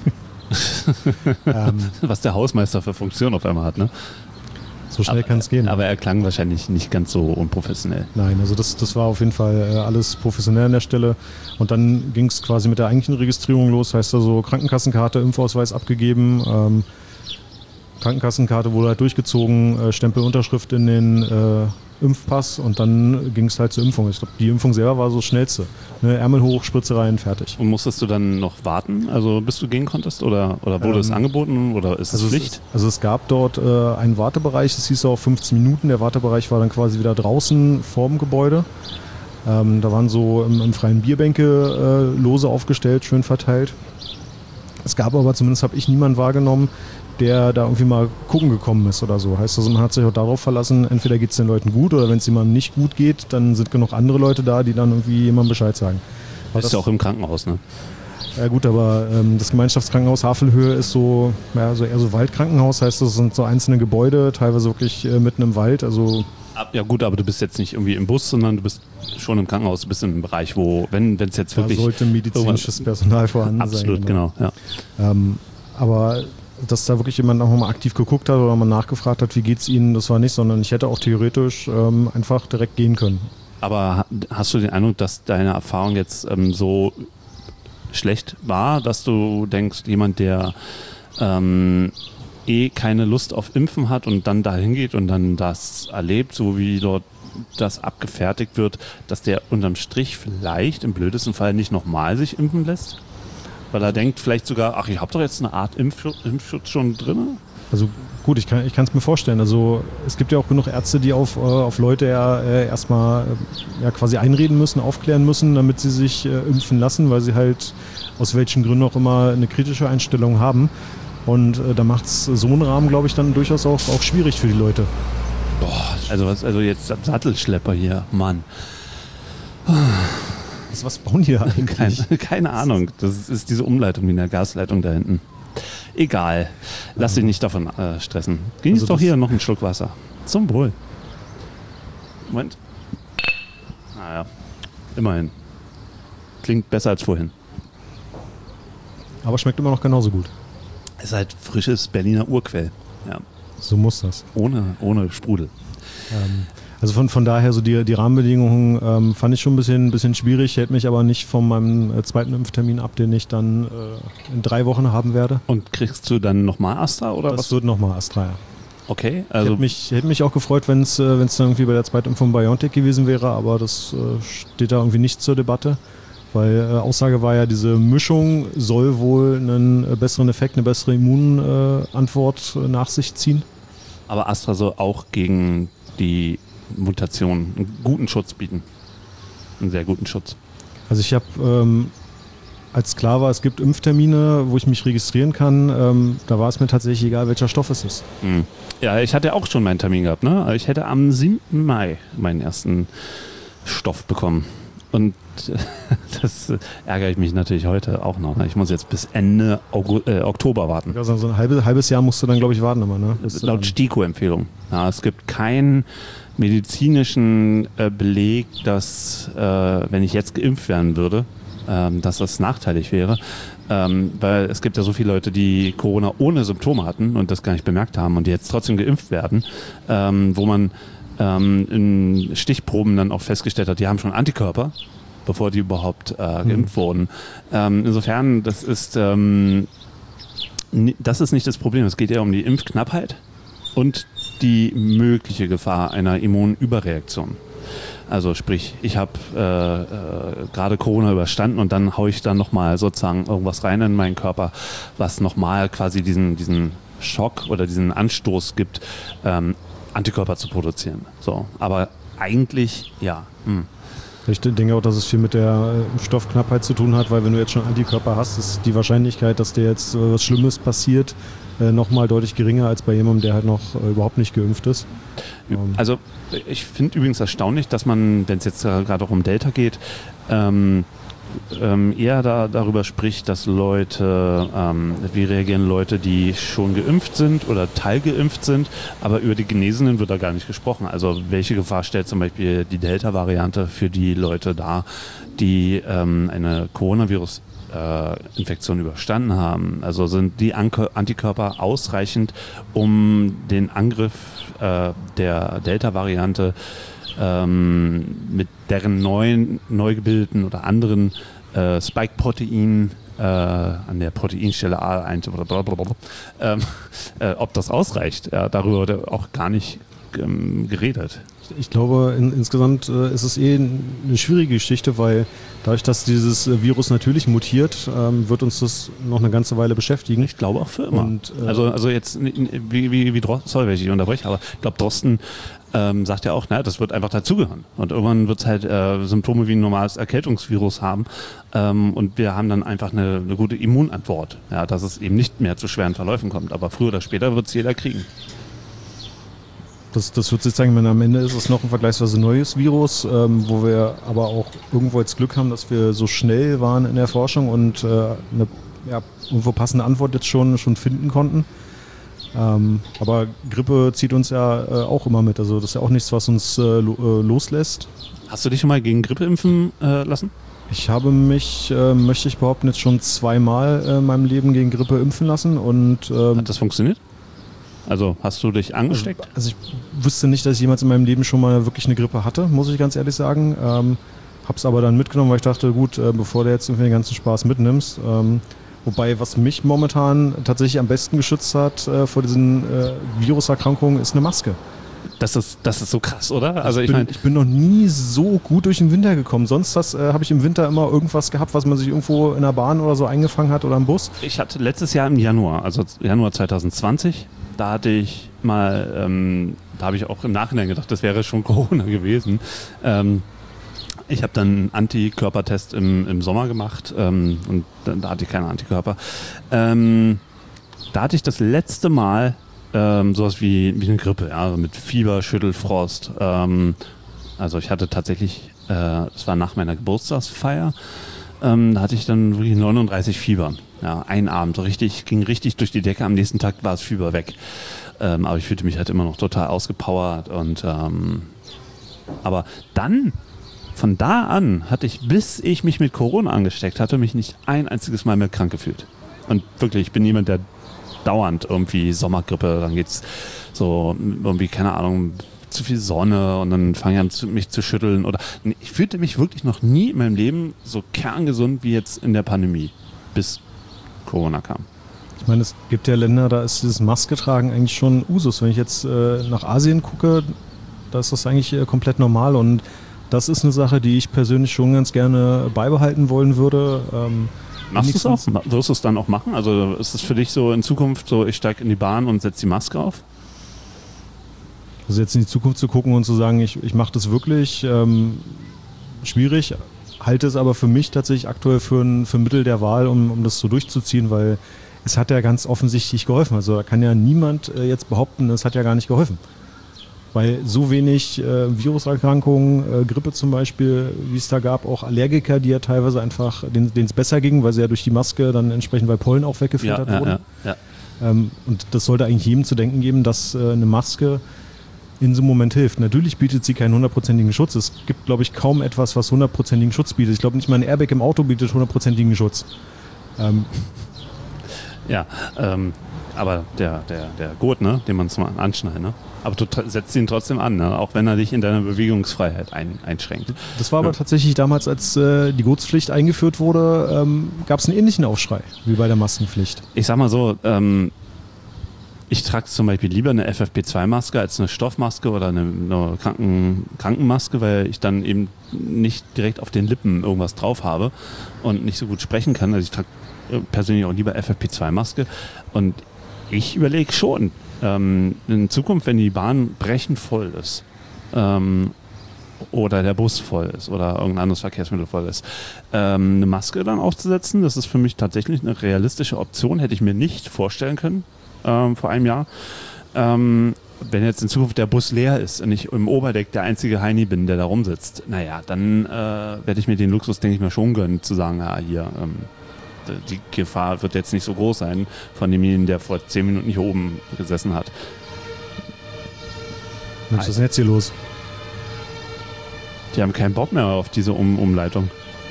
ähm, Was der Hausmeister für Funktion auf einmal hat, ne? So schnell kann es gehen. Aber er klang wahrscheinlich nicht ganz so unprofessionell. Nein, also das, das war auf jeden Fall äh, alles professionell an der Stelle. Und dann ging es quasi mit der eigentlichen Registrierung los. Heißt also Krankenkassenkarte, Impfausweis abgegeben. Ähm, Krankenkassenkarte wurde halt durchgezogen, äh, Stempel, Unterschrift in den äh, Impfpass und dann ging es halt zur Impfung. Ich glaube, die Impfung selber war so das Schnellste. Ne, Ärmel hoch, Spritze rein, fertig. Und musstest du dann noch warten, also bis du gehen konntest? Oder, oder wurde Ähm, es angeboten oder ist es Also Pflicht? es, also es gab dort äh, einen Wartebereich, es hieß auch fünfzehn Minuten. Der Wartebereich war dann quasi wieder draußen vorm Gebäude. Ähm, da waren so im, im freien Bierbänke äh, lose aufgestellt, schön verteilt. Es gab aber, zumindest habe ich niemanden wahrgenommen, der da irgendwie mal gucken gekommen ist oder so. Heißt also, man hat sich auch darauf verlassen, entweder geht es den Leuten gut oder wenn es jemandem nicht gut geht, dann sind genug andere Leute da, die dann irgendwie jemandem Bescheid sagen. Aber Ist ja auch im Krankenhaus, ne? Ja gut, aber ähm, das Gemeinschaftskrankenhaus Havelhöhe ist so, ja, so eher so Waldkrankenhaus, heißt das sind so einzelne Gebäude, teilweise wirklich äh, mitten im Wald. Also Ja gut, aber du bist jetzt nicht irgendwie im Bus, sondern du bist schon im Krankenhaus, du bist in einem Bereich, wo, wenn es jetzt da wirklich... sollte medizinisches Personal vorhanden Absolut, sein. genau. Ja. Ähm, aber dass da wirklich jemand auch mal aktiv geguckt hat oder mal nachgefragt hat, wie geht's Ihnen, das war nicht, sondern ich hätte auch theoretisch ähm, einfach direkt gehen können. Aber hast du den Eindruck, dass deine Erfahrung jetzt ähm, so schlecht war, dass du denkst, jemand, der ähm, eh keine Lust auf Impfen hat und dann da hingeht und dann das erlebt, so wie dort das abgefertigt wird, dass der unterm Strich vielleicht im blödesten Fall nicht nochmal sich impfen lässt? Weil er denkt vielleicht sogar, ach, ich habe doch jetzt eine Art Impfschutz, Impfschutz schon drin? Also Gut, ich kann es mir vorstellen. Also es gibt ja auch genug Ärzte, die auf, äh, auf Leute ja äh, erstmal äh, ja, quasi einreden müssen, aufklären müssen, damit sie sich äh, impfen lassen, weil sie halt aus welchen Gründen auch immer eine kritische Einstellung haben. Und äh, da macht es so einen Rahmen, glaube ich, dann durchaus auch, auch schwierig für die Leute. Boah, also was, also jetzt Sattelschlepper hier, Mann. Was, was bauen die da eigentlich? Keine, keine Ahnung. Das ist diese Umleitung wie in der Gasleitung da hinten. Egal. Lass dich nicht davon äh, stressen. Genieß Also doch das- hier noch einen Schluck Wasser. Zum Wohl. Moment. Naja, immerhin. Klingt besser als vorhin. Aber schmeckt immer noch genauso gut. Ist halt frisches Berliner Urquell. Ja. So muss das. Ohne, ohne Sprudel. Ähm, also von, von daher, so die, die Rahmenbedingungen ähm, fand ich schon ein bisschen, ein bisschen schwierig, hält mich aber nicht von meinem äh, zweiten Impftermin ab, den ich dann äh, in drei Wochen haben werde. Und kriegst du dann nochmal Astra oder Das was? wird nochmal Astra, ja. Okay, Also also hätte mich, hätte mich auch gefreut, wenn es äh, wenn's dann irgendwie bei der Zweitimpfung BioNTech gewesen wäre, aber das äh, steht da irgendwie nicht zur Debatte. Weil äh, Aussage war ja, diese Mischung soll wohl einen äh, besseren Effekt, eine bessere Immunantwort äh, nach sich ziehen. aber Astra soll auch gegen die Mutation einen guten Schutz bieten. Einen sehr guten Schutz. Also ich habe, ähm, als klar war, es gibt Impftermine, wo ich mich registrieren kann, ähm, da war es mir tatsächlich egal, welcher Stoff es ist. Hm. Ja, ich hatte auch schon meinen Termin gehabt. Ne? Ich hätte am siebten Mai meinen ersten Stoff bekommen. Und das ärgere ich mich natürlich heute auch noch. Ne? Ich muss jetzt bis Ende August, äh, Oktober warten. Also so ein halbes, halbes Jahr musst du dann, glaube ich, warten immer. Ne? Bis du Laut dann- STIKO-Empfehlung. Ja, es gibt keinen medizinischen äh, Beleg, dass, äh, wenn ich jetzt geimpft werden würde, ähm, dass das nachteilig wäre. Ähm, weil es gibt ja so viele Leute, die Corona ohne Symptome hatten und das gar nicht bemerkt haben und die jetzt trotzdem geimpft werden, ähm, wo man ähm, in Stichproben dann auch festgestellt hat, die haben schon Antikörper, bevor die überhaupt äh, geimpft wurden. Ähm, insofern, das ist, ähm, ni- das ist nicht das Problem. Es geht ja um die Impfknappheit und die mögliche Gefahr einer Immunüberreaktion. Also sprich, ich habe äh, äh, gerade Corona überstanden und dann haue ich dann nochmal sozusagen irgendwas rein in meinen Körper, was nochmal quasi diesen, diesen Schock oder diesen Anstoß gibt, ähm, Antikörper zu produzieren. So, aber eigentlich ja. Hm. Ich denke auch, dass es viel mit der äh, Impfstoffknappheit zu tun hat, weil wenn du jetzt schon Antikörper hast, ist die Wahrscheinlichkeit, dass dir jetzt äh, was Schlimmes passiert, äh, nochmal deutlich geringer als bei jemandem, der halt noch äh, überhaupt nicht geimpft ist. Ähm, Also ich finde übrigens erstaunlich, dass man, wenn es jetzt äh, gerade auch um Delta geht, ähm, ähm, eher da, darüber spricht, dass Leute, ähm, wie reagieren Leute, die schon geimpft sind oder teilgeimpft sind, aber über die Genesenen wird da gar nicht gesprochen. Also welche Gefahr stellt zum Beispiel die Delta-Variante für die Leute dar, die ähm, eine Coronavirus äh, Infektion überstanden haben? Also sind die Ank- Antikörper ausreichend, um den Angriff äh, der Delta-Variante ähm, mit deren neuen, neu gebildeten oder anderen äh, Spike-Proteinen äh, an der Proteinstelle A eins oder blablabla, ähm, äh, ob das ausreicht. Ja, darüber wurde auch gar nicht ähm, geredet. Ich glaube, in, insgesamt äh, ist es eh eine schwierige Geschichte, weil dadurch, dass dieses äh, Virus natürlich mutiert, ähm, wird uns das noch eine ganze Weile beschäftigen. Ich glaube auch für immer. Und, äh, also, also jetzt, wie, wie, wie Drosten, sorry, wenn ich dich unterbreche, aber ich glaube, Drosten ähm, sagt ja auch, na, das wird einfach dazugehören. Und irgendwann wird es halt äh, Symptome wie ein normales Erkältungsvirus haben. Ähm, und wir haben dann einfach eine, eine gute Immunantwort, ja, dass es eben nicht mehr zu schweren Verläufen kommt. Aber früher oder später wird es jeder kriegen. Das, das wird sich zeigen, wenn am Ende ist es noch ein vergleichsweise neues Virus, ähm, wo wir aber auch irgendwo jetzt Glück haben, dass wir so schnell waren in der Forschung und äh, eine ja, irgendwo passende Antwort jetzt schon, schon finden konnten. Ähm, aber Grippe zieht uns ja äh, auch immer mit. Also das ist ja auch nichts, was uns äh, lo- äh, loslässt. Hast du dich schon mal gegen Grippe impfen äh, lassen? Ich habe mich, äh, möchte ich behaupten, jetzt schon zweimal äh, in meinem Leben gegen Grippe impfen lassen und ähm, Hat das funktioniert? Also hast du dich angesteckt? Also ich wusste nicht, dass ich jemals in meinem Leben schon mal wirklich eine Grippe hatte, muss ich ganz ehrlich sagen. Ähm, hab's aber dann mitgenommen, weil ich dachte, gut, äh, bevor du jetzt irgendwie den ganzen Spaß mitnimmst. Ähm, wobei, was mich momentan tatsächlich am besten geschützt hat äh, vor diesen äh, Viruserkrankungen, ist eine Maske. Das ist, das ist so krass, oder? Also ich bin, meine, ich bin noch nie so gut durch den Winter gekommen. Sonst äh, habe ich im Winter immer irgendwas gehabt, was man sich irgendwo in der Bahn oder so eingefangen hat oder im Bus. ich hatte letztes Jahr im Januar, also Januar zwanzig zwanzig, da hatte ich mal, ähm, da habe ich auch im Nachhinein gedacht, das wäre schon Corona gewesen. Ähm, ich habe dann einen Antikörpertest im, im Sommer gemacht ähm, und da, da hatte ich keine Antikörper. Ähm, da hatte ich das letzte Mal ähm, sowas wie, wie eine Grippe, ja, also mit Fieber, Schüttelfrost. Ähm, also ich hatte tatsächlich, äh, das war nach meiner Geburtstagsfeier, ähm, da hatte ich dann wirklich neununddreißig Fieber. Ja, ein Abend, so richtig, ging richtig durch die Decke. Am nächsten Tag war das Fieber weg. Ähm, aber ich fühlte mich halt immer noch total ausgepowert. Und, ähm, aber dann, von da an, hatte ich, bis ich mich mit Corona angesteckt hatte, mich nicht ein einziges Mal mehr krank gefühlt. Und wirklich, ich bin jemand, der dauernd irgendwie Sommergrippe, dann geht's so irgendwie, keine Ahnung, zu viel Sonne und dann fange ich an, zu, mich zu schütteln. Oder ich fühlte mich wirklich noch nie in meinem Leben so kerngesund wie jetzt in der Pandemie, bis Corona kam. Ich meine, es gibt ja Länder, da ist dieses Maske tragen eigentlich schon Usus. Wenn ich jetzt äh, nach Asien gucke, da ist das eigentlich äh, komplett normal und das ist eine Sache, die ich persönlich schon ganz gerne beibehalten wollen würde. Ähm, Machst du es auch? Wirst du es dann auch machen? Also ist es für dich so in Zukunft so, ich steige in die Bahn und setze die Maske auf? Also jetzt in die Zukunft zu gucken und zu sagen, ich, ich mache das wirklich, ähm, schwierig, halte es aber für mich tatsächlich aktuell für ein, für ein Mittel der Wahl, um, um das so durchzuziehen, weil es hat ja ganz offensichtlich geholfen. Also da kann ja niemand äh, jetzt behaupten, es hat ja gar nicht geholfen. Weil so wenig äh, Viruserkrankungen, äh, Grippe zum Beispiel, wie es da gab, auch Allergiker, die ja teilweise einfach, denen es besser ging, weil sie ja durch die Maske dann entsprechend, weil Pollen auch weggefiltert ja, ja, wurden. Ja, ja. Ähm, und das sollte eigentlich jedem zu denken geben, dass äh, eine Maske in so einem Moment hilft. Natürlich bietet sie keinen hundertprozentigen Schutz. Es gibt, glaube ich, kaum etwas, was hundertprozentigen Schutz bietet. Ich glaube nicht mal ein Airbag im Auto bietet hundertprozentigen Schutz. Ähm. Ja, ähm, aber der, der, der Gurt, ne, den man zum Anschnallen, ne? Aber du t- setzt ihn trotzdem an, ne? Auch wenn er dich in deiner Bewegungsfreiheit ein, einschränkt. Das war aber ja. tatsächlich damals, als äh, die Gurtspflicht eingeführt wurde, ähm, gab es einen ähnlichen Aufschrei wie bei der Maskenpflicht. Ich sag mal so, ähm, ich trage zum Beispiel lieber eine F F P zwei Maske als eine Stoffmaske oder eine, eine Kranken, Krankenmaske, weil ich dann eben nicht direkt auf den Lippen irgendwas drauf habe und nicht so gut sprechen kann. Also ich trage persönlich auch lieber F F P zwei Maske und ich überlege schon, ähm, in Zukunft, wenn die Bahn brechend voll ist ähm, oder der Bus voll ist oder irgendein anderes Verkehrsmittel voll ist, ähm, eine Maske dann aufzusetzen, das ist für mich tatsächlich eine realistische Option, hätte ich mir nicht vorstellen können. Ähm, vor einem Jahr. Ähm, wenn jetzt in Zukunft der Bus leer ist und ich im Oberdeck der einzige Heini bin, der da rumsitzt, naja, dann äh, werde ich mir den Luxus, denke ich mal, schon gönnen, zu sagen, ja, hier, ähm, die Gefahr wird jetzt nicht so groß sein von demjenigen, der vor zehn Minuten hier oben gesessen hat. Mensch, was ist denn jetzt hier los? Die haben keinen Bock mehr auf diese um- Umleitung.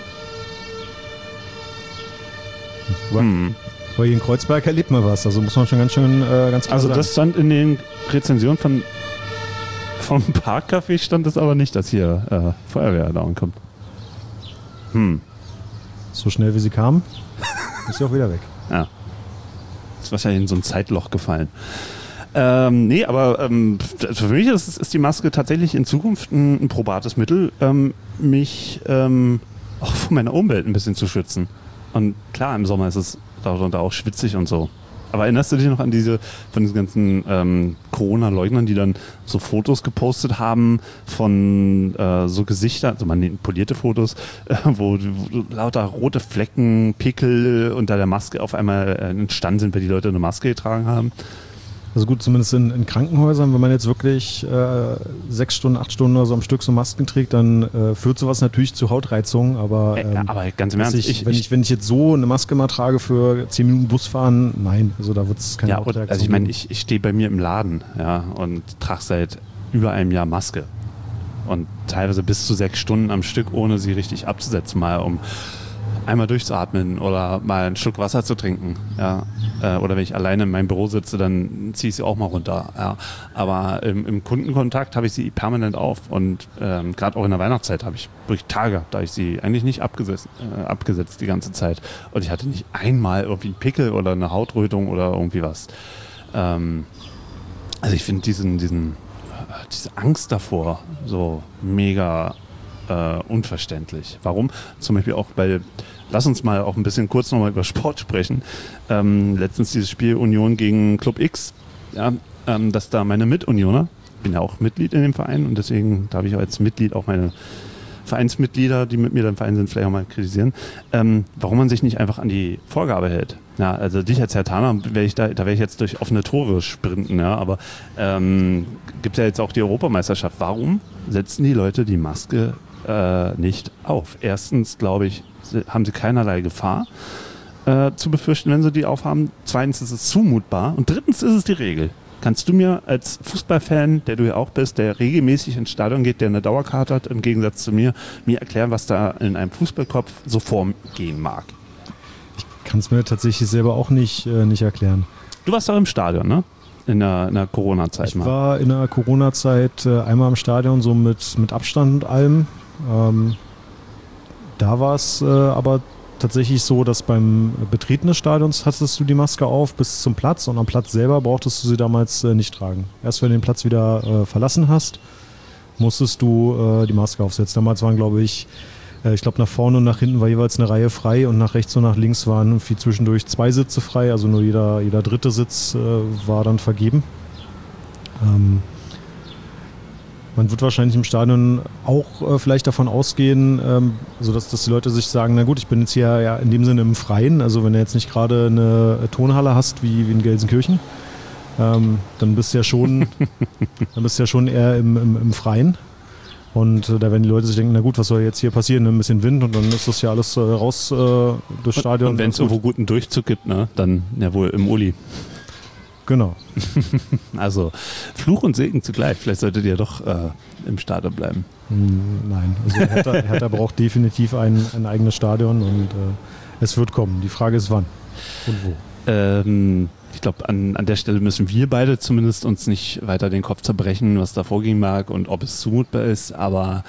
Hm. Aber hier in Kreuzberg erlebt man was, also muss man schon ganz schön äh, ganz klar Also sagen. das stand in den Rezensionen von vom Parkcafé, stand es aber nicht, dass hier äh, Feuerwehr da kommt. Hm. So schnell wie sie kam, ist sie auch wieder weg. Ja. Ist wahrscheinlich in so ein Zeitloch gefallen. Ähm, nee, aber ähm, für mich ist, ist die Maske tatsächlich in Zukunft ein, ein probates Mittel, ähm, mich ähm, auch von meiner Umwelt ein bisschen zu schützen. Und klar, im Sommer ist es darunter auch schwitzig und so. Aber erinnerst du dich noch an diese, von diesen ganzen ähm, Corona-Leugnern, die dann so Fotos gepostet haben von äh, so Gesichtern, also man nennt polierte Fotos, äh, wo, wo lauter rote Flecken, Pickel unter der Maske auf einmal äh, entstanden sind, weil die Leute eine Maske getragen haben? Also gut, zumindest in, in Krankenhäusern, wenn man jetzt wirklich äh, sechs Stunden, acht Stunden oder so am Stück so Masken trägt, dann äh, führt sowas natürlich zu Hautreizungen. Aber, ähm, äh, aber ganz im Ernst, ich, ich, wenn, ich, wenn ich jetzt so eine Maske mal trage für zehn Minuten Busfahren, nein, also da wird es keine ja, Hautreaktion also ich meine, geben. ich, ich stehe bei mir im Laden, ja, und trage seit über einem Jahr Maske. Und teilweise bis zu sechs Stunden am Stück, ohne sie richtig abzusetzen, mal um einmal durchzuatmen oder mal einen Schluck Wasser zu trinken. Ja. Äh, oder wenn ich alleine in meinem Büro sitze, dann ziehe ich sie auch mal runter. Ja. Aber im, im Kundenkontakt habe ich sie permanent auf. Und ähm, gerade auch in der Weihnachtszeit habe ich wirklich Tage gehabt, da habe ich sie eigentlich nicht abgesetzt, äh, abgesetzt die ganze Zeit. Und ich hatte nicht einmal irgendwie einen Pickel oder eine Hautrötung oder irgendwie was. Ähm, also ich finde diesen, diesen, äh, diese Angst davor so mega äh, unverständlich. Warum? Zum Beispiel auch, weil, lass uns mal auch ein bisschen kurz nochmal über Sport sprechen. Ähm, letztens dieses Spiel Union gegen Club X, ja, ähm, dass da meine Mitunioner, ich bin ja auch Mitglied in dem Verein und deswegen darf ich auch als Mitglied auch meine Vereinsmitglieder, die mit mir im Verein sind, vielleicht auch mal kritisieren, ähm, warum man sich nicht einfach an die Vorgabe hält. Ja, also dich als Herr Thaner, wär ich da, da werde ich jetzt durch offene Tore sprinten, ja, aber ähm, gibt ja jetzt auch die Europameisterschaft. Warum setzen die Leute die Maske äh, nicht auf? Erstens, glaube ich, haben sie keinerlei Gefahr äh, zu befürchten, wenn sie die aufhaben. Zweitens ist es zumutbar und drittens ist es die Regel. Kannst du mir als Fußballfan, der du ja auch bist, der regelmäßig ins Stadion geht, der eine Dauerkarte hat, im Gegensatz zu mir, mir erklären, was da in einem Fußballkopf so vorgehen mag? Ich kann es mir tatsächlich selber auch nicht, äh, nicht erklären. Du warst doch im Stadion, ne? In der, in der Corona-Zeit ich mal. Ich war in der Corona-Zeit äh, einmal im Stadion, so mit, mit Abstand und allem. Ähm, da war es äh, aber tatsächlich so, dass beim Betreten des Stadions hattest du die Maske auf bis zum Platz und am Platz selber brauchtest du sie damals äh, nicht tragen. Erst wenn du den Platz wieder äh, verlassen hast, musstest du äh, die Maske aufsetzen. Damals waren, glaube ich, äh, ich glaube nach vorne und nach hinten war jeweils eine Reihe frei und nach rechts und nach links waren irgendwie zwischendurch zwei Sitze frei, also nur jeder, jeder dritte Sitz äh, war dann vergeben. Ähm, Man wird wahrscheinlich im Stadion auch äh, vielleicht davon ausgehen, ähm, also dass, dass die Leute sich sagen, na gut, ich bin jetzt hier ja in dem Sinne im Freien, also wenn du jetzt nicht gerade eine Tonhalle hast wie, wie in Gelsenkirchen, ähm, dann bist du ja schon, dann bist du ja schon eher im, im, im Freien. Und äh, da werden die Leute sich denken, na gut, was soll jetzt hier passieren? Ein bisschen Wind und dann ist das ja alles äh, raus äh, durchs Stadion. Und wenn es irgendwo guten Durchzug gibt, ne, dann ja wohl im Uli. Genau. Also Fluch und Segen zugleich. Vielleicht solltet ihr doch äh, im Stadion bleiben. Nein, also Hertha, Hertha braucht definitiv ein, ein eigenes Stadion und äh, es wird kommen. Die Frage ist wann und wo. Ähm, ich glaube, an, an der Stelle müssen wir beide zumindest uns nicht weiter den Kopf zerbrechen, was da vorgehen mag und ob es zumutbar ist. Aber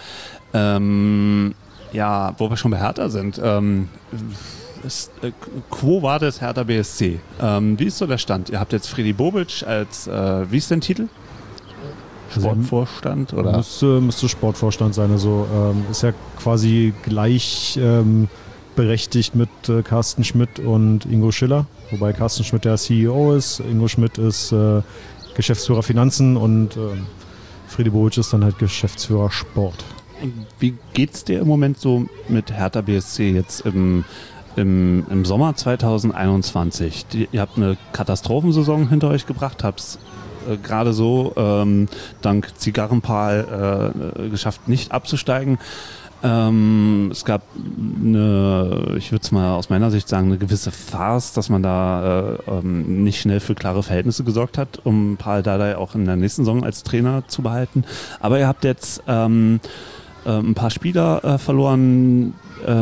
ähm, ja, wo wir schon bei Hertha sind, ähm, Ist, äh, Quo Vadis Hertha B S C. Ähm, wie ist so der Stand? Ihr habt jetzt Fredi Bobic als, äh, wie ist dein Titel? Sportvorstand? Oder? Müsste, müsste Sportvorstand sein. Also ähm, ist ja quasi gleich ähm, berechtigt mit äh, Carsten Schmidt und Ingo Schiller. Wobei Carsten Schmidt der C E O ist, Ingo Schmidt ist äh, Geschäftsführer Finanzen und äh, Fredi Bobic ist dann halt Geschäftsführer Sport. Und wie geht's dir im Moment so mit Hertha B S C jetzt im Im, im Sommer zwanzig einundzwanzig? Die, ihr habt eine Katastrophensaison hinter euch gebracht, habt es äh, gerade so ähm, dank Zigarrenpal äh, geschafft, nicht abzusteigen. Ähm, es gab eine, ich würde es mal aus meiner Sicht sagen, eine gewisse Farce, dass man da äh, ähm, nicht schnell für klare Verhältnisse gesorgt hat, um Pal Dardai auch in der nächsten Saison als Trainer zu behalten. Aber ihr habt jetzt ähm, äh, ein paar Spieler äh, verloren,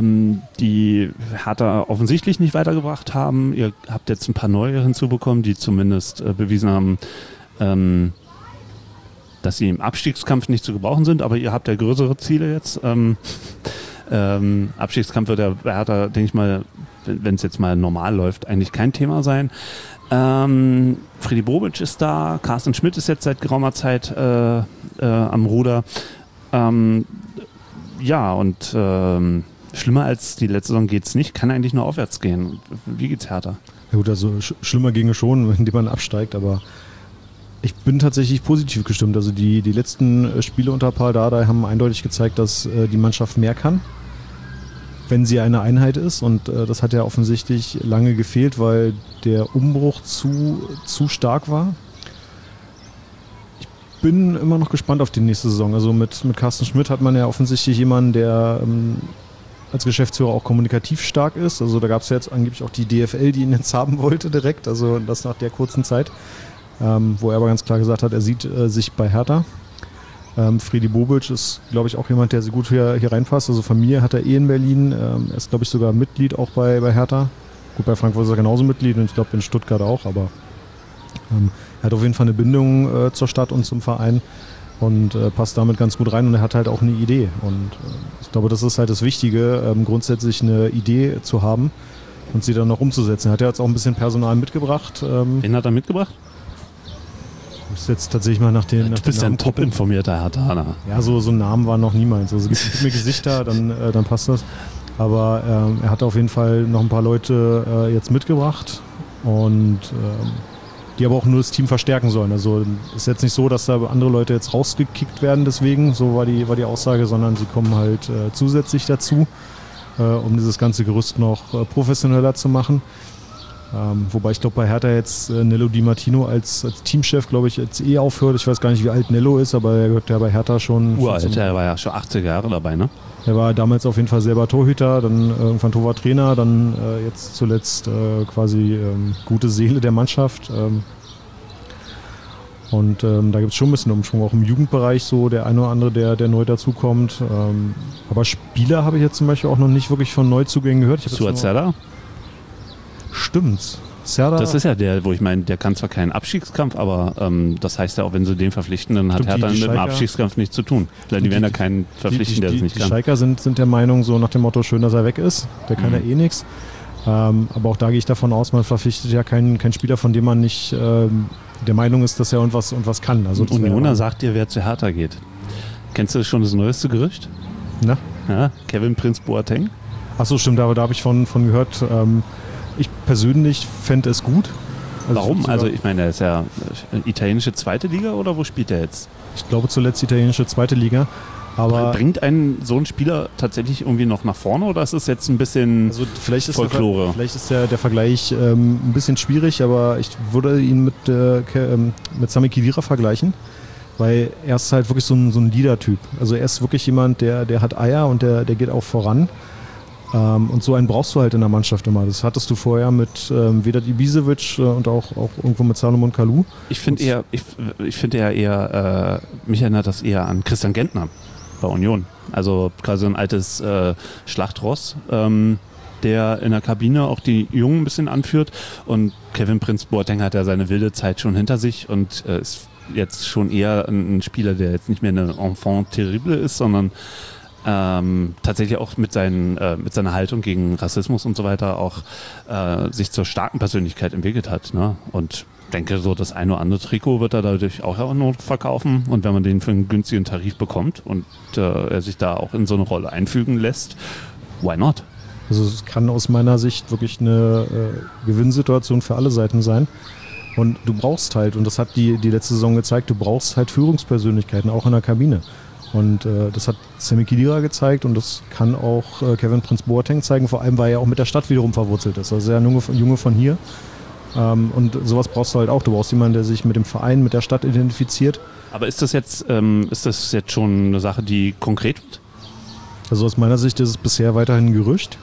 die Hertha offensichtlich nicht weitergebracht haben. Ihr habt jetzt ein paar neue hinzubekommen, die zumindest äh, bewiesen haben, ähm, dass sie im Abstiegskampf nicht zu gebrauchen sind, aber ihr habt ja größere Ziele jetzt. Ähm, ähm, Abstiegskampf wird ja bei Hertha, denke ich mal, wenn es jetzt mal normal läuft, eigentlich kein Thema sein. Ähm, Fredi Bobic ist da, Carsten Schmidt ist jetzt seit geraumer Zeit äh, äh, am Ruder. Ähm, ja, und ähm, schlimmer als die letzte Saison geht's nicht, kann eigentlich nur aufwärts gehen. Wie geht's Hertha? Ja gut, also sch- schlimmer ginge schon, indem man absteigt, aber ich bin tatsächlich positiv gestimmt. Also die, die letzten Spiele unter Pal Dardai haben eindeutig gezeigt, dass äh, die Mannschaft mehr kann, wenn sie eine Einheit ist. Und äh, das hat ja offensichtlich lange gefehlt, weil der Umbruch zu, zu stark war. Ich bin immer noch gespannt auf die nächste Saison. Also mit, mit Carsten Schmidt hat man ja offensichtlich jemanden, der ähm, als Geschäftsführer auch kommunikativ stark ist. Also da gab es ja jetzt angeblich auch die D F L, die ihn jetzt haben wollte direkt, also das nach der kurzen Zeit, ähm, wo er aber ganz klar gesagt hat, er sieht äh, sich bei Hertha. Ähm, Fredi Bobic ist, glaube ich, auch jemand, der sehr gut hier, hier reinpasst. Also Familie hat er eh in Berlin. Ähm, er ist, glaube ich, sogar Mitglied auch bei, bei Hertha. Gut, bei Frankfurt ist er genauso Mitglied und ich glaube in Stuttgart auch, aber ähm, er hat auf jeden Fall eine Bindung äh, zur Stadt und zum Verein. Und äh, passt damit ganz gut rein und er hat halt auch eine Idee. Und äh, ich glaube, das ist halt das Wichtige, ähm, grundsätzlich eine Idee zu haben und sie dann noch umzusetzen. Er hat ja jetzt auch ein bisschen Personal mitgebracht. Ähm, Wen hat er mitgebracht? Ich muss jetzt tatsächlich mal nach den. Du nach bist den ja ein Namen top gucken. informierter Herthaner. Ja, so, so Namen waren noch niemals. Also gib mir Gesichter, dann, äh, dann passt das. Aber ähm, er hat auf jeden Fall noch ein paar Leute äh, jetzt mitgebracht und ähm, die aber auch nur das Team verstärken sollen. Also ist jetzt nicht so, dass da andere Leute jetzt rausgekickt werden deswegen, so war die, war die Aussage, sondern sie kommen halt äh, zusätzlich dazu, äh, um dieses ganze Gerüst noch äh, professioneller zu machen. Ähm, wobei ich glaube, bei Hertha jetzt äh, Nello Di Martino als, als Teamchef, glaube ich, jetzt eh aufhört. Ich weiß gar nicht, wie alt Nello ist, aber er gehört ja bei Hertha schon... Uralt, er war ja schon achtzig Jahre dabei, ne? Er war damals auf jeden Fall selber Torhüter, dann äh, irgendwann Torwarttrainer, dann äh, jetzt zuletzt äh, quasi ähm, gute Seele der Mannschaft. Ähm, und ähm, da gibt es schon ein bisschen Umschwung, auch im Jugendbereich so der eine oder andere, der, der neu dazukommt. Ähm, aber Spieler habe ich jetzt zum Beispiel auch noch nicht wirklich von Neuzugängen gehört. Stuart Serdar? Stimmt's. Serdar, das ist ja der, wo ich meine, der kann zwar keinen Abstiegskampf, aber ähm, das heißt ja auch, wenn sie den verpflichten, dann hat Hertha mit dem Abstiegskampf nichts zu tun. Die, die werden ja keinen verpflichten, die, die, der das nicht die kann. Die Schalker sind, sind der Meinung, so nach dem Motto, schön, dass er weg ist, der kann mhm. ja eh nichts. Ähm, aber auch da gehe ich davon aus, man verpflichtet ja keinen, keinen Spieler, von dem man nicht ähm, der Meinung ist, dass er irgendwas, irgendwas kann. Also Unioner sagt dir, wer zu Hertha geht. Kennst du schon das neueste Gerücht? Na? Ja, Kevin Prince Boateng? Achso, stimmt, aber da habe ich von, von gehört. Ähm, ich persönlich fände es gut. Also warum? Also ich meine, er ist ja italienische zweite Liga oder wo spielt er jetzt? Ich glaube zuletzt italienische zweite Liga. Aber bringt einen so ein Spieler tatsächlich irgendwie noch nach vorne oder ist es jetzt ein bisschen also vielleicht ist Folklore? Der, vielleicht ist der, der Vergleich ähm, ein bisschen schwierig, aber ich würde ihn mit, äh, mit Sami Khedira vergleichen, weil er ist halt wirklich so ein, so ein Leader-Typ. Also er ist wirklich jemand, der, der hat Eier und der, der geht auch voran. Ähm, und so einen brauchst du halt in der Mannschaft immer. Das hattest du vorher mit ähm, Vedat Ibisevic äh, und auch, auch irgendwo mit Salomon Kalou. Ich finde eher, ich, ich finde eher, eher äh, mich erinnert das eher an Christian Gentner bei Union. Also quasi ein altes äh, Schlachtross, ähm, der in der Kabine auch die Jungen ein bisschen anführt. Und Kevin Prince Boateng hat ja seine wilde Zeit schon hinter sich und äh, ist jetzt schon eher ein, ein Spieler, der jetzt nicht mehr eine Enfant terrible ist, sondern ähm, tatsächlich auch mit, seinen, äh, mit seiner Haltung gegen Rassismus und so weiter auch äh, sich zur starken Persönlichkeit entwickelt hat. Ne? Und denke, so das eine oder andere Trikot wird er dadurch auch noch verkaufen. Und wenn man den für einen günstigen Tarif bekommt und äh, er sich da auch in so eine Rolle einfügen lässt, why not? Also es kann aus meiner Sicht wirklich eine äh, Gewinnsituation für alle Seiten sein. Und du brauchst halt, und das hat die, die letzte Saison gezeigt, du brauchst halt Führungspersönlichkeiten, auch in der Kabine. Und äh, das hat Sami Khedira gezeigt und das kann auch äh, Kevin Prince Boateng zeigen, vor allem weil er auch mit der Stadt wiederum verwurzelt ist. Also er ist ein Junge, Junge von hier. Ähm, und sowas brauchst du halt auch. Du brauchst jemanden, der sich mit dem Verein, mit der Stadt identifiziert. Aber ist das jetzt, ähm, ist das jetzt schon eine Sache, die konkret wird? Also aus meiner Sicht ist es bisher weiterhin ein Gerücht.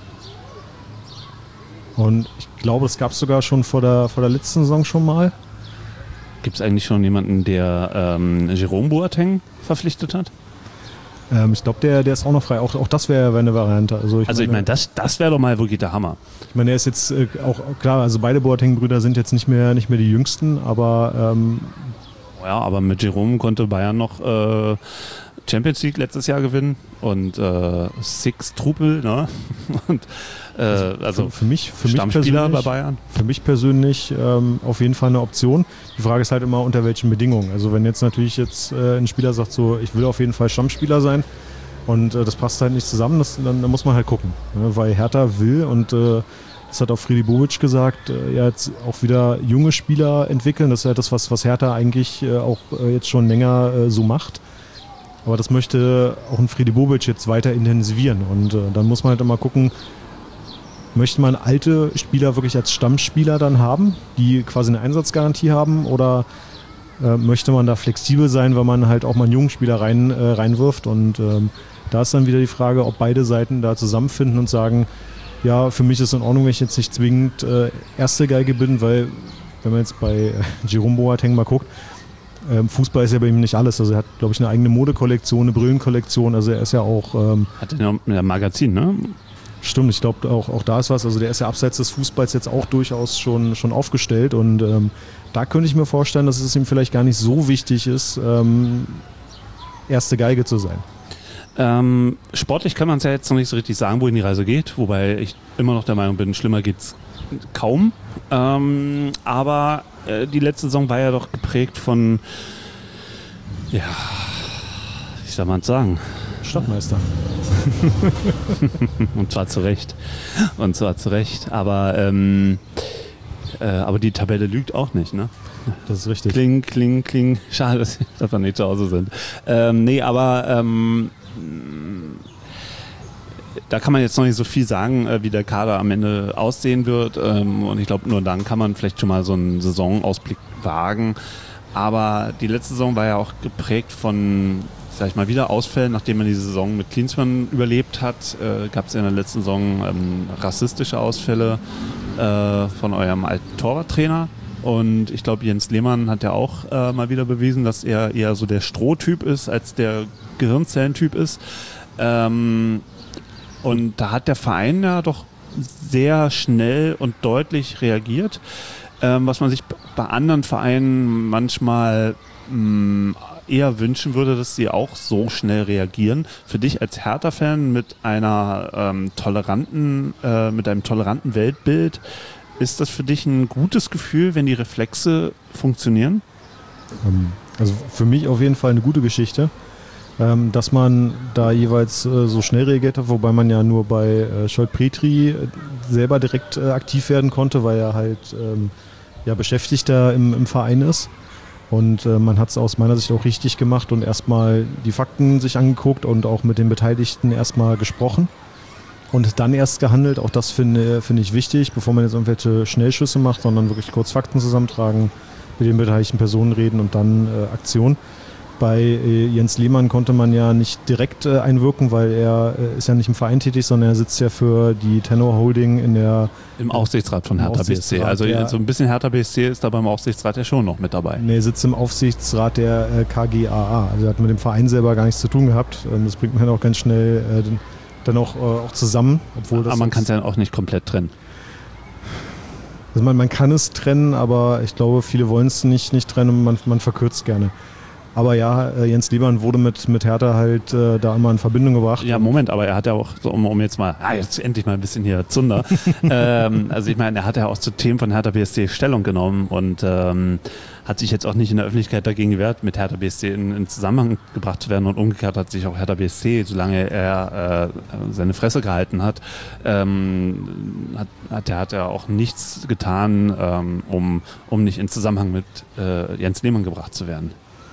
Und ich glaube, das gab es sogar schon vor der, vor der letzten Saison schon mal. Gibt es eigentlich schon jemanden, der ähm, Jerome Boateng verpflichtet hat? Ähm, ich glaube, der, der ist auch noch frei. Auch, auch das wäre wär eine Variante. Also ich also meine, ich meine, das, das wäre doch mal wirklich der Hammer. Ich meine, er ist jetzt äh, auch, klar, also beide Boateng-Brüder sind jetzt nicht mehr, nicht mehr die jüngsten, aber... Ähm, ja, aber mit Jerome konnte Bayern noch äh, Champions League letztes Jahr gewinnen und äh, Six Trupel, ne? Und äh, also für, für mich, für Stammspieler mich bei Bayern. Für mich persönlich ähm, auf jeden Fall eine Option. Die Frage ist halt immer, unter welchen Bedingungen. Also wenn jetzt natürlich jetzt äh, ein Spieler sagt so, ich will auf jeden Fall Stammspieler sein und äh, das passt halt nicht zusammen, das, dann, dann muss man halt gucken. Ne? Weil Hertha will und äh, das hat auch Friedi Bobic gesagt, äh, ja, jetzt auch wieder junge Spieler entwickeln. Das ist ja das, was, was Hertha eigentlich äh, auch äh, jetzt schon länger äh, so macht. Aber das möchte auch ein Friedi Bobic jetzt weiter intensivieren. Und äh, dann muss man halt immer gucken, möchte man alte Spieler wirklich als Stammspieler dann haben, die quasi eine Einsatzgarantie haben, oder äh, möchte man da flexibel sein, weil man halt auch mal einen jungen Spieler rein, äh, reinwirft? Und ähm, da ist dann wieder die Frage, ob beide Seiten da zusammenfinden und sagen, ja, für mich ist es in Ordnung, wenn ich jetzt nicht zwingend äh, erste Geige bin, weil, wenn man jetzt bei äh, Jerome Boateng mal guckt, äh, Fußball ist ja bei ihm nicht alles. Also er hat, glaube ich, eine eigene Modekollektion, eine Brillenkollektion. Also er ist ja auch... Ähm, hat er ja ein Magazin, ne? Stimmt, ich glaube, auch, auch da ist was. Also der ist ja abseits des Fußballs jetzt auch durchaus schon, schon aufgestellt. Und ähm, da könnte ich mir vorstellen, dass es ihm vielleicht gar nicht so wichtig ist, ähm, erste Geige zu sein. Ähm, sportlich kann man es ja jetzt noch nicht so richtig sagen, wohin die Reise geht, wobei ich immer noch der Meinung bin, schlimmer geht's kaum. Ähm, aber äh, die letzte Saison war ja doch geprägt von, ja, wie soll man es sagen? Stadtmeister. Und zwar zu Recht. Und zwar zu Recht. Aber, ähm, äh, aber die Tabelle lügt auch nicht, ne? das ist richtig. Kling, kling, kling. Schade, dass wir nicht zu Hause sind. Ähm, nee, aber ähm, da kann man jetzt noch nicht so viel sagen, äh, wie der Kader am Ende aussehen wird. Ähm, und ich glaube, nur dann kann man vielleicht schon mal so einen Saisonausblick wagen. Aber die letzte Saison war ja auch geprägt von, sag ich mal, wieder Ausfällen. Nachdem man die Saison mit Klinsmann überlebt hat, äh, gab es ja in der letzten Saison ähm, rassistische Ausfälle äh, von eurem alten Torwarttrainer. Und ich glaube, Jens Lehmann hat ja auch äh, mal wieder bewiesen, dass er eher so der Strohtyp ist, als der Gehirnzellentyp ist. Ähm, und da hat der Verein ja doch sehr schnell und deutlich reagiert, ähm, was man sich bei anderen Vereinen manchmal mh, eher wünschen würde, dass sie auch so schnell reagieren. Für dich als Hertha-Fan mit einer ähm, toleranten, äh, mit einem toleranten Weltbild, ist das für dich ein gutes Gefühl, wenn die Reflexe funktionieren? Also für mich auf jeden Fall eine gute Geschichte, ähm, dass man da jeweils äh, so schnell reagiert hat, wobei man ja nur bei äh, Scholt-Petri selber direkt äh, aktiv werden konnte, weil er halt ähm, ja, Beschäftigter im, im Verein ist. Und äh, man hat es aus meiner Sicht auch richtig gemacht und erstmal die Fakten sich angeguckt und auch mit den Beteiligten erstmal gesprochen. Und dann erst gehandelt, auch das finde, finde ich wichtig, bevor man jetzt irgendwelche Schnellschüsse macht, sondern wirklich kurz Fakten zusammentragen, mit den beteiligten Personen reden und dann äh, Aktion. Bei äh, Jens Lehmann konnte man ja nicht direkt äh, einwirken, weil er äh, ist ja nicht im Verein tätig, sondern er sitzt ja für die Tenor Holding in der... Im Aufsichtsrat von Hertha B S C. Also der, so ein bisschen Hertha B S C ist da beim Aufsichtsrat ja schon noch mit dabei. Nee, er sitzt im Aufsichtsrat der äh, K G A A. Also er hat mit dem Verein selber gar nichts zu tun gehabt. Ähm, das bringt man dann auch ganz schnell... Äh, den, dann auch, äh, auch zusammen. Obwohl das aber man kann es ja auch nicht komplett trennen. Also man, man kann es trennen, aber ich glaube, viele wollen es nicht, nicht trennen und man, man verkürzt gerne. Aber ja, äh, Jens Lehmann wurde mit, mit Hertha halt äh, da immer in Verbindung gebracht. Ja, Moment, aber er hat ja auch, so, um, um jetzt mal, ah, jetzt endlich mal ein bisschen hier Zunder. ähm, also ich meine, er hat ja auch zu Themen von Hertha B S C Stellung genommen und ähm, hat sich jetzt auch nicht in der Öffentlichkeit dagegen gewehrt, mit Hertha B S C in, in Zusammenhang gebracht zu werden, und umgekehrt hat sich auch Hertha B S C, solange er äh, seine Fresse gehalten hat, ähm, hat, hat, er, hat er auch nichts getan, ähm, um, um nicht in Zusammenhang mit äh, Jens Lehmann gebracht zu werden.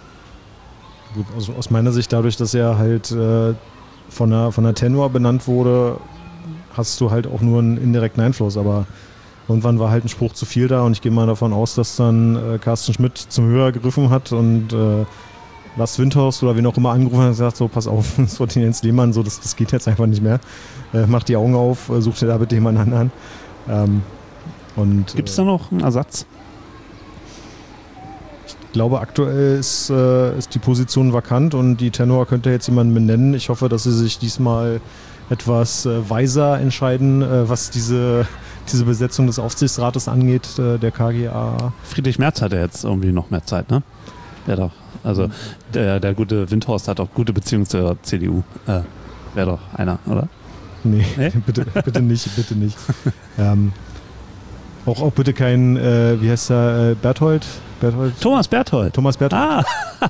Gut, also aus meiner Sicht, dadurch, dass er halt äh, von der, von der Tenor benannt wurde, hast du halt auch nur einen indirekten Einfluss, aber irgendwann war halt ein Spruch zu viel da und ich gehe mal davon aus, dass dann äh, Carsten Schmidt zum Hörer gegriffen hat und äh, Lars Windhorst oder wen auch immer angerufen hat und gesagt, so pass auf, das wird Jens Lehmann, so, das, das geht jetzt einfach nicht mehr. Äh, mach die Augen auf, äh, such dir da bitte jemanden an. Ähm, Gibt es da noch einen Ersatz? Ich glaube, aktuell ist, äh, ist die Position vakant und die Tenor könnte jetzt jemanden benennen. Ich hoffe, dass sie sich diesmal etwas äh, weiser entscheiden, äh, was diese, diese Besetzung des Aufsichtsrates angeht, äh, der K G A A. Friedrich Merz hat ja jetzt irgendwie noch mehr Zeit, ne? Wäre doch. Also der, der gute Windhorst hat auch gute Beziehungen zur C D U. Äh, Wäre doch einer, oder? Nee, nee? bitte, bitte nicht, bitte nicht. ähm, auch, auch bitte kein, äh, wie heißt der, äh, Berthold? Berthold? Thomas Berthold. Thomas Berthold. Ah.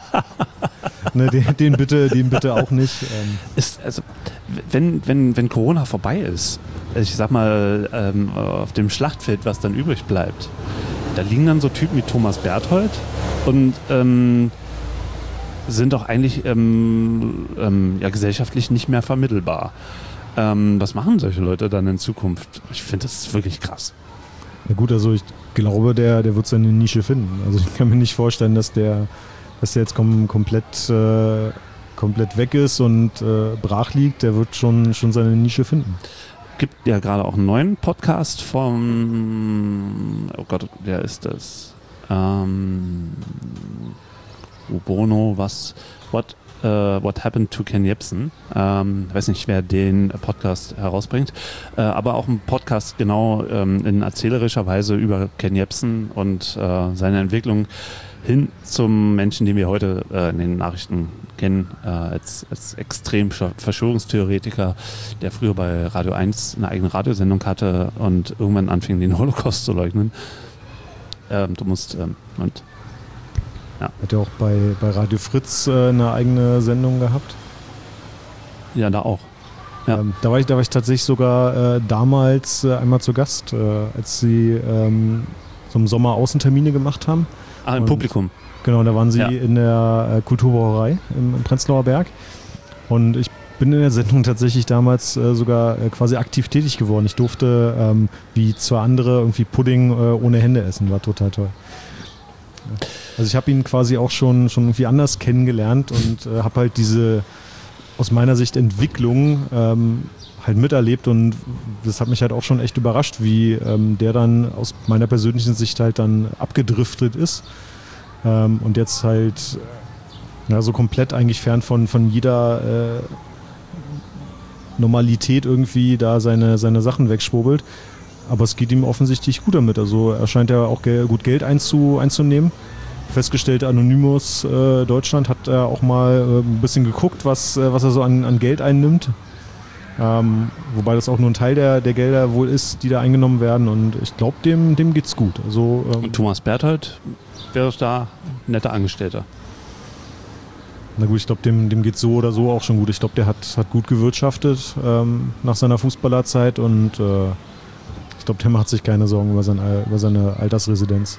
ne, den, den, bitte, den bitte auch nicht. Ähm. Ist, also, wenn, wenn, wenn Corona vorbei ist, ich sag mal, ähm, auf dem Schlachtfeld, was dann übrig bleibt, da liegen dann so Typen wie Thomas Berthold und ähm, sind doch eigentlich ähm, ähm, ja, gesellschaftlich nicht mehr vermittelbar. Ähm, was machen solche Leute dann in Zukunft? Ich finde, das ist wirklich krass. Na gut, also ich glaube, der, der wird seine Nische finden. Also ich kann mir nicht vorstellen, dass der, dass der jetzt kom- komplett, äh, komplett weg ist und äh, brach liegt. Der wird schon, schon seine Nische finden. Gibt ja gerade auch einen neuen Podcast vom, oh Gott, wer ist das? Ähm, Bono, was, what, uh, what happened to Ken Jebsen? Ähm, ich weiß nicht, wer den Podcast herausbringt, äh, aber auch ein Podcast genau ähm, in erzählerischer Weise über Ken Jebsen und äh, seine Entwicklung hin zum Menschen, den wir heute äh, in den Nachrichten kennen, äh, als, als extrem Verschwörungstheoretiker, der früher bei Radio eins eine eigene Radiosendung hatte und irgendwann anfing, den Holocaust zu leugnen. Ähm, du musst, ähm, und ja. Hat er auch bei, bei Radio Fritz äh, eine eigene Sendung gehabt? Ja, da auch. Ja. Ähm, da, war ich, da war ich tatsächlich sogar äh, damals äh, einmal zu Gast, äh, als sie ähm, so im Sommer Außentermine gemacht haben. Ah, im und, Publikum. Genau, da waren sie ja. in der äh, Kulturbrauerei im, im Prenzlauer Berg. Und ich bin in der Sendung tatsächlich damals äh, sogar äh, quasi aktiv tätig geworden. Ich durfte, ähm, wie zwei andere, irgendwie Pudding äh, ohne Hände essen. War total toll. Also ich habe ihn quasi auch schon, schon irgendwie anders kennengelernt und äh, habe halt diese, aus meiner Sicht, Entwicklung ähm, halt miterlebt. Und das hat mich halt auch schon echt überrascht, wie ähm, der dann aus meiner persönlichen Sicht halt dann abgedriftet ist. Ähm, und jetzt halt ja, so komplett eigentlich fern von, von jeder... Äh, Normalität irgendwie da seine, seine Sachen wegschwurbelt. Aber es geht ihm offensichtlich gut damit. Also er scheint ja auch ge- gut Geld einzu, einzunehmen. Festgestellt, Anonymous äh, Deutschland hat er auch mal äh, ein bisschen geguckt, was, äh, was er so an, an Geld einnimmt. Ähm, wobei das auch nur ein Teil der, der Gelder wohl ist, die da eingenommen werden. Und ich glaube, dem, dem geht's gut. Also, ähm, Und Thomas Berthold wäre da ein netter Angestellter. Na gut, ich glaube, dem, dem geht es so oder so auch schon gut. Ich glaube, der hat, hat gut gewirtschaftet ähm, nach seiner Fußballerzeit und äh, ich glaube, der macht sich keine Sorgen über, sein, über seine Altersresidenz.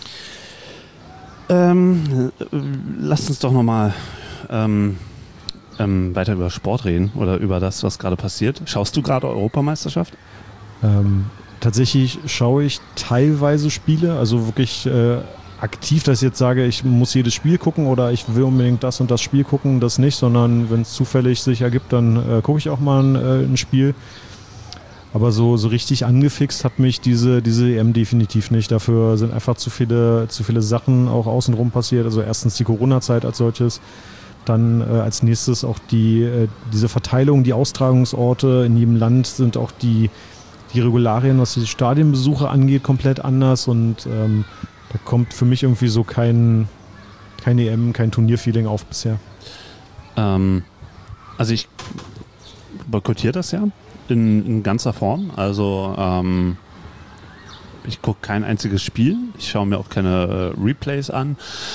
Ähm, lasst uns doch nochmal ähm, ähm, weiter über Sport reden oder über das, was gerade passiert. Schaust du gerade Europameisterschaft? Ähm, tatsächlich schaue ich teilweise Spiele, also wirklich... Äh, aktiv, dass ich jetzt sage, ich muss jedes Spiel gucken oder ich will unbedingt das und das Spiel gucken, das nicht, sondern wenn es zufällig sich ergibt, dann äh, gucke ich auch mal ein, äh, ein Spiel. Aber so, so richtig angefixt hat mich diese, diese E M definitiv nicht. Dafür sind einfach zu viele, zu viele Sachen auch außenrum passiert. Also erstens die Corona-Zeit als solches, dann äh, als nächstes auch die, äh, diese Verteilung, die Austragungsorte in jedem Land sind auch die, die Regularien, was die Stadionbesuche angeht, komplett anders und ähm, da kommt für mich irgendwie so kein, kein E M, kein Turnierfeeling auf bisher. Ähm, also ich boykottiere das ja in, in ganzer Form. Also ähm, ich gucke kein einziges Spiel. Ich schaue mir auch keine äh, Replays an.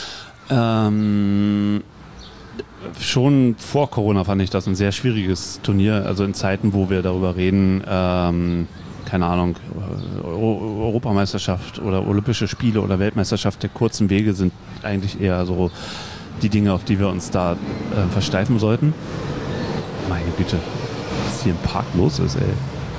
Ähm, schon vor Corona fand ich das ein sehr schwieriges Turnier. Also in Zeiten, wo wir darüber reden, ähm, keine Ahnung, Euro- Europameisterschaft oder Olympische Spiele oder Weltmeisterschaft der kurzen Wege sind eigentlich eher so die Dinge, auf die wir uns da äh, versteifen sollten. Meine Güte, was hier im Park los ist, ey.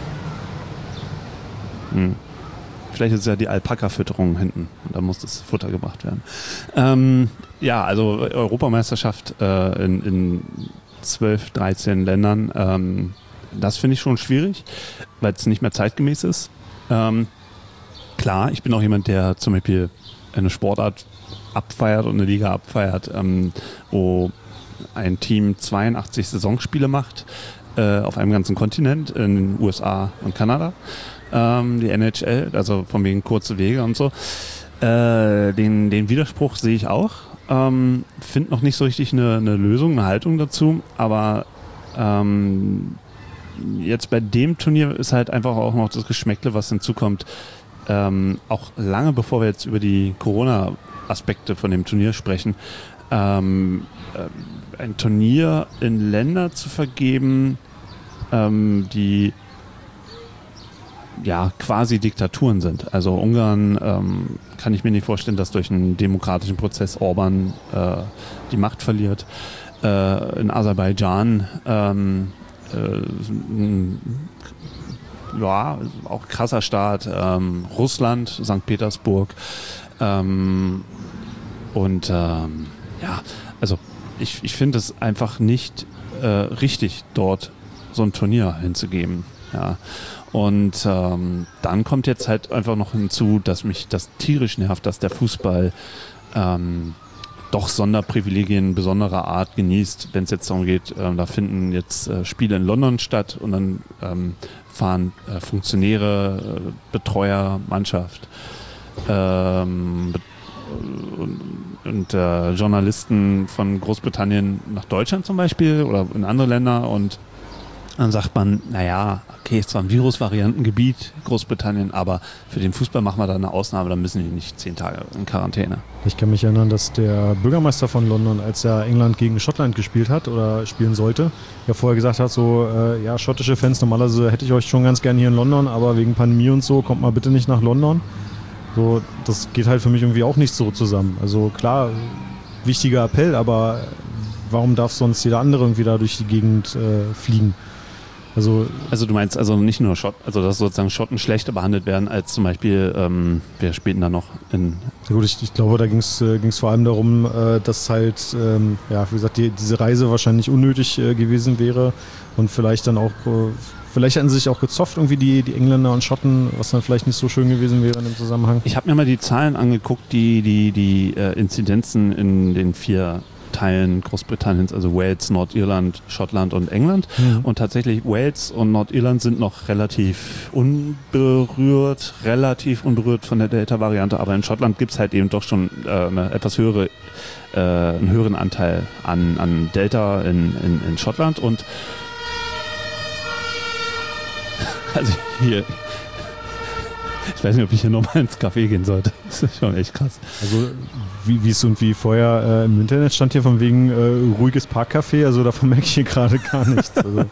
Hm. Vielleicht ist es ja die Alpaka-Fütterung hinten und da muss das Futter gebracht werden. Ähm, ja, also Europameisterschaft äh, in, in zwölf, dreizehn Ländern, ähm, das finde ich schon schwierig, weil es nicht mehr zeitgemäß ist. Ähm, klar, ich bin auch jemand, der zum Beispiel eine Sportart abfeiert und eine Liga abfeiert, ähm, wo ein Team zweiundachtzig Saisonspiele macht äh, auf einem ganzen Kontinent, in den U S A und Kanada. Ähm, die N H L, also von wegen kurze Wege und so. Äh, den, den Widerspruch sehe ich auch. Ähm, finde noch nicht so richtig eine, eine Lösung, eine Haltung dazu, aber ähm, jetzt bei dem Turnier ist halt einfach auch noch das Geschmäckle, was hinzukommt. Ähm, auch lange bevor wir jetzt über die Corona-Aspekte von dem Turnier sprechen, ähm, äh, ein Turnier in Länder zu vergeben, ähm, die ja quasi Diktaturen sind. Also Ungarn ähm, kann ich mir nicht vorstellen, dass durch einen demokratischen Prozess Orban äh, die Macht verliert. Äh, in Aserbaidschan ähm, äh, ja, auch krasser Staat, ähm, Russland, Sankt Petersburg ähm, und ähm, ja, also ich, ich finde es einfach nicht äh, richtig, dort so ein Turnier hinzugeben. Ja. Und ähm, dann kommt jetzt halt einfach noch hinzu, dass mich das tierisch nervt, dass der Fußball ähm, doch Sonderprivilegien besonderer Art genießt, wenn es jetzt darum geht, äh, da finden jetzt äh, Spiele in London statt und dann ähm, fahren äh, Funktionäre, äh, Betreuer, Mannschaft ähm, und, und äh, Journalisten von Großbritannien nach Deutschland zum Beispiel oder in andere Länder und dann sagt man, naja, okay, ist zwar ein Virusvariantengebiet, Großbritannien, aber für den Fußball machen wir da eine Ausnahme, dann müssen die nicht zehn Tage in Quarantäne. Ich kann mich erinnern, dass der Bürgermeister von London, als er England gegen Schottland gespielt hat oder spielen sollte, ja vorher gesagt hat, so, äh, ja, schottische Fans, normalerweise hätte ich euch schon ganz gern hier in London, aber wegen Pandemie und so, kommt mal bitte nicht nach London. So, das geht halt für mich irgendwie auch nicht so zusammen. Also klar, wichtiger Appell, aber warum darf sonst jeder andere irgendwie da durch die Gegend äh, fliegen? Also, also du meinst also nicht nur Schott, also dass sozusagen Schotten schlechter behandelt werden als zum Beispiel, ähm, wer spielt denn da noch in... Ja gut, ich, ich glaube, da ging es äh, vor allem darum, äh, dass halt, ähm, ja, wie gesagt, die, diese Reise wahrscheinlich unnötig äh, gewesen wäre und vielleicht dann auch, äh, vielleicht hätten sie sich auch gezofft, irgendwie die, die Engländer und Schotten, was dann vielleicht nicht so schön gewesen wäre in dem Zusammenhang. Ich habe mir mal die Zahlen angeguckt, die, die, die äh, Inzidenzen in den vier Teilen Großbritanniens, also Wales, Nordirland, Schottland und England. Mhm. Und tatsächlich Wales und Nordirland sind noch relativ unberührt, relativ unberührt von der Delta-Variante, aber in Schottland gibt es halt eben doch schon äh, eine etwas höhere, äh, einen höheren Anteil an, an Delta in, in, in Schottland. Und also hier, ich weiß nicht, ob ich hier nochmal ins Café gehen sollte. Das ist schon echt krass. Also wie es und wie vorher äh, im Internet stand hier von wegen äh, ruhiges Parkcafé, also davon merke ich hier gerade gar nichts. Also.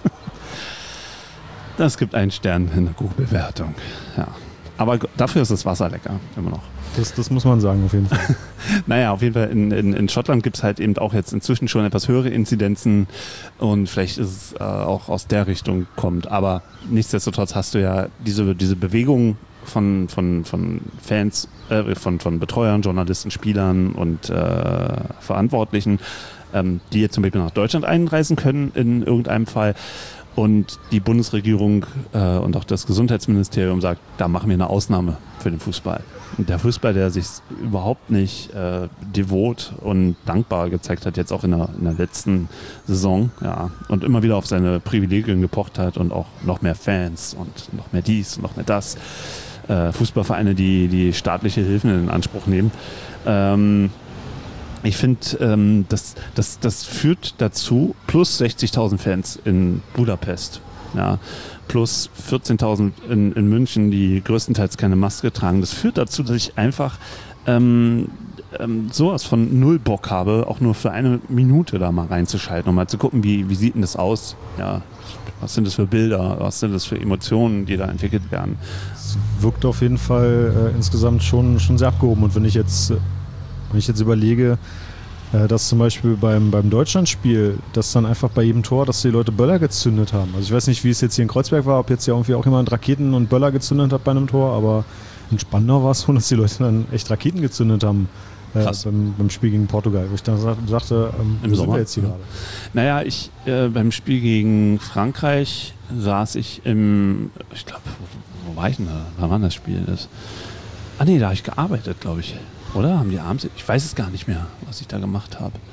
Das gibt einen Stern in der Google-Bewertung. Ja. Aber dafür ist das Wasser lecker, immer noch. Das, das muss man sagen, auf jeden Fall. Naja, auf jeden Fall in, in, in Schottland gibt es halt eben auch jetzt inzwischen schon etwas höhere Inzidenzen und vielleicht ist es äh, auch aus der Richtung kommt. Aber nichtsdestotrotz hast du ja diese, diese Bewegung von, von, von Fans, äh, von, von Betreuern, Journalisten, Spielern und äh, Verantwortlichen, ähm, die jetzt zum Beispiel nach Deutschland einreisen können in irgendeinem Fall. Und die Bundesregierung äh, und auch das Gesundheitsministerium sagt, da machen wir eine Ausnahme für den Fußball. Und der Fußball, der sich überhaupt nicht äh, devot und dankbar gezeigt hat, jetzt auch in der, in der letzten Saison, ja, und immer wieder auf seine Privilegien gepocht hat und auch noch mehr Fans und noch mehr dies und noch mehr das. Äh, Fußballvereine, die, die staatliche Hilfen in Anspruch nehmen. Ähm, Ich finde, ähm, das, das, das führt dazu, plus sechzigtausend Fans in Budapest, ja, plus vierzehntausend in, in München, die größtenteils keine Maske tragen. Das führt dazu, dass ich einfach ähm, ähm, sowas von null Bock habe, auch nur für eine Minute da mal reinzuschalten und mal zu gucken, wie, wie sieht denn das aus? Ja, was sind das für Bilder, was sind das für Emotionen, die da entwickelt werden? Es wirkt auf jeden Fall äh, insgesamt schon, schon sehr abgehoben. Und wenn ich jetzt... Wenn ich jetzt überlege, dass zum Beispiel beim, beim Deutschlandspiel, dass dann einfach bei jedem Tor, dass die Leute Böller gezündet haben. Also ich weiß nicht, wie es jetzt hier in Kreuzberg war, ob jetzt ja irgendwie auch jemand Raketen und Böller gezündet hat bei einem Tor, aber in Spandau war es so, dass die Leute dann echt Raketen gezündet haben äh, beim, beim Spiel gegen Portugal. Wo ich dann sagte, ähm, Im wo Sommer sind wir jetzt hier ja. gerade? Naja, ich äh, beim Spiel gegen Frankreich saß ich im, ich glaube, wo, wo war ich denn da? Wann war das Spiel? Das, ah nee, da habe ich gearbeitet, glaube ich. Oder? Haben die abends? Ich weiß es gar nicht mehr, was ich da gemacht habe.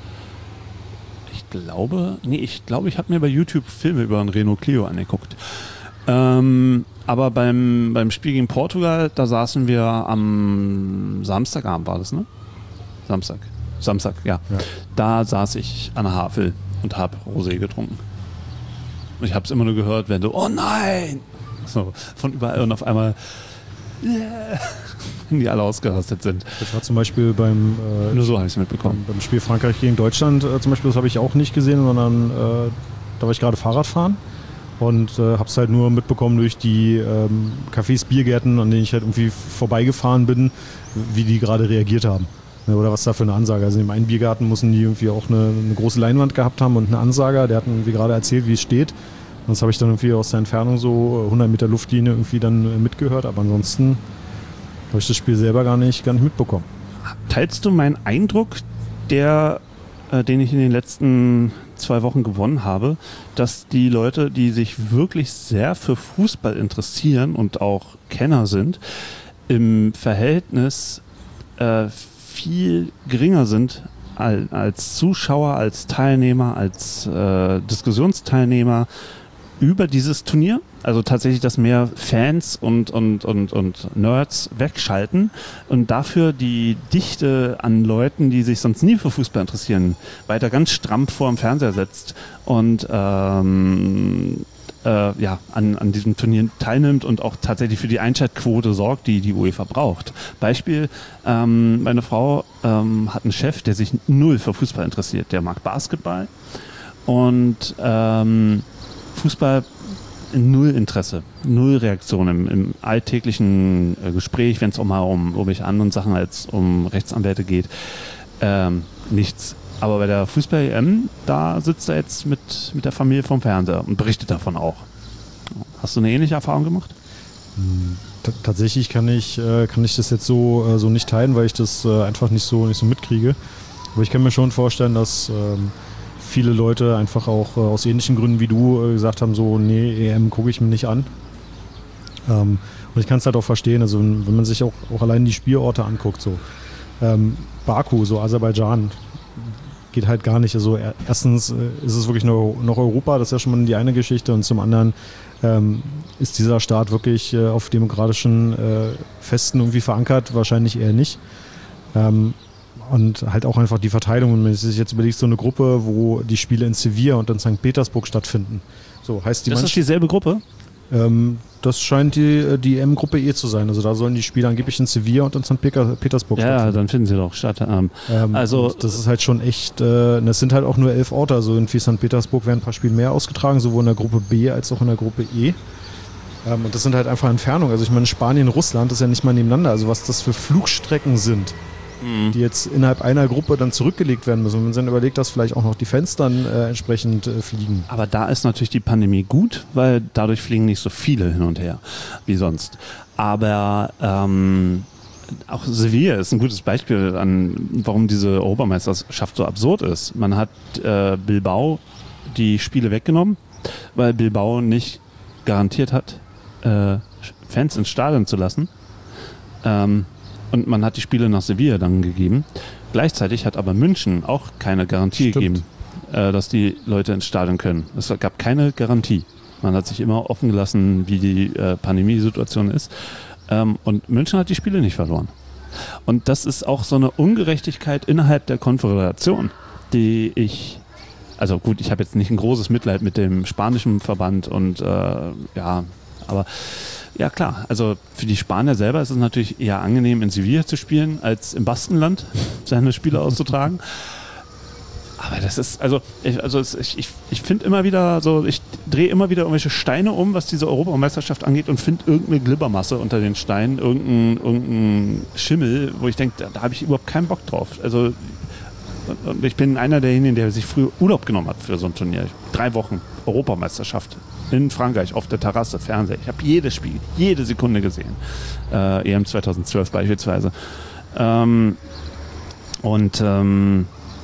Ich glaube, nee, ich glaube, ich habe mir bei YouTube Filme über einen Renault Clio angeguckt. Ähm, aber beim, beim Spiel gegen Portugal, da saßen wir am Samstagabend, war das, ne? Samstag. Samstag, ja. ja. Da saß ich an der Havel und habe Rosé getrunken. Und ich habe es immer nur gehört, wenn du, oh nein! So, von überall und auf einmal, yeah! Die alle ausgerastet sind. Das war zum Beispiel beim, äh, Nur so habe ich es mitbekommen. Beim, beim Spiel Frankreich gegen Deutschland äh, zum Beispiel, das habe ich auch nicht gesehen, sondern äh, da war ich gerade Fahrradfahren und äh, habe es halt nur mitbekommen durch die ähm, Cafés, Biergärten, an denen ich halt irgendwie vorbeigefahren bin, wie die gerade reagiert haben. Ja, oder was da für eine Ansage. Also im einen Biergarten mussten die irgendwie auch eine, eine große Leinwand gehabt haben und eine Ansager, der hat irgendwie gerade erzählt, wie es steht. Und das habe ich dann irgendwie aus der Entfernung so hundert Meter Luftlinie irgendwie dann mitgehört, aber ansonsten habe ich das Spiel selber gar nicht, gar nicht mitbekommen. Teilst du meinen Eindruck, der, äh, den ich in den letzten zwei Wochen gewonnen habe, dass die Leute, die sich wirklich sehr für Fußball interessieren und auch Kenner sind, im Verhältnis äh, viel geringer sind als, als Zuschauer, als Teilnehmer, als äh, Diskussionsteilnehmer über dieses Turnier? Also tatsächlich, dass mehr Fans und, und, und, und Nerds wegschalten und dafür die Dichte an Leuten, die sich sonst nie für Fußball interessieren, weiter ganz stramm vor dem Fernseher setzt und ähm, äh, ja, an, an diesem Turnier teilnimmt und auch tatsächlich für die Einschaltquote sorgt, die die UEFA braucht. Beispiel, ähm, meine Frau ähm, hat einen Chef, der sich null für Fußball interessiert. Der mag Basketball und ähm, Fußball null Interesse, null Reaktion im, im alltäglichen äh, Gespräch, wenn es auch mal um irgendwelche anderen Sachen als um Rechtsanwälte geht. Ähm, nichts. Aber bei der Fußball-E M, da sitzt er jetzt mit, mit der Familie vom Fernseher und berichtet davon auch. Hast du eine ähnliche Erfahrung gemacht? T- tatsächlich kann ich, äh, kann ich das jetzt so, äh, so nicht teilen, weil ich das äh, einfach nicht so, nicht so mitkriege. Aber ich kann mir schon vorstellen, dass ähm, viele Leute einfach auch äh, aus ähnlichen Gründen wie du äh, gesagt haben, so, nee, E M gucke ich mir nicht an. Ähm, und ich kann es halt auch verstehen, also wenn, wenn man sich auch, auch allein die Spielorte anguckt, so ähm, Baku, so Aserbaidschan, geht halt gar nicht. Also er, erstens äh, ist es wirklich noch, noch Europa, das ist ja schon mal die eine Geschichte, und zum anderen ähm, ist dieser Staat wirklich äh, auf demokratischen äh, Festen irgendwie verankert, wahrscheinlich eher nicht. Ähm, Und halt auch einfach die Verteilung. Wenn man sich jetzt überlegt, so eine Gruppe, wo die Spiele in Sevilla und in Sankt Petersburg stattfinden. So heißt die Das ist dieselbe Gruppe? Ähm, das scheint die, die E M-Gruppe E zu sein. Also da sollen die Spiele angeblich in Sevilla und in Sankt Petersburg ja, stattfinden. Ja, dann finden sie doch statt. Ähm, ähm, also das ist halt schon echt, äh, das sind halt auch nur elf Orte. Also in Sankt Petersburg werden ein paar Spiele mehr ausgetragen, sowohl in der Gruppe B als auch in der Gruppe E. Ähm, und das sind halt einfach Entfernungen. Also ich meine, Spanien, Russland ist ja nicht mal nebeneinander. Also was das für Flugstrecken sind, die jetzt innerhalb einer Gruppe dann zurückgelegt werden müssen. Und wenn man sich dann überlegt, dass vielleicht auch noch die Fans dann äh, entsprechend äh, fliegen. Aber da ist natürlich die Pandemie gut, weil dadurch fliegen nicht so viele hin und her wie sonst. Aber ähm, auch Sevilla ist ein gutes Beispiel an, warum diese Europameisterschaft so absurd ist. Man hat äh, Bilbao die Spiele weggenommen, weil Bilbao nicht garantiert hat, äh, Fans ins Stadion zu lassen. Ähm, Und man hat die Spiele nach Sevilla dann gegeben. Gleichzeitig hat aber München auch keine Garantie Stimmt. gegeben, äh, dass die Leute ins Stadion können. Es gab keine Garantie. Man hat sich immer offen gelassen, wie die äh, Pandemiesituation ist. Ähm, und München hat die Spiele nicht verloren. Und das ist auch so eine Ungerechtigkeit innerhalb der Konföderation, die ich... Also gut, ich habe jetzt nicht ein großes Mitleid mit dem spanischen Verband und äh, ja, aber... Ja klar, also für die Spanier selber ist es natürlich eher angenehm, in Sevilla zu spielen, als im Baskenland seine Spiele auszutragen. Aber das ist, also ich, also es, ich, ich, ich finde immer wieder so, ich drehe immer wieder irgendwelche Steine um, was diese Europameisterschaft angeht, und finde irgendeine Glibbermasse unter den Steinen, irgendein, irgendein Schimmel, wo ich denke, da, da habe ich überhaupt keinen Bock drauf. Also und ich bin einer derjenigen, der sich früher Urlaub genommen hat für so ein Turnier. Drei Wochen Europameisterschaft in Frankreich auf der Terrasse, Fernseher. Ich habe jedes Spiel, jede Sekunde gesehen. Äh, E M zweitausendzwölf beispielsweise. Ähm, und ähm,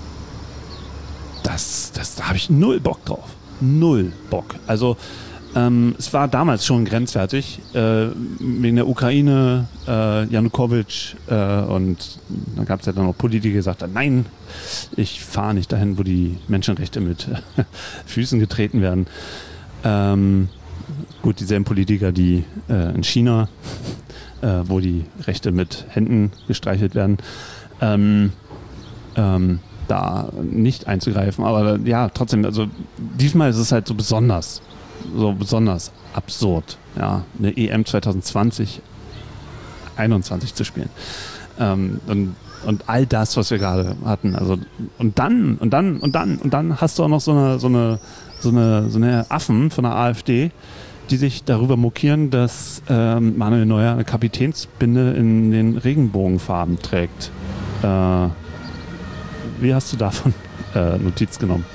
das, das, da habe ich null Bock drauf. Null Bock. Also ähm, es war damals schon grenzwertig, äh, wegen der Ukraine, äh, Janukowitsch, äh, und dann gab es ja dann auch Politiker, die gesagt haben, nein, ich fahre nicht dahin, wo die Menschenrechte mit Füßen getreten werden. Ähm, gut, dieselben Politiker, die äh, in China, äh, wo die Rechte mit Händen gestreichelt werden, ähm, ähm, da nicht einzugreifen. Aber ja, trotzdem, also diesmal ist es halt so besonders, so besonders absurd, ja, eine E M zwanzig zwanzig, einundzwanzig zu spielen. Ähm, und, und all das, was wir gerade hatten. Also, und dann, und dann, und dann, und dann hast du auch noch so eine, so eine So eine, so eine Affen von der AfD, die sich darüber mokieren, dass ähm, Manuel Neuer eine Kapitänsbinde in den Regenbogenfarben trägt. Äh, wie hast du davon äh, Notiz genommen?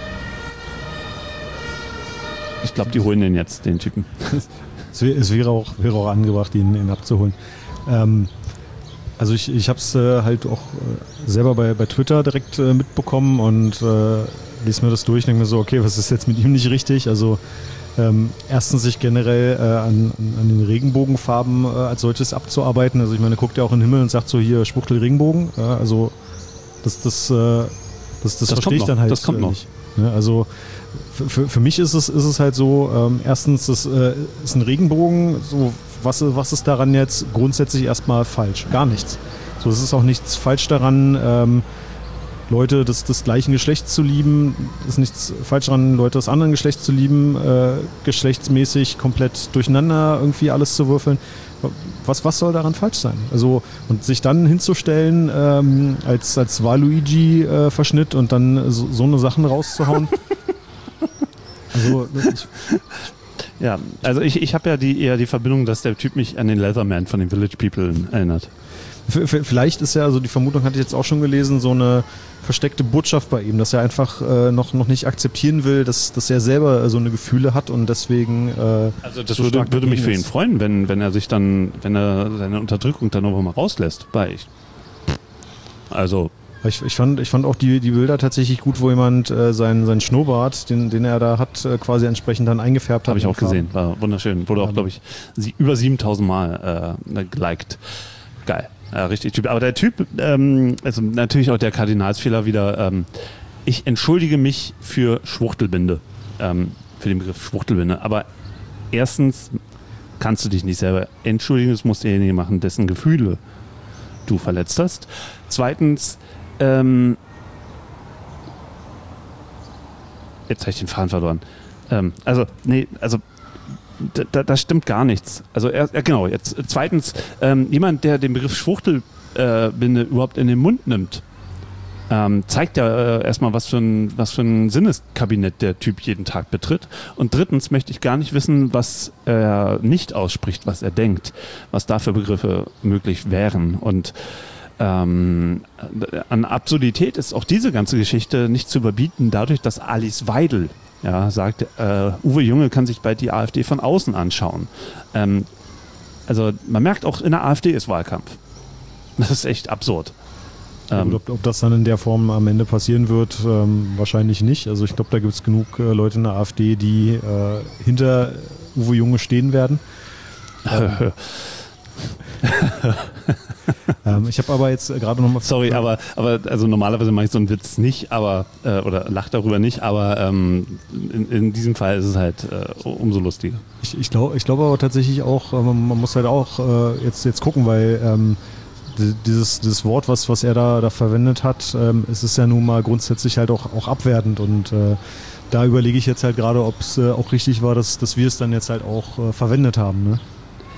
Ich glaube, die holen den jetzt, den Typen. Es, wär, es wäre, auch, wäre auch angebracht, ihn, ihn abzuholen. Ähm, also ich, ich habe es äh, halt auch äh, selber bei, bei Twitter direkt äh, mitbekommen und äh, lese mir das durch und denke mir so, okay, was ist jetzt mit ihm nicht richtig? Also ähm, erstens sich generell äh, an, an den Regenbogenfarben äh, als solches abzuarbeiten. Also ich meine, guckt ja auch in den Himmel und sagt so, hier Spuchtel Regenbogen. Ja, also das, das, äh, das, das, das verstehe ich dann halt das kommt noch. nicht. Ja, also für, für, für mich ist es, ist es halt so, ähm, erstens, das äh, ist ein Regenbogen, so was, was ist daran jetzt grundsätzlich erstmal falsch? Gar nichts. So, es ist auch nichts falsch daran, ähm, Leute des, des gleichen Geschlechts zu lieben. Es ist nichts falsch daran, Leute des anderen Geschlechts zu lieben, äh, geschlechtsmäßig komplett durcheinander irgendwie alles zu würfeln. Was, was soll daran falsch sein? Also, und sich dann hinzustellen ähm, als, als Waluigi-Verschnitt äh, und dann so, so eine Sachen rauszuhauen. Also, ich, Ja, also ich, ich habe ja die, eher die Verbindung, dass der Typ mich an den Leatherman von den Village People erinnert. Vielleicht ist ja, also die Vermutung hatte ich jetzt auch schon gelesen, so eine versteckte Botschaft bei ihm, dass er einfach äh, noch, noch nicht akzeptieren will, dass, dass er selber äh, so eine Gefühle hat und deswegen äh, Also das so würde, würde mich für ihn freuen, wenn, wenn er sich dann, wenn er seine Unterdrückung dann nochmal rauslässt. Weil ich, also Ich, ich, fand, ich fand auch die, die Bilder tatsächlich gut, wo jemand äh, seinen, seinen Schnurrbart, den, den er da hat, äh, quasi entsprechend dann eingefärbt hat. Habe ich auch gesehen, war wunderschön. Wurde auch, glaube ich, sie, über siebentausend Mal äh, geliked. Geil, ja, richtig Typ. Aber der Typ, ähm, also natürlich auch der Kardinalsfehler wieder, ähm, ich entschuldige mich für Schwuchtelbinde, ähm, für den Begriff Schwuchtelbinde. Aber erstens kannst du dich nicht selber entschuldigen, das muss derjenige machen, dessen Gefühle du verletzt hast. Zweitens, Ähm, jetzt habe ich den Faden verloren. Ähm, also, nee, also da, da stimmt gar nichts. Also, er, ja, genau, jetzt zweitens, ähm, jemand, der den Begriff Schwuchtelbinde äh, überhaupt in den Mund nimmt, ähm, zeigt ja äh, erstmal, was für, ein, was für ein Sinneskabinett der Typ jeden Tag betritt. Und drittens möchte ich gar nicht wissen, was er nicht ausspricht, was er denkt, was da für Begriffe möglich wären. Und Ähm, an Absurdität ist auch diese ganze Geschichte nicht zu überbieten, dadurch, dass Alice Weidel ja, sagt, äh, Uwe Junge kann sich bald die AfD von außen anschauen. Ähm, also man merkt auch, in der AfD ist Wahlkampf. Das ist echt absurd. Ähm, ob, ob das dann in der Form am Ende passieren wird, ähm, wahrscheinlich nicht. Also ich glaube, da gibt es genug äh, Leute in der AfD, die äh, hinter Uwe Junge stehen werden. Ähm, ähm, ich habe aber jetzt gerade nochmal... Sorry, aber, aber also normalerweise mache ich so einen Witz nicht, aber äh, oder lache darüber nicht, aber ähm, in, in diesem Fall ist es halt äh, umso lustiger. Ich, ich glaube ich glaub aber tatsächlich auch, äh, man muss halt auch äh, jetzt, jetzt gucken, weil ähm, dieses, dieses Wort, was, was er da, da verwendet hat, ähm, es ist ja nun mal grundsätzlich halt auch, auch abwertend und äh, da überlege ich jetzt halt gerade, ob es äh, auch richtig war, dass, dass wir es dann jetzt halt auch äh, verwendet haben, ne?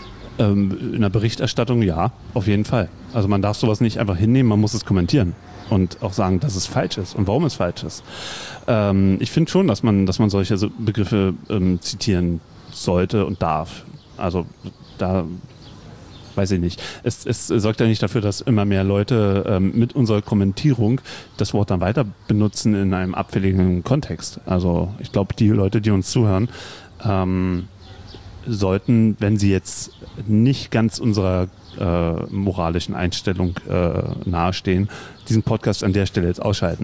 In der Berichterstattung ja, auf jeden Fall. Also man darf sowas nicht einfach hinnehmen, man muss es kommentieren und auch sagen, dass es falsch ist und warum es falsch ist. Ähm, ich finde schon, dass man, dass man solche Begriffe ähm, zitieren sollte und darf. Also da weiß ich nicht. Es, es sorgt ja nicht dafür, dass immer mehr Leute ähm, mit unserer Kommentierung das Wort dann weiter benutzen in einem abfälligen Kontext. Also ich glaube, die Leute, die uns zuhören, ähm, sollten, wenn sie jetzt nicht ganz unserer äh, moralischen Einstellung äh, nahestehen, diesen Podcast an der Stelle jetzt ausschalten.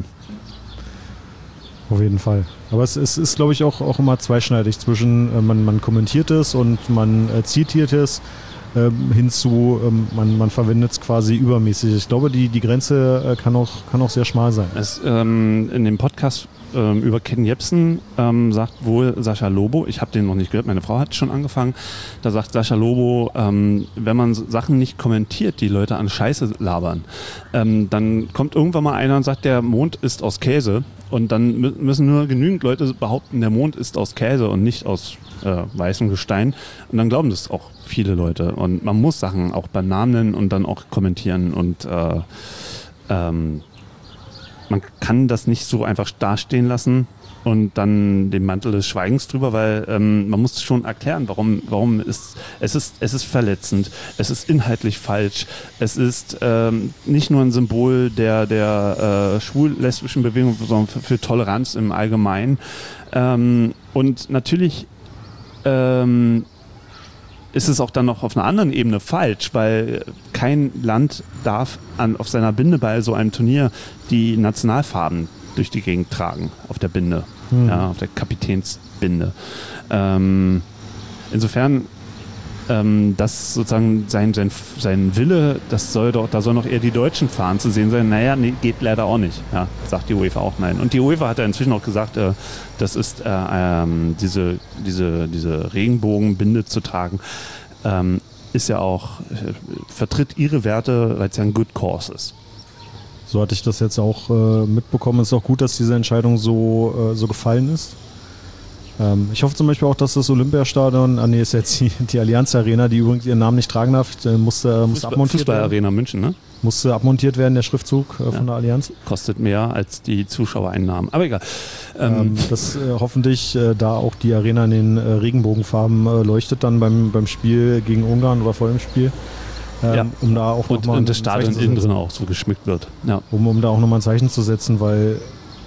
Auf jeden Fall. Aber es, es ist, glaube ich, auch, auch immer zweischneidig zwischen, äh, man, man kommentiert es und man äh, zitiert es, äh, hinzu, äh, man, man verwendet es quasi übermäßig. Ich glaube, die, die Grenze äh, kann, auch, kann auch sehr schmal sein. Es, ähm, in dem Podcast ähm, über Ken Jebsen ähm, sagt wohl Sascha Lobo, ich habe den noch nicht gehört, meine Frau hat schon angefangen, da sagt Sascha Lobo, ähm, wenn man Sachen nicht kommentiert, die Leute an Scheiße labern, ähm, dann kommt irgendwann mal einer und sagt, der Mond ist aus Käse und dann mü- müssen nur genügend Leute behaupten, der Mond ist aus Käse und nicht aus äh, weißem Gestein und dann glauben das auch viele Leute und man muss Sachen auch beim Namen nennen und dann auch kommentieren und äh, ähm, man kann das nicht so einfach dastehen lassen und dann den Mantel des Schweigens drüber, weil ähm, man muss schon erklären, warum, warum ist, es ist, es ist verletzend, es ist inhaltlich falsch, es ist ähm, nicht nur ein Symbol der, der äh, schwul-lesbischen Bewegung, sondern für, für Toleranz im Allgemeinen. Ähm, und natürlich ähm, ist es auch dann noch auf einer anderen Ebene falsch, weil kein Land darf an, auf seiner Binde bei so einem Turnier die Nationalfarben durch die Gegend tragen, auf der Binde, mhm. ja, auf der Kapitänsbinde. Ähm, insofern, ähm, das sozusagen sein, sein, sein Wille, das soll doch, da sollen doch eher die deutschen Fahnen zu sehen sein. Naja, nee, geht leider auch nicht, ja, sagt die UEFA auch nein. Und die UEFA hat ja inzwischen auch gesagt, äh, das ist äh, ähm, diese, diese, diese Regenbogenbinde zu tragen, ähm, ist ja auch, äh, vertritt ihre Werte, weil es ja ein Good Cause ist. So hatte ich das jetzt auch äh, mitbekommen. Es ist auch gut, dass diese Entscheidung so, äh, so gefallen ist. Ähm, ich hoffe zum Beispiel auch, dass das Olympiastadion, ah nee, ist jetzt die, die Allianz Arena, die übrigens ihren Namen nicht tragen darf, musste, musste Fußball, abmontiert Fußballarena München, ne? Musste abmontiert werden, der Schriftzug äh, Ja. von der Allianz. Kostet mehr als die Zuschauereinnahmen. Aber egal. Ähm, Ähm, dass äh, hoffentlich äh, da auch die Arena in den äh, Regenbogenfarben äh, leuchtet dann beim, beim Spiel gegen Ungarn oder vor dem Spiel. Ähm, Ja. Um da auch und, nochmal und das ein Stadion Zeichen zu innen setzen. drin auch so geschmückt wird. Ja. Um, um da auch nochmal ein Zeichen zu setzen, weil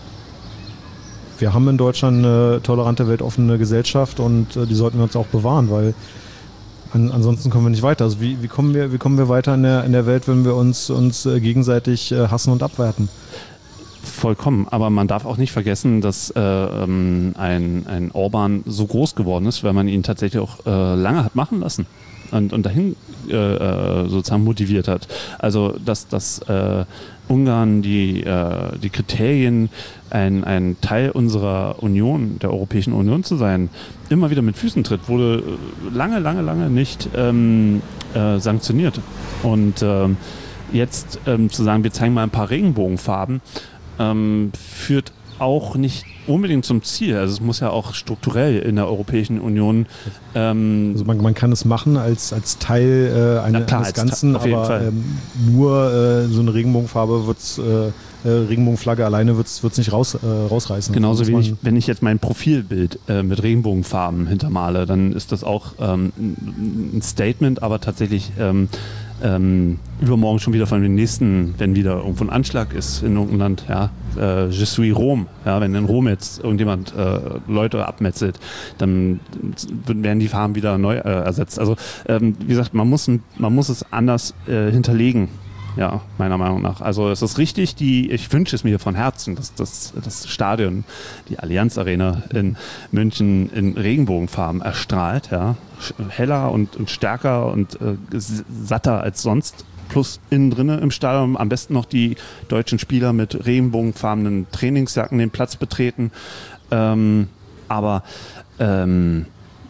wir haben in Deutschland eine tolerante, weltoffene Gesellschaft und äh, die sollten wir uns auch bewahren, weil an, ansonsten kommen wir nicht weiter. Also wie, wie, kommen wir, wie kommen wir weiter in der, in der Welt, wenn wir uns, uns äh, gegenseitig äh, hassen und abwerten? Vollkommen, aber man darf auch nicht vergessen, dass äh, ähm, ein, ein Orban so groß geworden ist, weil man ihn tatsächlich auch äh, lange hat machen lassen und, und dahin äh, äh, sozusagen motiviert hat. Also dass, dass äh, Ungarn die, äh, die Kriterien, ein, ein Teil unserer Union, der Europäischen Union zu sein, immer wieder mit Füßen tritt, wurde lange, lange, lange nicht ähm, äh, sanktioniert. Und ähm, jetzt ähm, zu sagen, wir zeigen mal ein paar Regenbogenfarben, Ähm, führt auch nicht unbedingt zum Ziel. Also es muss ja auch strukturell in der Europäischen Union ähm, Also man, man kann es machen als, als Teil äh, eine, Na klar, eines als Ganzen, Teil, auf jeden aber Fall. ähm, nur äh, so eine Regenbogenfarbe wird's, äh, äh, Regenbogenflagge alleine wird es nicht raus, äh, rausreißen. genauso Also muss wenig, wenn ich jetzt mein Profilbild äh, mit Regenbogenfarben hintermale, dann ist das auch ähm, ein Statement, aber tatsächlich ähm, ähm, übermorgen schon wieder von dem nächsten, wenn wieder irgendwo ein Anschlag ist in irgendeinem Land, ja, äh, Je suis Rom, ja, wenn in Rom jetzt irgendjemand äh, Leute abmetzelt, dann werden die Farben wieder neu äh, ersetzt. Also ähm, wie gesagt, man muss, man muss es anders äh, hinterlegen. Ja, meiner Meinung nach. Also es ist richtig, die, ich wünsche es mir von Herzen, dass das, das Stadion, die Allianz Arena in München in Regenbogenfarben erstrahlt, ja, heller und, und stärker und äh, satter als sonst. Plus innen drinne im Stadion am besten noch die deutschen Spieler mit regenbogenfarbenen Trainingsjacken den Platz betreten. Ähm, aber ähm,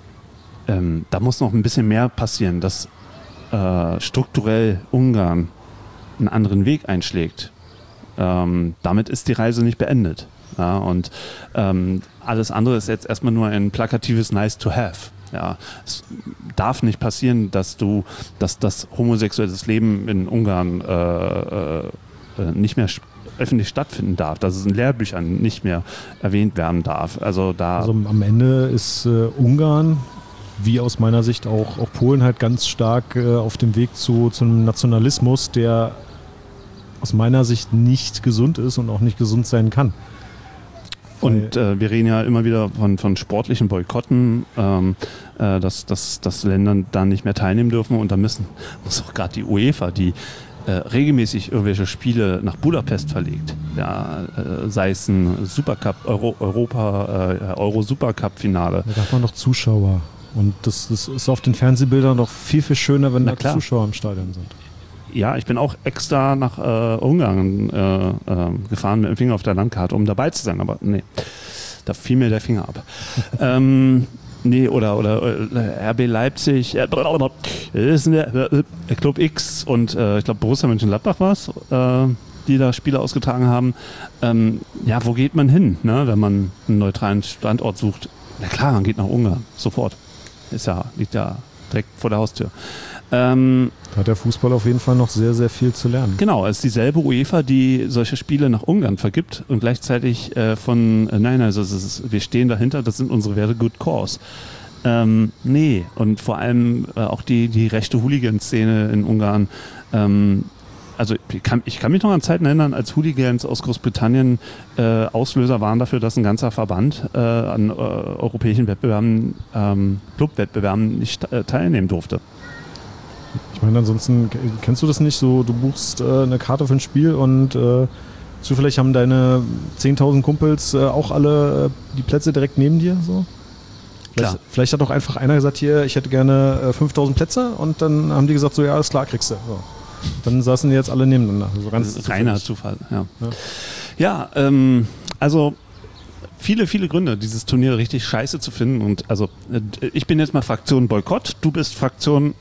ähm, da muss noch ein bisschen mehr passieren, dass äh, strukturell Ungarn einen anderen Weg einschlägt. Ähm, damit ist die Reise nicht beendet. Ja, und ähm, alles andere ist jetzt erstmal nur ein plakatives Nice to have. Ja, es darf nicht passieren, dass du, dass das homosexuelles Leben in Ungarn äh, äh, nicht mehr öffentlich stattfinden darf, dass es in Lehrbüchern nicht mehr erwähnt werden darf. Also da. Also am Ende ist äh, Ungarn, wie aus meiner Sicht auch, auch Polen, halt ganz stark äh, auf dem Weg zu, zu einem Nationalismus, der aus meiner Sicht nicht gesund ist und auch nicht gesund sein kann. Und äh, wir reden ja immer wieder von, von sportlichen Boykotten, ähm, äh, dass, dass, dass Länder da nicht mehr teilnehmen dürfen. Und da müssen, muss auch gerade die UEFA, die äh, regelmäßig irgendwelche Spiele nach Budapest verlegt, ja, äh, sei es ein Supercup, Euro, Europa, äh, Euro-Supercup-Finale. Da hat man doch Zuschauer. Und das, das ist auf den Fernsehbildern doch viel, viel schöner, wenn Na da klar. Zuschauer im Stadion sind. Ja, ich bin auch extra nach äh, Ungarn äh, äh, gefahren mit dem Finger auf der Landkarte, um dabei zu sein. Aber nee, da fiel mir der Finger ab. ähm, nee, oder, oder äh, R B Leipzig, äh, ist der, äh, Club X und äh, ich glaube Borussia Mönchengladbach war es, äh, die da Spiele ausgetragen haben. Ähm, ja, wo geht man hin, ne, wenn man einen neutralen Standort sucht? Na klar, man geht nach Ungarn, sofort. Ist ja, liegt ja direkt vor der Haustür. Ähm, Da hat der Fußball auf jeden Fall noch sehr, sehr viel zu lernen. Genau, es ist dieselbe UEFA, die solche Spiele nach Ungarn vergibt und gleichzeitig äh, von, äh, nein, also es ist, wir stehen dahinter, das sind unsere Werte, good cause. Ähm, nee, und vor allem äh, auch die, die rechte Hooligan-Szene in Ungarn. Ähm, also ich kann, ich kann mich noch an Zeiten erinnern, als Hooligans aus Großbritannien äh, Auslöser waren dafür, dass ein ganzer Verband äh, an äh, europäischen Wettbewerben, ähm, Clubwettbewerben nicht äh, teilnehmen durfte. Ich meine, ansonsten kennst du das nicht so, du buchst äh, eine Karte für ein Spiel und äh, zufällig haben deine zehntausend Kumpels äh, auch alle äh, die Plätze direkt neben dir. So. Vielleicht, Klar. vielleicht hat auch einfach einer gesagt, hier, ich hätte gerne äh, fünftausend Plätze und dann haben die gesagt, so ja, alles klar, kriegst du. So. Dann saßen die jetzt alle nebeneinander. So ganz Das ist reiner zufällig. Zufall, ja. Ja. Ja, ähm, also viele, viele Gründe, dieses Turnier richtig scheiße zu finden. Und also äh, ich bin jetzt mal Fraktion Boykott, du bist Fraktion,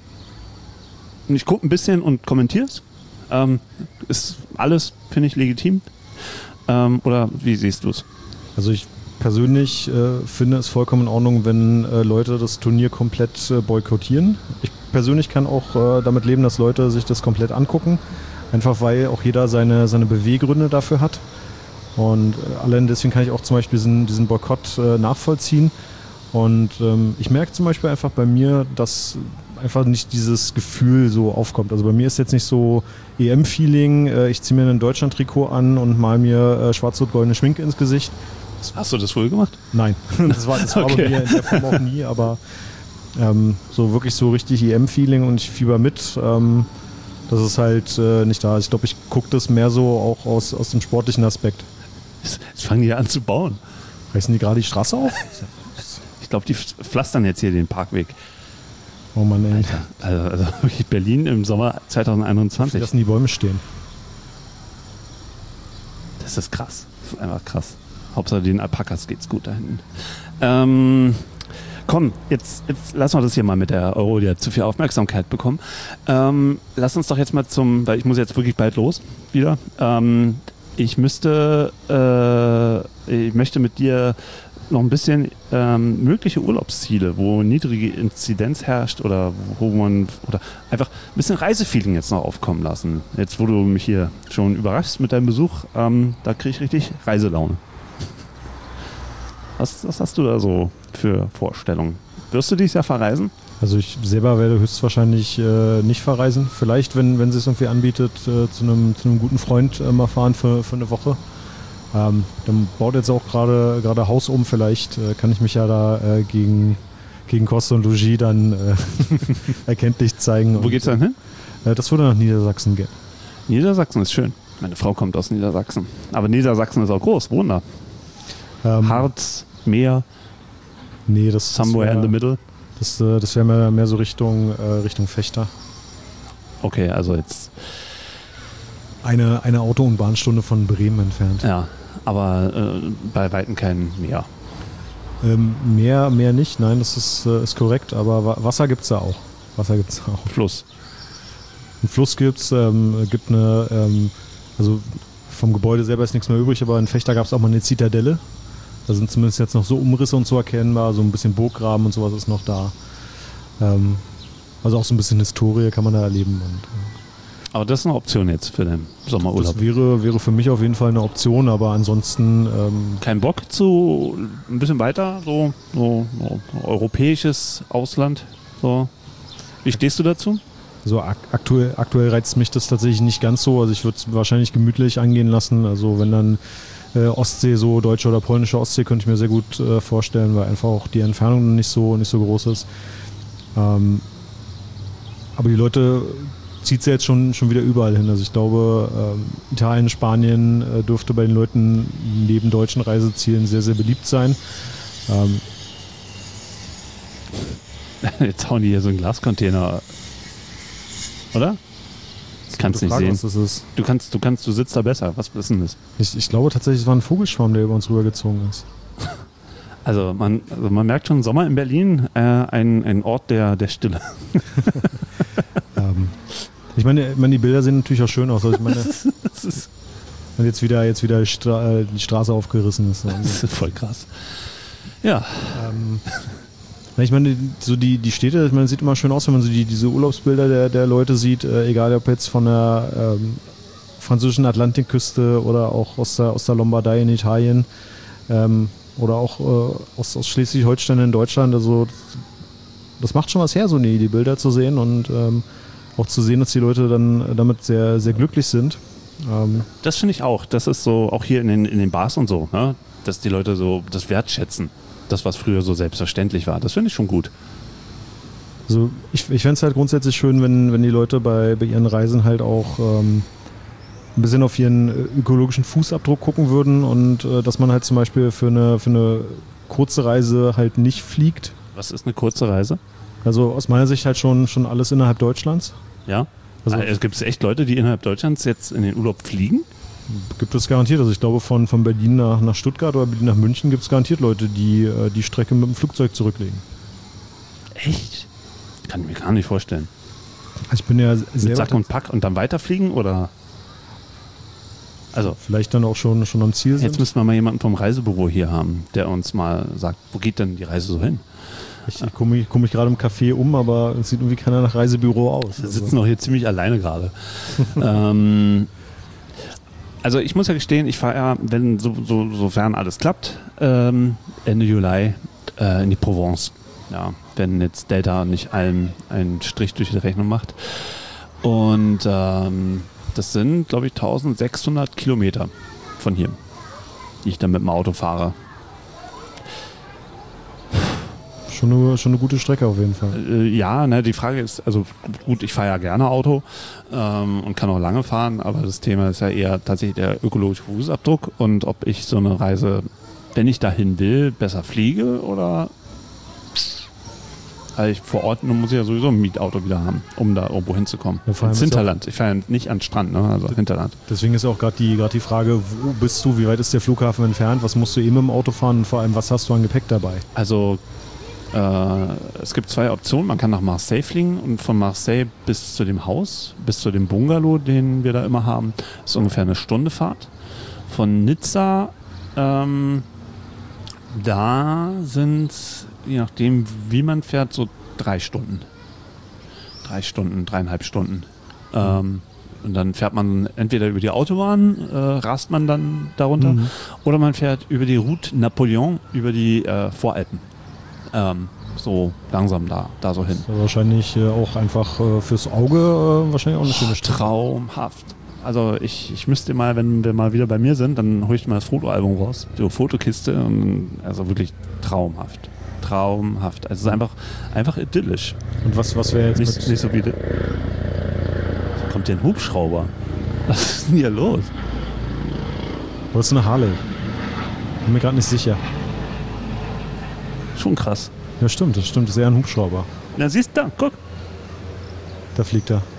ich gucke ein bisschen und kommentier's. Ähm, ist alles, finde ich, legitim. Ähm, oder wie siehst du es? Also ich persönlich äh, finde es vollkommen in Ordnung, wenn äh, Leute das Turnier komplett äh, boykottieren. Ich persönlich kann auch äh, damit leben, dass Leute sich das komplett angucken. Einfach weil auch jeder seine, seine Beweggründe dafür hat. Und äh, allein deswegen kann ich auch zum Beispiel diesen, diesen Boykott äh, nachvollziehen. Und ähm, ich merke zum Beispiel einfach bei mir, dass einfach nicht dieses Gefühl so aufkommt. Also bei mir ist jetzt nicht so E M-Feeling, äh, ich ziehe mir ein Deutschland-Trikot an und mal mir äh, schwarz-rot-goldene Schminke ins Gesicht. Hast du das früher gemacht? Nein, das war, das war okay. Bei mir in der Form auch nie, aber ähm, so wirklich so richtig E M-Feeling und ich fieber mit, ähm, das ist halt äh, nicht da. Ich glaube, ich gucke das mehr so auch aus, aus dem sportlichen Aspekt. Jetzt fangen die an zu bauen. Reißen die gerade die Straße auf? Ich glaube, die pflastern jetzt hier den Parkweg. Oh Mann, ey. Also, also wirklich Berlin im Sommer zwanzig einundzwanzig. Lassen die Bäume stehen. Das ist krass. Das ist einfach krass. Hauptsache den Alpakas geht's gut da hinten. Ähm, komm, jetzt, jetzt lassen wir das hier mal mit der Euro, die hat zu viel Aufmerksamkeit bekommen. Ähm, lass uns doch jetzt mal zum, weil ich muss jetzt wirklich bald los wieder. Ähm, ich müsste, äh, ich möchte mit dir noch ein bisschen ähm, mögliche Urlaubsziele, wo niedrige Inzidenz herrscht oder wo man oder einfach ein bisschen Reisefeeling jetzt noch aufkommen lassen. Jetzt, wo du mich hier schon überraschst mit deinem Besuch, ähm, da kriege ich richtig Reiselaune. Was, was hast du da so für Vorstellungen? Wirst du dieses Jahr verreisen? Also ich selber werde höchstwahrscheinlich äh, nicht verreisen. Vielleicht, wenn, wenn es irgendwie anbietet, äh, zu einem zu einem guten Freund äh, mal fahren für, für eine Woche. Ähm, dann baut jetzt auch gerade gerade Haus um. Vielleicht äh, kann ich mich ja da äh, gegen, gegen Kost und Logis dann äh, erkenntlich zeigen. Wo geht's dann hin? Äh, das würde nach Niedersachsen gehen. Niedersachsen ist schön. Meine Frau kommt aus Niedersachsen. Aber Niedersachsen ist auch groß. Wohnen da. Ähm, Harz, Meer, nee, das, somewhere das wär, in the middle. Das, äh, das wäre mehr, mehr so Richtung, äh, Richtung Fechter. Okay, also jetzt... Eine, eine Auto- und Bahnstunde von Bremen entfernt. Ja, aber äh, bei Weitem kein Meer. Ähm, Meer, Meer nicht, nein, das ist, äh, ist korrekt, aber Wasser gibt es da auch. Wasser gibt's da auch. Fluss. Ein Fluss gibt's, ähm, gibt eine, ähm, also vom Gebäude selber ist nichts mehr übrig, aber in Fechter gab es auch mal eine Zitadelle. Da sind zumindest jetzt noch so Umrisse und so erkennbar, so ein bisschen Burggraben und sowas ist noch da. Ähm, also auch so ein bisschen Historie kann man da erleben. Und, äh, aber das ist eine Option jetzt für den Sommerurlaub. Das wäre, wäre für mich auf jeden Fall eine Option, aber ansonsten... Ähm, kein Bock zu ein bisschen weiter, so, so, so europäisches Ausland? So. Wie stehst du dazu? So ak- aktuell, aktuell reizt mich das tatsächlich nicht ganz so. Also ich würde es wahrscheinlich gemütlich angehen lassen. Also wenn dann äh, Ostsee, so deutsche oder polnische Ostsee, könnte ich mir sehr gut äh, vorstellen, weil einfach auch die Entfernung nicht so, nicht so groß ist. Ähm, aber die Leute zieht es ja jetzt schon, schon wieder überall hin. Also ich glaube, ähm, Italien, Spanien äh, dürfte bei den Leuten neben deutschen Reisezielen sehr, sehr beliebt sein. Ähm, Jetzt hauen die hier so einen Glascontainer, oder? Ich kann es nicht Frage, sehen. was das ist. Du kannst, du kannst, du sitzt da besser. Was ist denn das? Ich, ich glaube tatsächlich, es war ein Vogelschwarm, der über uns rübergezogen ist. Also man, also man merkt schon, Sommer in Berlin, äh, ein, ein Ort der, der Stille. ähm, ich meine, ich meine, die Bilder sehen natürlich auch schön aus. Also ich meine, das ist wenn jetzt wieder, jetzt wieder Stra- die Straße aufgerissen ist. Das ist voll krass. Ja. Ähm, ich meine, so die, die Städte, ich meine, sieht immer schön aus, wenn man so die, diese Urlaubsbilder der, der Leute sieht, äh, egal ob jetzt von der ähm, französischen Atlantikküste oder auch aus der, aus der Lombardei in Italien ähm, oder auch äh, aus, aus Schleswig-Holstein in Deutschland. Also das, das macht schon was her, so die, die Bilder zu sehen und ähm, auch zu sehen, dass die Leute dann damit sehr, sehr glücklich sind. Ähm, das finde ich auch. Das ist so, auch hier in den, in den Bars und so, ne? Dass die Leute so das wertschätzen. Das, was früher so selbstverständlich war. Das finde ich schon gut. Also ich, ich fände es halt grundsätzlich schön, wenn, wenn die Leute bei, bei ihren Reisen halt auch ähm, ein bisschen auf ihren ökologischen Fußabdruck gucken würden und äh, dass man halt zum Beispiel für eine, für eine kurze Reise halt nicht fliegt. Was ist eine kurze Reise? Also aus meiner Sicht halt schon, schon alles innerhalb Deutschlands. Ja? Also, also es gibt echt Leute, die innerhalb Deutschlands jetzt in den Urlaub fliegen? Gibt es garantiert. Also ich glaube, von, von Berlin nach, nach Stuttgart oder Berlin nach München gibt es garantiert Leute, die äh, die Strecke mit dem Flugzeug zurücklegen. Echt? Kann ich mir gar nicht vorstellen. Also ich bin ja Mit Sack und Pack und dann weiterfliegen oder? Also vielleicht dann auch schon, schon am Ziel sind. Jetzt müssen wir mal jemanden vom Reisebüro hier haben, der uns mal sagt, wo geht denn die Reise so hin? Ich, ich gucke mich, guck mich gerade im Café um, aber es sieht irgendwie keiner nach Reisebüro aus. Wir sitzen auch hier ziemlich alleine gerade. ähm, also ich muss ja gestehen, ich fahre ja, wenn so, so, sofern alles klappt, ähm, Ende Juli äh, in die Provence. Ja, wenn jetzt Delta nicht allen einen Strich durch die Rechnung macht. Und ähm, das sind, glaube ich, eintausendsechshundert Kilometer von hier, die ich dann mit dem Auto fahre. Schon eine, schon eine gute Strecke auf jeden Fall. Äh, ja, ne, die Frage ist, also gut, ich fahre ja gerne Auto ähm, und kann auch lange fahren, aber das Thema ist ja eher tatsächlich der ökologische Fußabdruck und ob ich so eine Reise, wenn ich dahin will, besser fliege oder also ich vor Ort muss ich ja sowieso ein Mietauto wieder haben, um da irgendwo hinzukommen. Ja, ins Hinterland. Ich fahre ja nicht an den Strand, ne? Also Hinterland. Deswegen ist auch gerade die, grad die Frage, wo bist du, wie weit ist der Flughafen entfernt, was musst du eben im Auto fahren und vor allem, was hast du an Gepäck dabei? Also Äh, es gibt zwei Optionen. Man kann nach Marseille fliegen und von Marseille bis zu dem Haus, bis zu dem Bungalow, den wir da immer haben, ist ungefähr eine Stunde Fahrt. Von Nizza, ähm, da sind, je nachdem wie man fährt, so drei Stunden. Drei Stunden, dreieinhalb Stunden. Mhm. Ähm, und dann fährt man entweder über die Autobahn, äh, rast man dann darunter, mhm. oder man fährt über die Route Napoleon, über die äh, Voralpen. Ähm, so langsam da, da so hin. Das ist wahrscheinlich äh, auch einfach äh, fürs Auge äh, wahrscheinlich auch eine schöne Strecke. Traumhaft. Also ich, ich müsste mal, wenn wir mal wieder bei mir sind, dann hole ich mal das Fotoalbum raus, die Fotokiste und also wirklich traumhaft. Traumhaft. Also es ist einfach, einfach idyllisch. Und was, was wäre jetzt nicht, mit... nicht so wie... Da kommt hier ein Hubschrauber. Was ist denn hier los? Wo ist eine Harley? Bin mir gerade nicht sicher. Schon krass. Ja, stimmt, das stimmt. Das ist eher ein Hubschrauber. Na, siehst du, guck. Da fliegt er.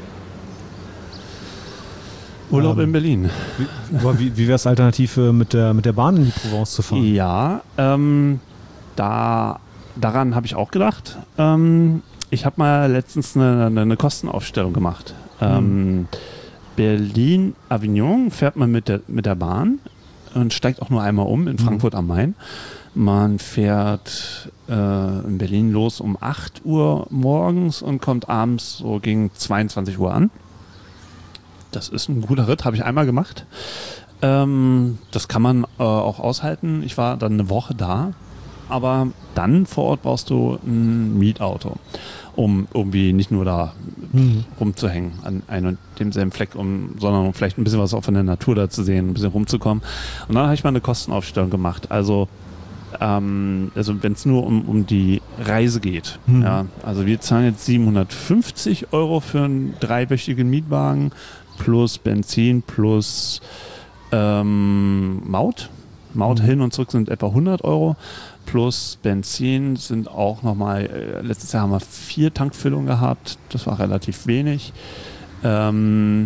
Urlaub ähm, in Berlin. Wie, aber wie, wie wäre es alternativ mit der, mit der Bahn in die Provence zu fahren? Ja, ähm, da, daran habe ich auch gedacht. Ähm, ich habe mal letztens eine, eine Kostenaufstellung gemacht. Mhm. Ähm, Berlin-Avignon fährt man mit der, mit der Bahn und steigt auch nur einmal um in Frankfurt mhm. am Main. Man fährt äh, in Berlin los um acht Uhr morgens und kommt abends so gegen zweiundzwanzig Uhr an. Das ist ein guter Ritt, habe ich einmal gemacht. Ähm, das kann man äh, auch aushalten. Ich war dann eine Woche da, aber dann vor Ort brauchst du ein Mietauto, um irgendwie nicht nur da mhm. rumzuhängen an einem und demselben Fleck, um, sondern um vielleicht ein bisschen was auch von der Natur da zu sehen, ein bisschen rumzukommen. Und dann habe ich mal eine Kostenaufstellung gemacht. Also Ähm, also wenn es nur um, um die Reise geht. Mhm. Ja, also wir zahlen jetzt siebenhundertfünfzig Euro für einen dreiwöchigen Mietwagen plus Benzin plus ähm, Maut. Maut mhm. hin und zurück sind etwa hundert Euro plus Benzin sind auch nochmal, äh, letztes Jahr haben wir vier Tankfüllungen gehabt. Das war relativ wenig. Ähm,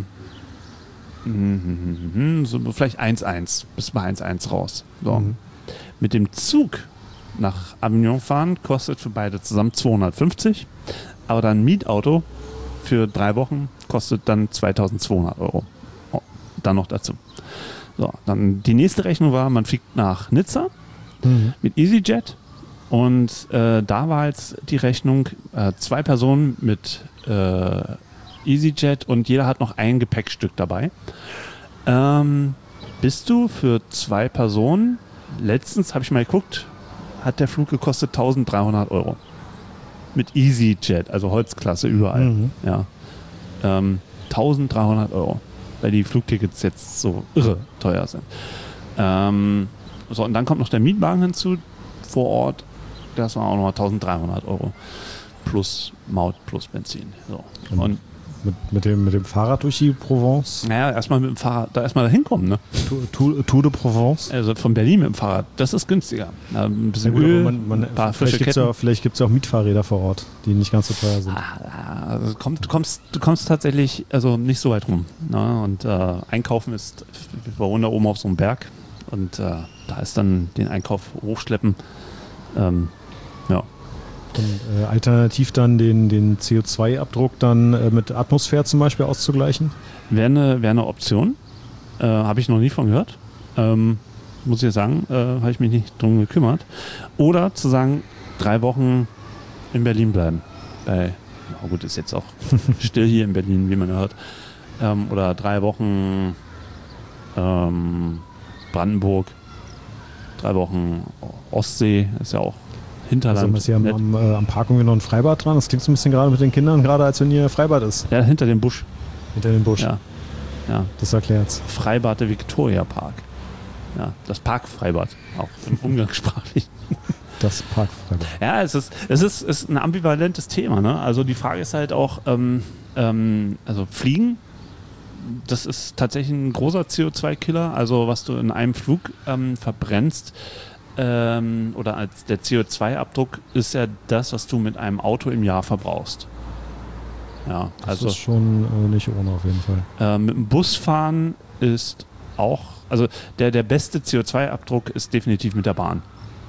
so vielleicht eins Komma eins bis bei eins Komma eins raus. So. Mhm. Mit dem Zug nach Avignon fahren kostet für beide zusammen zweihundertfünfzig, aber dann ein Mietauto für drei Wochen kostet dann zweitausendzweihundert Euro. Oh, dann noch dazu. So, dann die nächste Rechnung war, man fliegt nach Nizza mhm. mit EasyJet und äh, da war jetzt die Rechnung äh, zwei Personen mit äh, EasyJet und jeder hat noch ein Gepäckstück dabei. Ähm, bist du für zwei Personen, letztens habe ich mal geguckt, hat der Flug gekostet eintausenddreihundert Euro. Mit EasyJet, also Holzklasse überall. Mhm. Ja. Ähm, eintausenddreihundert Euro, weil die Flugtickets jetzt so irre teuer sind. Ähm, so, und dann kommt noch der Mietwagen hinzu vor Ort, das waren auch nochmal eintausenddreihundert Euro. Plus Maut, plus Benzin. So. Und, und Mit, mit, dem, mit dem Fahrrad durch die Provence? Naja, erstmal mit dem Fahrrad, da erstmal da hinkommen, ne? Tour, Tour de Provence? Also von Berlin mit dem Fahrrad, das ist günstiger. Ein bisschen ja, gut, Öl, man, man, ein paar vielleicht gibt es ja, ja auch Mietfahrräder vor Ort, die nicht ganz so teuer sind. Ah, also komm, du, kommst, du kommst tatsächlich also nicht so weit rum. Ne? Und äh, Einkaufen ist, wir wohnen da oben auf so einem Berg und äh, da ist dann den Einkauf hochschleppen. Ähm, ja. Und, äh, alternativ dann den, den C O zwei Abdruck dann äh, mit Atmosphäre zum Beispiel auszugleichen? Wäre eine, wär eine Option. Äh, habe ich noch nie von gehört. Ähm, muss ich ja sagen, äh, habe ich mich nicht drum gekümmert. Oder zu sagen, drei Wochen in Berlin bleiben. Bei, oh gut, ist jetzt auch still hier in Berlin, wie man hört. Ähm, oder drei Wochen ähm, Brandenburg, drei Wochen Ostsee, ist ja auch Hinterland. Also ist hier am, am, äh, am Park irgendwie noch ein Freibad dran. Das klingt so ein bisschen gerade mit den Kindern, gerade als wenn hier Freibad ist. Ja, hinter dem Busch. Hinter dem Busch. Ja. Ja. Das erklärt's. Freibad der Victoria Park. Ja, das Parkfreibad, auch im Umgangssprachlichen. Das Parkfreibad. Ja, es ist, es ist, ist ein ambivalentes Thema. Ne? Also die Frage ist halt auch, ähm, ähm, also Fliegen, das ist tatsächlich ein großer C O zwei Killer. Also was du in einem Flug ähm, verbrennst, ähm, oder als der C O zwei Abdruck ist ja das, was du mit einem Auto im Jahr verbrauchst. Ja, das also, ist schon äh, nicht ohne auf jeden Fall. Äh, mit dem Bus fahren ist auch, also der, der beste C O zwei Abdruck ist definitiv mit der Bahn.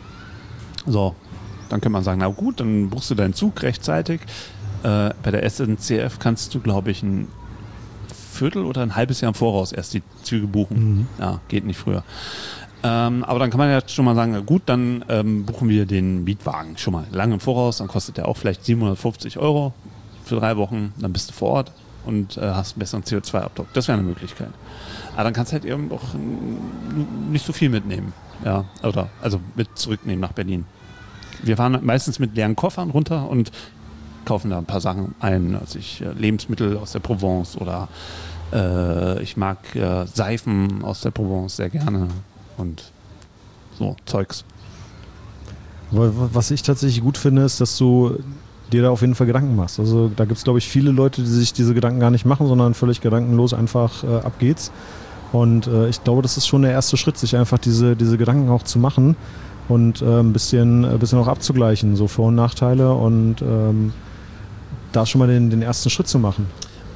So, dann kann man sagen, na gut, dann buchst du deinen Zug rechtzeitig. Äh, bei der S N C F kannst du, glaube ich, ein Viertel oder ein halbes Jahr im Voraus erst die Züge buchen. Mhm. Ja, geht nicht früher. Ähm, aber dann kann man ja schon mal sagen, na gut, dann ähm, buchen wir den Mietwagen schon mal lange im Voraus. Dann kostet der auch vielleicht siebenhundertfünfzig Euro für drei Wochen. Dann bist du vor Ort und äh, hast einen besseren C O zwei Abdruck. Das wäre eine Möglichkeit. Aber dann kannst du halt eben auch nicht so viel mitnehmen. Ja, oder also mit zurücknehmen nach Berlin. Wir fahren meistens mit leeren Koffern runter und kaufen da ein paar Sachen ein. Also ich äh, Lebensmittel aus der Provence oder äh, ich mag äh, Seifen aus der Provence sehr gerne und so Zeugs. Was ich tatsächlich gut finde, ist, dass du dir da auf jeden Fall Gedanken machst. Also da gibt es, glaube ich, viele Leute, die sich diese Gedanken gar nicht machen, sondern völlig gedankenlos einfach äh, ab geht's. Und äh, ich glaube, das ist schon der erste Schritt, sich einfach diese, diese Gedanken auch zu machen und äh, ein bisschen, ein bisschen auch abzugleichen, so Vor- und Nachteile und ähm, da schon mal den, den ersten Schritt zu machen.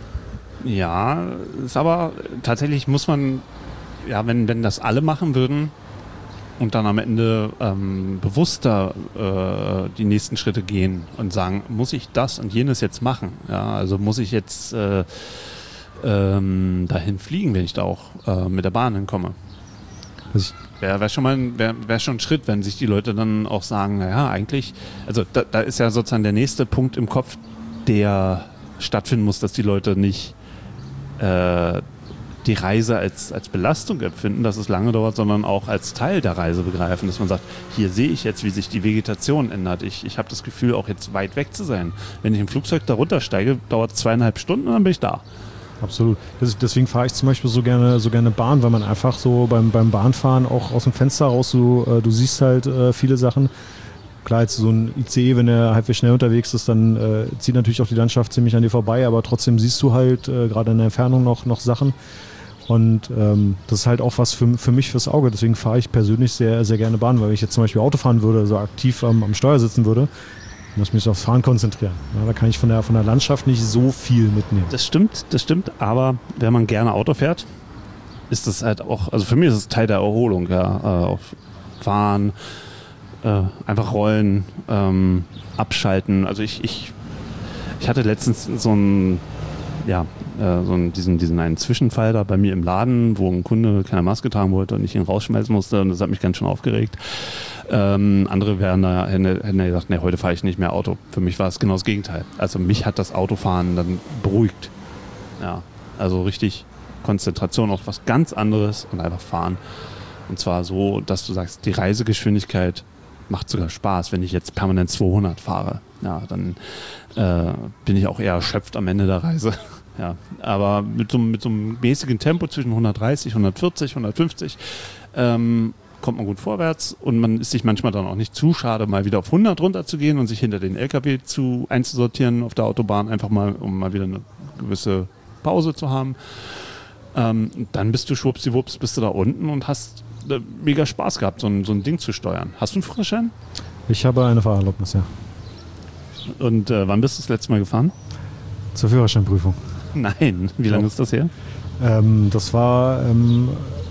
Ja, ist aber tatsächlich muss man, ja, wenn, wenn das alle machen würden und dann am Ende ähm, bewusster äh, die nächsten Schritte gehen und sagen, muss ich das und jenes jetzt machen? Ja, also muss ich jetzt äh, ähm, dahin fliegen, wenn ich da auch äh, mit der Bahn hinkomme? Wäre wär schon mal ein, wär, wär schon ein Schritt, wenn sich die Leute dann auch sagen, naja, eigentlich, also da, da ist ja sozusagen der nächste Punkt im Kopf, der stattfinden muss, dass die Leute nicht äh, die Reise als, als Belastung empfinden, dass es lange dauert, sondern auch als Teil der Reise begreifen, dass man sagt, hier sehe ich jetzt, wie sich die Vegetation ändert. Ich, ich habe das Gefühl, auch jetzt weit weg zu sein. Wenn ich im Flugzeug da runtersteige, dauert es zweieinhalb Stunden und dann bin ich da. Absolut. Das, deswegen fahre ich zum Beispiel so gerne, so gerne Bahn, weil man einfach so beim, beim Bahnfahren auch aus dem Fenster raus, so, äh, du siehst halt äh, viele Sachen. Klar, jetzt so ein I C E, wenn er halbwegs schnell unterwegs ist, dann äh, zieht natürlich auch die Landschaft ziemlich an dir vorbei, aber trotzdem siehst du halt äh, gerade in der Entfernung noch, noch Sachen. Und ähm, das ist halt auch was für, für mich fürs Auge. Deswegen fahre ich persönlich sehr, sehr gerne Bahn, weil wenn ich jetzt zum Beispiel Auto fahren würde, so aktiv am, am Steuer sitzen würde, muss ich mich aufs Fahren konzentrieren. Ja, da kann ich von der, von der Landschaft nicht so viel mitnehmen. Das stimmt, das stimmt, aber wenn man gerne Auto fährt, ist das halt auch, also für mich ist es Teil der Erholung, ja, äh, auf Fahren, äh, einfach rollen, ähm, abschalten. Also ich, ich, ich hatte letztens so einen, ja, äh, so einen, diesen, diesen einen Zwischenfall da bei mir im Laden, wo ein Kunde keine Maske tragen wollte und ich ihn rausschmeißen musste und das hat mich ganz schön aufgeregt. Ähm, andere wären da, hätten, hätten gesagt, nee, heute fahre ich nicht mehr Auto. Für mich war es genau das Gegenteil. Also mich hat das Autofahren dann beruhigt. Ja, also richtig Konzentration auf was ganz anderes und einfach fahren. Und zwar so, dass du sagst, die Reisegeschwindigkeit macht sogar Spaß, wenn ich jetzt permanent zweihundert fahre. Ja, dann äh, bin ich auch eher erschöpft am Ende der Reise. Ja, aber mit so, mit so einem mäßigen Tempo zwischen hundertdreißig, hundertvierzig, hundertfünfzig ähm, kommt man gut vorwärts und man ist sich manchmal dann auch nicht zu schade, mal wieder auf hundert runterzugehen und sich hinter den L K W zu, einzusortieren auf der Autobahn, einfach mal, um mal wieder eine gewisse Pause zu haben. Ähm, dann bist du schwuppsiwupps, bist du da unten und hast äh, mega Spaß gehabt, so ein, so ein Ding zu steuern. Hast du einen Führerschein? Ich habe eine Fahrerlaubnis, ja. Und äh, wann bist du das letzte Mal gefahren? Zur Führerscheinprüfung. Nein, wie lange ist das her? Ähm, das war ähm,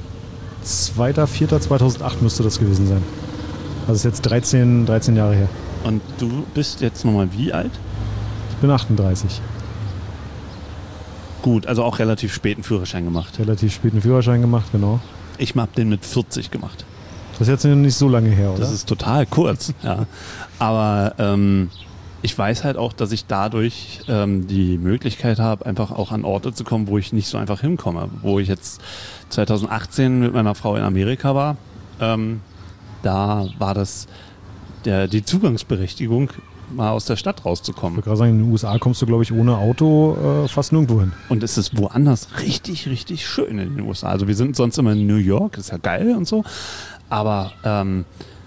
zweiter vierter zweitausendacht müsste das gewesen sein. Also ist jetzt dreizehn, dreizehn Jahre her. Und du bist jetzt nochmal wie alt? Ich bin achtunddreißig. gut, also auch relativ späten Führerschein gemacht. Relativ späten Führerschein gemacht, genau. Ich habe den mit vierzig gemacht. Das ist jetzt nicht so lange her, oder? Das ist total kurz, ja. Aber ähm, ich weiß halt auch, dass ich dadurch ähm, die Möglichkeit habe, einfach auch an Orte zu kommen, wo ich nicht so einfach hinkomme. Wo ich jetzt zwanzig achtzehn mit meiner Frau in Amerika war, ähm, da war das der, die Zugangsberechtigung, mal aus der Stadt rauszukommen. Ich würde gerade sagen, in den U S A kommst du, glaube ich, ohne Auto äh, fast nirgendwo hin. Und es ist woanders richtig, richtig schön in den U S A. Also wir sind sonst immer in New York, ist ja geil und so. Aber ähm,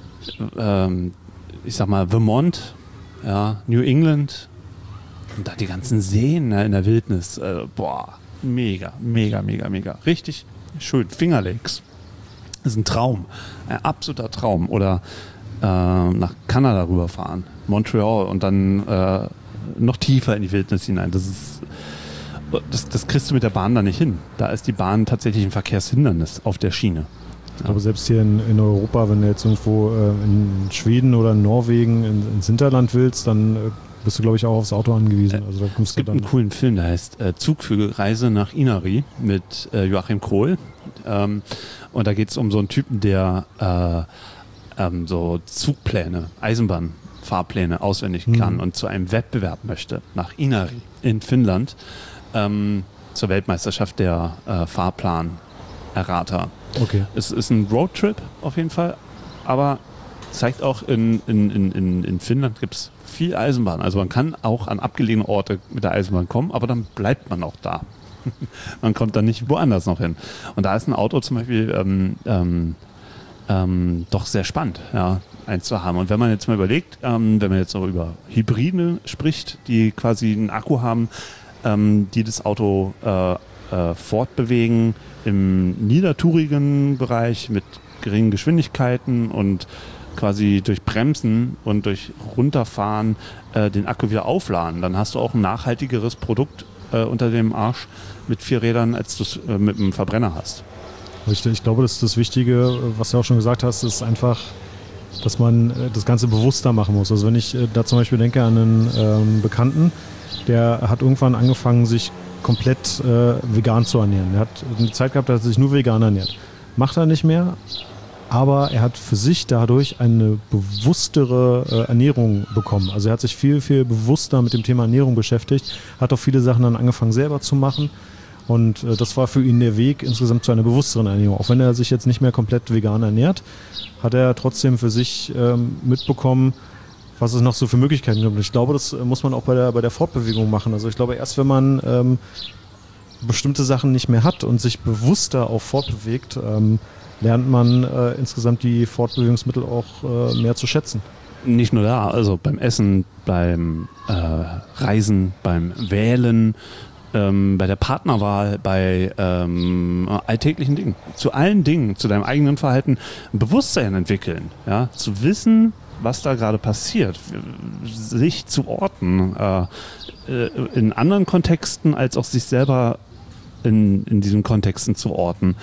ähm, ich sag mal Vermont, ja, New England und da die ganzen Seen ne, in der Wildnis. Äh, boah, mega, mega, mega, mega. Richtig schön. Finger Lakes. Das ist ein Traum. Ein absoluter Traum. Oder äh, nach Kanada rüberfahren. Montreal und dann äh, noch tiefer in die Wildnis hinein. Das ist das, das kriegst du mit der Bahn da nicht hin. Da ist die Bahn tatsächlich ein Verkehrshindernis auf der Schiene. Ich glaube, selbst hier in, in Europa, wenn du jetzt irgendwo äh, in Schweden oder in Norwegen in, ins Hinterland willst, dann äh, bist du, glaube ich, auch aufs Auto angewiesen. Also da kommst es gibt du dann einen coolen Film, der heißt äh, Zugvögelreise nach Inari mit äh, Joachim Krohl. Ähm, und da geht es um so einen Typen, der äh, ähm, so Zugpläne, Eisenbahnfahrpläne auswendig kann Mhm. und zu einem Wettbewerb möchte nach Inari in Finnland ähm, zur Weltmeisterschaft der äh, Fahrplanerrater. Okay. Es ist ein Roadtrip auf jeden Fall, aber zeigt auch, in, in, in, in Finnland gibt es viel Eisenbahn. Also man kann auch an abgelegene Orte mit der Eisenbahn kommen, aber dann bleibt man auch da. Man kommt dann nicht woanders noch hin. Und da ist ein Auto zum Beispiel ähm, ähm, ähm, doch sehr spannend, ja, eins zu haben. Und wenn man jetzt mal überlegt, ähm, wenn man jetzt auch über Hybride spricht, die quasi einen Akku haben, ähm, die das Auto äh, äh, fortbewegen im niedertourigen Bereich mit geringen Geschwindigkeiten und quasi durch Bremsen und durch Runterfahren äh, den Akku wieder aufladen, dann hast du auch ein nachhaltigeres Produkt äh, unter dem Arsch mit vier Rädern, als du es äh, mit einem Verbrenner hast. Richtig. Ich glaube, das ist das Wichtige, was du auch schon gesagt hast, ist einfach, dass man äh, das Ganze bewusster machen muss. Also wenn ich äh, da zum Beispiel denke an einen ähm, Bekannten, der hat irgendwann angefangen, sich komplett äh, vegan zu ernähren. Er hat eine Zeit gehabt, da hat er sich nur vegan ernährt. Macht er nicht mehr, aber er hat für sich dadurch eine bewusstere äh, Ernährung bekommen. Also er hat sich viel, viel bewusster mit dem Thema Ernährung beschäftigt, hat auch viele Sachen dann angefangen selber zu machen und äh, das war für ihn der Weg insgesamt zu einer bewussteren Ernährung. Auch wenn er sich jetzt nicht mehr komplett vegan ernährt, hat er trotzdem für sich ähm, mitbekommen, was es noch so für Möglichkeiten gibt. Und ich glaube, das muss man auch bei der, bei der Fortbewegung machen. Also ich glaube, erst wenn man ähm, bestimmte Sachen nicht mehr hat und sich bewusster auch fortbewegt, ähm, lernt man äh, insgesamt die Fortbewegungsmittel auch äh, mehr zu schätzen. Nicht nur da, also beim Essen, beim äh, Reisen, beim Wählen, ähm, bei der Partnerwahl, bei ähm, alltäglichen Dingen. Zu allen Dingen, zu deinem eigenen Verhalten ein Bewusstsein entwickeln. Ja? Zu wissen, was da gerade passiert, sich zu orten, äh, in anderen Kontexten als auch sich selber in, in diesen Kontexten zu orten.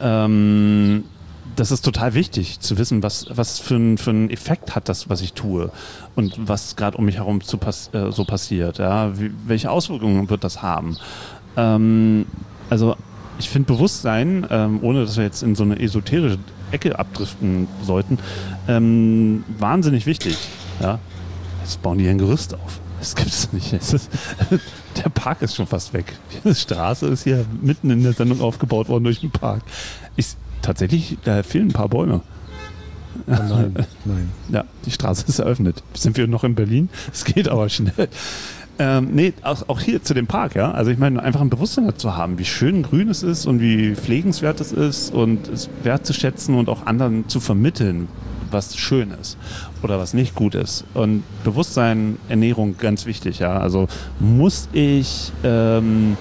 Ähm, das ist total wichtig, zu wissen, was, was für einen für einen Effekt hat das, was ich tue und was gerade um mich herum zu pass- äh, so passiert. Ja? Wie, welche Auswirkungen wird das haben? Ähm, also ich finde Bewusstsein, ähm, ohne dass wir jetzt in so eine esoterische Ecke abdriften sollten, ähm, wahnsinnig wichtig. Ja? Jetzt bauen die ein Gerüst auf. Das gibt es nicht. Es ist, der Park ist schon fast weg. Die Straße ist hier mitten in der Sendung aufgebaut worden durch den Park. Ich, tatsächlich, da fehlen ein paar Bäume. Oh nein, nein. Ja, die Straße ist eröffnet. Sind wir noch in Berlin? Es geht aber schnell. Ähm, nee, auch, auch hier zu dem Park, ja. Also ich meine, einfach ein Bewusstsein dazu haben, wie schön grün es ist und wie pflegenswert es ist und es wertzuschätzen und auch anderen zu vermitteln, was schön ist oder was nicht gut ist. Und Bewusstsein, Ernährung, ganz wichtig, ja. Also muss ich ähm,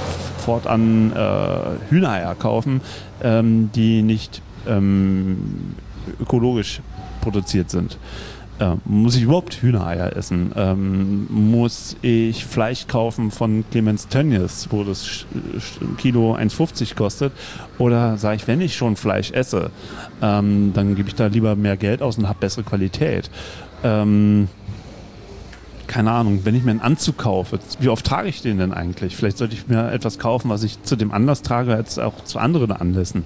fortan äh, Hühnereier kaufen, ähm, die nicht ähm, ökologisch produziert sind. Äh, muss ich überhaupt Hühnereier essen? Ähm, muss ich Fleisch kaufen von Clemens Tönnies, wo das Sch- Sch- Kilo eins fünfzig kostet? Oder sage ich, wenn ich schon Fleisch esse, ähm, dann gebe ich da lieber mehr Geld aus und habe bessere Qualität? Ähm, keine Ahnung, wenn ich mir einen Anzug kaufe, wie oft trage ich den denn eigentlich? Vielleicht sollte ich mir etwas kaufen, was ich zu dem Anlass trage, als auch zu anderen Anlässen.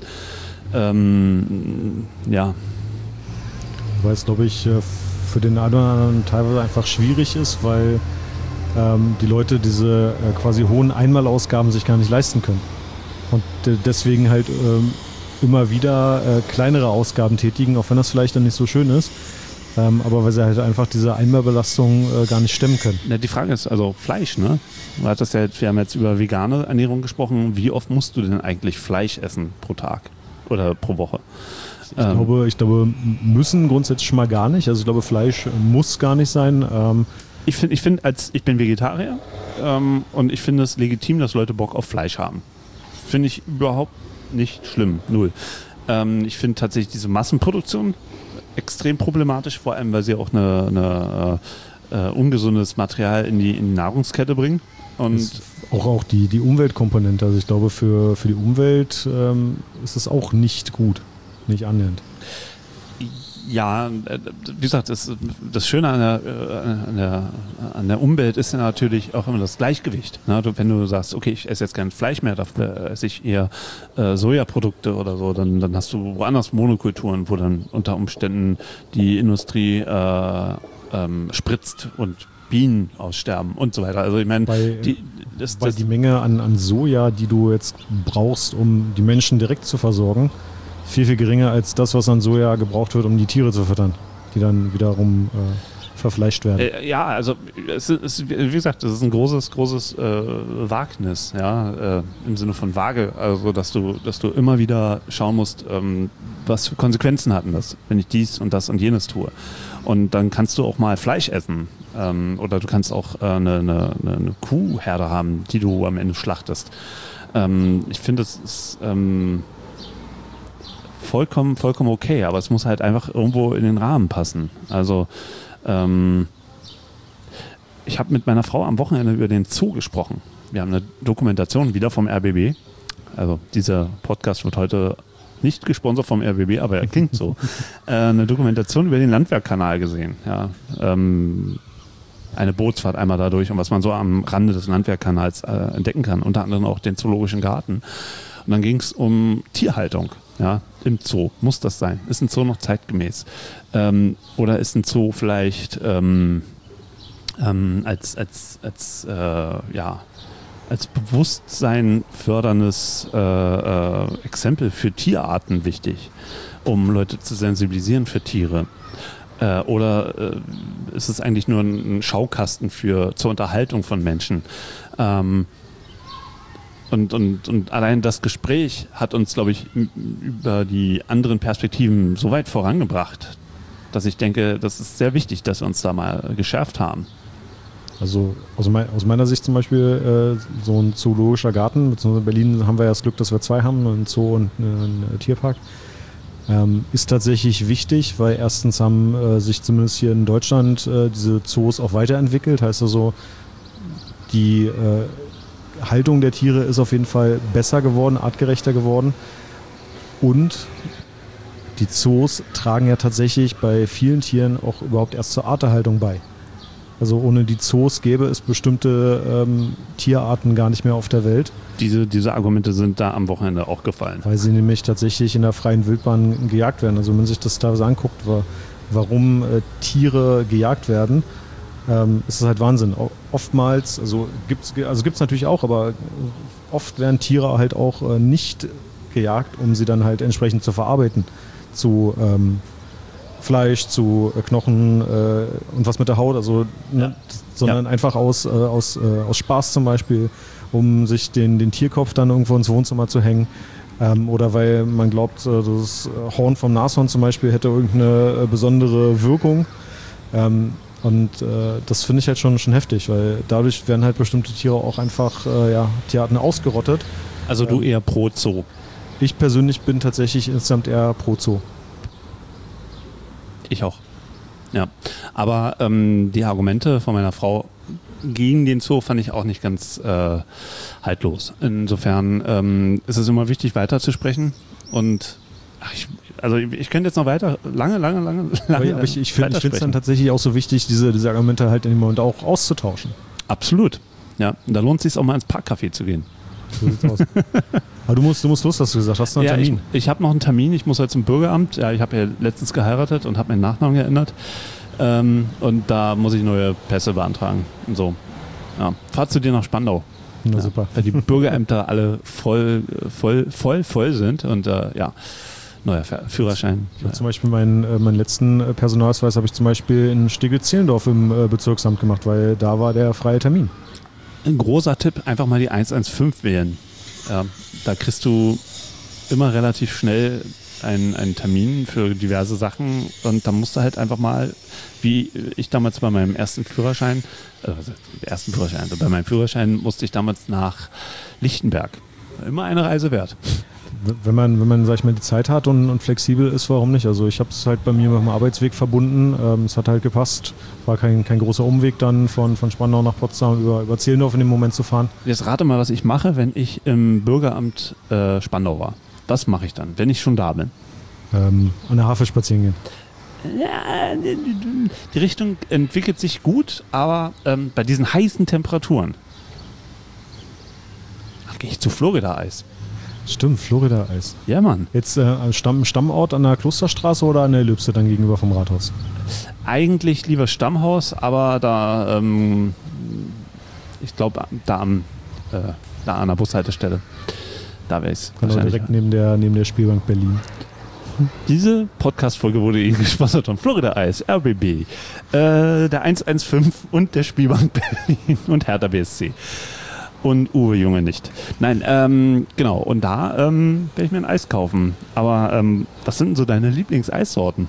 Ähm, ja. Weil es, glaube ich, für den einen oder anderen teilweise einfach schwierig ist, weil ähm, die Leute diese äh, quasi hohen Einmalausgaben sich gar nicht leisten können. Und äh, deswegen halt ähm, immer wieder äh, kleinere Ausgaben tätigen, auch wenn das vielleicht dann nicht so schön ist. Ähm, aber weil sie halt einfach diese Einmalbelastung äh, gar nicht stemmen können. Ja, die Frage ist also Fleisch, ne? Du hattest ja, wir haben jetzt über vegane Ernährung gesprochen. Wie oft musst du denn eigentlich Fleisch essen pro Tag oder pro Woche? Ich, ähm, glaube, ich glaube, müssen grundsätzlich schon mal gar nicht. Also ich glaube, Fleisch muss gar nicht sein. Ähm, ich finde, ich, find, als, ich bin Vegetarier ähm, und ich finde es legitim, dass Leute Bock auf Fleisch haben. Finde ich überhaupt nicht schlimm, null. Ähm, ich finde tatsächlich diese Massenproduktion extrem problematisch, vor allem, weil sie auch eine, eine äh, ungesundes Material in die, in die Nahrungskette bringen. Und auch, auch die, die Umweltkomponente. Also ich glaube, für, für die Umwelt ähm, ist es auch nicht gut, nicht annähernd. Ja, wie gesagt, das, das Schöne an der, an, der, an der Umwelt ist ja natürlich auch immer das Gleichgewicht. Ne? Wenn du sagst, okay, ich esse jetzt kein Fleisch mehr, dafür esse ich eher äh, Sojaprodukte oder so, dann, dann hast du woanders Monokulturen, wo dann unter Umständen die Industrie äh, ähm, spritzt und Bienen aussterben und so weiter. Also ich meine, die, das, weil das die Menge an, an Soja, die du jetzt brauchst, um die Menschen direkt zu versorgen, viel, viel geringer als das, was an Soja gebraucht wird, um die Tiere zu füttern, die dann wiederum äh, verfleischt werden. Äh, ja, also es ist, wie gesagt, das ist ein großes, großes äh, Wagnis, ja, äh, im Sinne von Waage, also dass du, dass du immer wieder schauen musst, ähm, was für Konsequenzen hatten das, wenn ich dies und das und jenes tue. Und dann kannst du auch mal Fleisch essen. Ähm, oder du kannst auch äh, eine, eine, eine Kuhherde haben, die du am Ende schlachtest. Ähm, ich finde, das ist ähm, vollkommen, vollkommen okay, aber es muss halt einfach irgendwo in den Rahmen passen. Also ähm, ich habe mit meiner Frau am Wochenende über den Zoo gesprochen. Wir haben eine Dokumentation wieder vom R B B. Also dieser Podcast wird heute nicht gesponsert vom R B B, aber er klingt so. äh, eine Dokumentation über den Landwehrkanal gesehen. Ja, ähm, eine Bootsfahrt einmal dadurch und was man so am Rande des Landwehrkanals äh, entdecken kann, unter anderem auch den Zoologischen Garten. Und dann ging es um Tierhaltung, ja, im Zoo. Muss das sein? Ist ein Zoo noch zeitgemäß? Ähm, oder ist ein Zoo vielleicht ähm, ähm, als, als, als, äh, ja, als Bewusstsein förderndes äh, äh, Exempel für Tierarten wichtig, um Leute zu sensibilisieren für Tiere? Äh, oder äh, ist es eigentlich nur ein Schaukasten für, zur Unterhaltung von Menschen? Ähm, und, und, und allein das Gespräch hat uns, glaube ich, m- über die anderen Perspektiven so weit vorangebracht, dass ich denke, das ist sehr wichtig, dass wir uns da mal geschärft haben. Also aus, mein, aus meiner Sicht zum Beispiel äh, so ein zoologischer Garten, beziehungsweise in Berlin haben wir ja das Glück, dass wir zwei haben, einen Zoo und einen, einen Tierpark. Ähm, ist tatsächlich wichtig, weil erstens haben äh, sich zumindest hier in Deutschland äh, diese Zoos auch weiterentwickelt. Heißt also, die äh, Haltung der Tiere ist auf jeden Fall besser geworden, artgerechter geworden. Und die Zoos tragen ja tatsächlich bei vielen Tieren auch überhaupt erst zur Arterhaltung bei. Also ohne die Zoos gäbe es bestimmte ähm, Tierarten gar nicht mehr auf der Welt. Diese, diese Argumente sind da am Wochenende auch gefallen. Weil sie nämlich tatsächlich in der freien Wildbahn gejagt werden. Also wenn man sich das teilweise anguckt, warum äh, Tiere gejagt werden, ähm, ist das halt Wahnsinn. Oftmals, also gibt es also gibt's natürlich auch, aber oft werden Tiere halt auch äh, nicht gejagt, um sie dann halt entsprechend zu verarbeiten. Zu ähm, Fleisch, zu äh, Knochen äh, und was mit der Haut, also ne, Ja. sondern Ja. einfach aus, äh, aus, äh, aus Spaß zum Beispiel, um sich den, den Tierkopf dann irgendwo ins Wohnzimmer zu hängen. Ähm, oder weil man glaubt, äh, das Horn vom Nashorn zum Beispiel hätte irgendeine äh, besondere Wirkung. Ähm, und äh, das finde ich halt schon, schon heftig, weil dadurch werden halt bestimmte Tiere auch einfach, äh, ja, Tierarten ausgerottet. Also du eher pro Zoo. Ich persönlich bin tatsächlich insgesamt eher pro Zoo. Ich auch. Ja. Aber ähm, die Argumente von meiner Frau gegen den Zoo fand ich auch nicht ganz äh, haltlos. Insofern ähm, ist es immer wichtig, weiterzusprechen. Und ach, ich, also ich könnte jetzt noch weiter, lange, lange, lange, lange Aber, aber ich, ich finde es dann tatsächlich auch so wichtig, diese, diese Argumente halt in dem Moment auch auszutauschen. Absolut. Ja, und da lohnt es sich auch mal ins Parkcafé zu gehen. So sieht's aus. Aber du musst, du musst los, hast du gesagt. Hast du noch einen Ja, Termin? ich, ich habe noch einen Termin. Ich muss heute zum Bürgeramt. Ja, ich habe ja letztens geheiratet und habe meinen Nachnamen geändert. Ähm, und da muss ich neue Pässe beantragen. Und so. Ja. Fahr zu dir nach Spandau. Na Ja, super. weil die Bürgerämter alle voll, voll, voll, voll sind. Und äh, ja, neuer Führerschein. Ich habe zum Beispiel meinen, äh, meinen letzten äh, Personalausweis habe ich zum Beispiel in Steglitz-Zehlendorf im äh, Bezirksamt gemacht, weil da war der freie Termin. Ein großer Tipp, einfach mal die eins eins fünf wählen. Ja, da kriegst du immer relativ schnell einen, einen Termin für diverse Sachen und da musst du halt einfach mal, wie ich damals bei meinem ersten Führerschein, also ersten Führerschein, also bei meinem Führerschein musste ich damals nach Lichtenberg. Immer eine Reise wert. Wenn man, wenn man, sag ich mal, die Zeit hat und, und flexibel ist, warum nicht? Also ich habe es halt bei mir mit dem Arbeitsweg verbunden. Ähm, es hat halt gepasst. War kein, kein großer Umweg dann von, von Spandau nach Potsdam über, über Zehlendorf in dem Moment zu fahren. Jetzt rate mal, was ich mache, wenn ich im Bürgeramt äh, Spandau war. Was mache ich dann, wenn ich schon da bin? Ähm, an der Havel spazieren gehen. Ja, die Richtung entwickelt sich gut, aber ähm, bei diesen heißen Temperaturen gehe ich zu Florida-Eis. Stimmt, Florida-Eis. Ja, Mann. Jetzt äh, am Stamm, Stammort an der Klosterstraße oder an der Ellipse dann gegenüber vom Rathaus? Eigentlich lieber Stammhaus, aber da, ähm, ich glaube, da, am, äh, da an der Bushaltestelle. Da wäre es Genau, wahrscheinlich. direkt neben der, neben der Spielbank Berlin. Diese Podcast-Folge wurde Ihnen gesponsert von Florida-Eis, R B B, äh, der eins eins fünf und der Spielbank Berlin und Hertha B S C. Und Uwe Junge nicht. Nein, ähm, genau. Und da ähm, werde ich mir ein Eis kaufen. Aber ähm, was sind denn so deine Lieblingseissorten?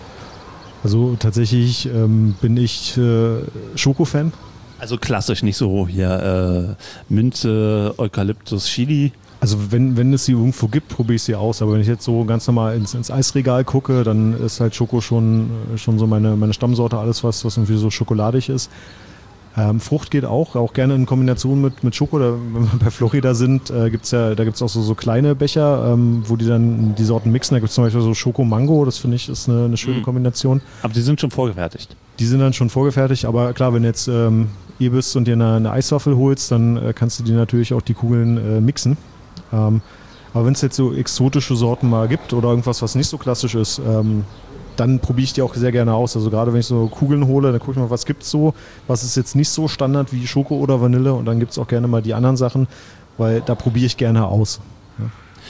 Also tatsächlich ähm, bin ich äh, Schoko-Fan. Also klassisch, nicht so hier äh, Minze, Eukalyptus, Chili. Also wenn, wenn es sie irgendwo gibt, probiere ich sie aus. Aber wenn ich jetzt so ganz normal ins, ins Eisregal gucke, dann ist halt Schoko schon, schon so meine, meine Stammsorte. Alles, was, was irgendwie so schokoladig ist. Ähm, Frucht geht auch, auch gerne in Kombination mit, mit Schoko. Da, wenn wir bei Florida sind, äh, gibt's ja, da gibt es auch so, so kleine Becher, ähm, wo die dann die Sorten mixen. Da gibt es zum Beispiel so Schoko-Mango, das finde ich ist eine, eine schöne Mhm. Kombination. Aber die sind schon vorgefertigt. Die sind dann schon vorgefertigt, aber klar, wenn du jetzt ähm, hier bist und dir eine, eine Eiswaffel holst, dann äh, kannst du dir natürlich auch die Kugeln äh, mixen. Ähm, aber wenn es jetzt so exotische Sorten mal gibt oder irgendwas, was nicht so klassisch ist, ähm, dann probiere ich die auch sehr gerne aus. Also gerade wenn ich so Kugeln hole, dann gucke ich mal, was gibt es so, was ist jetzt nicht so Standard wie Schoko oder Vanille und dann gibt es auch gerne mal die anderen Sachen, weil da probiere ich gerne aus. Ja.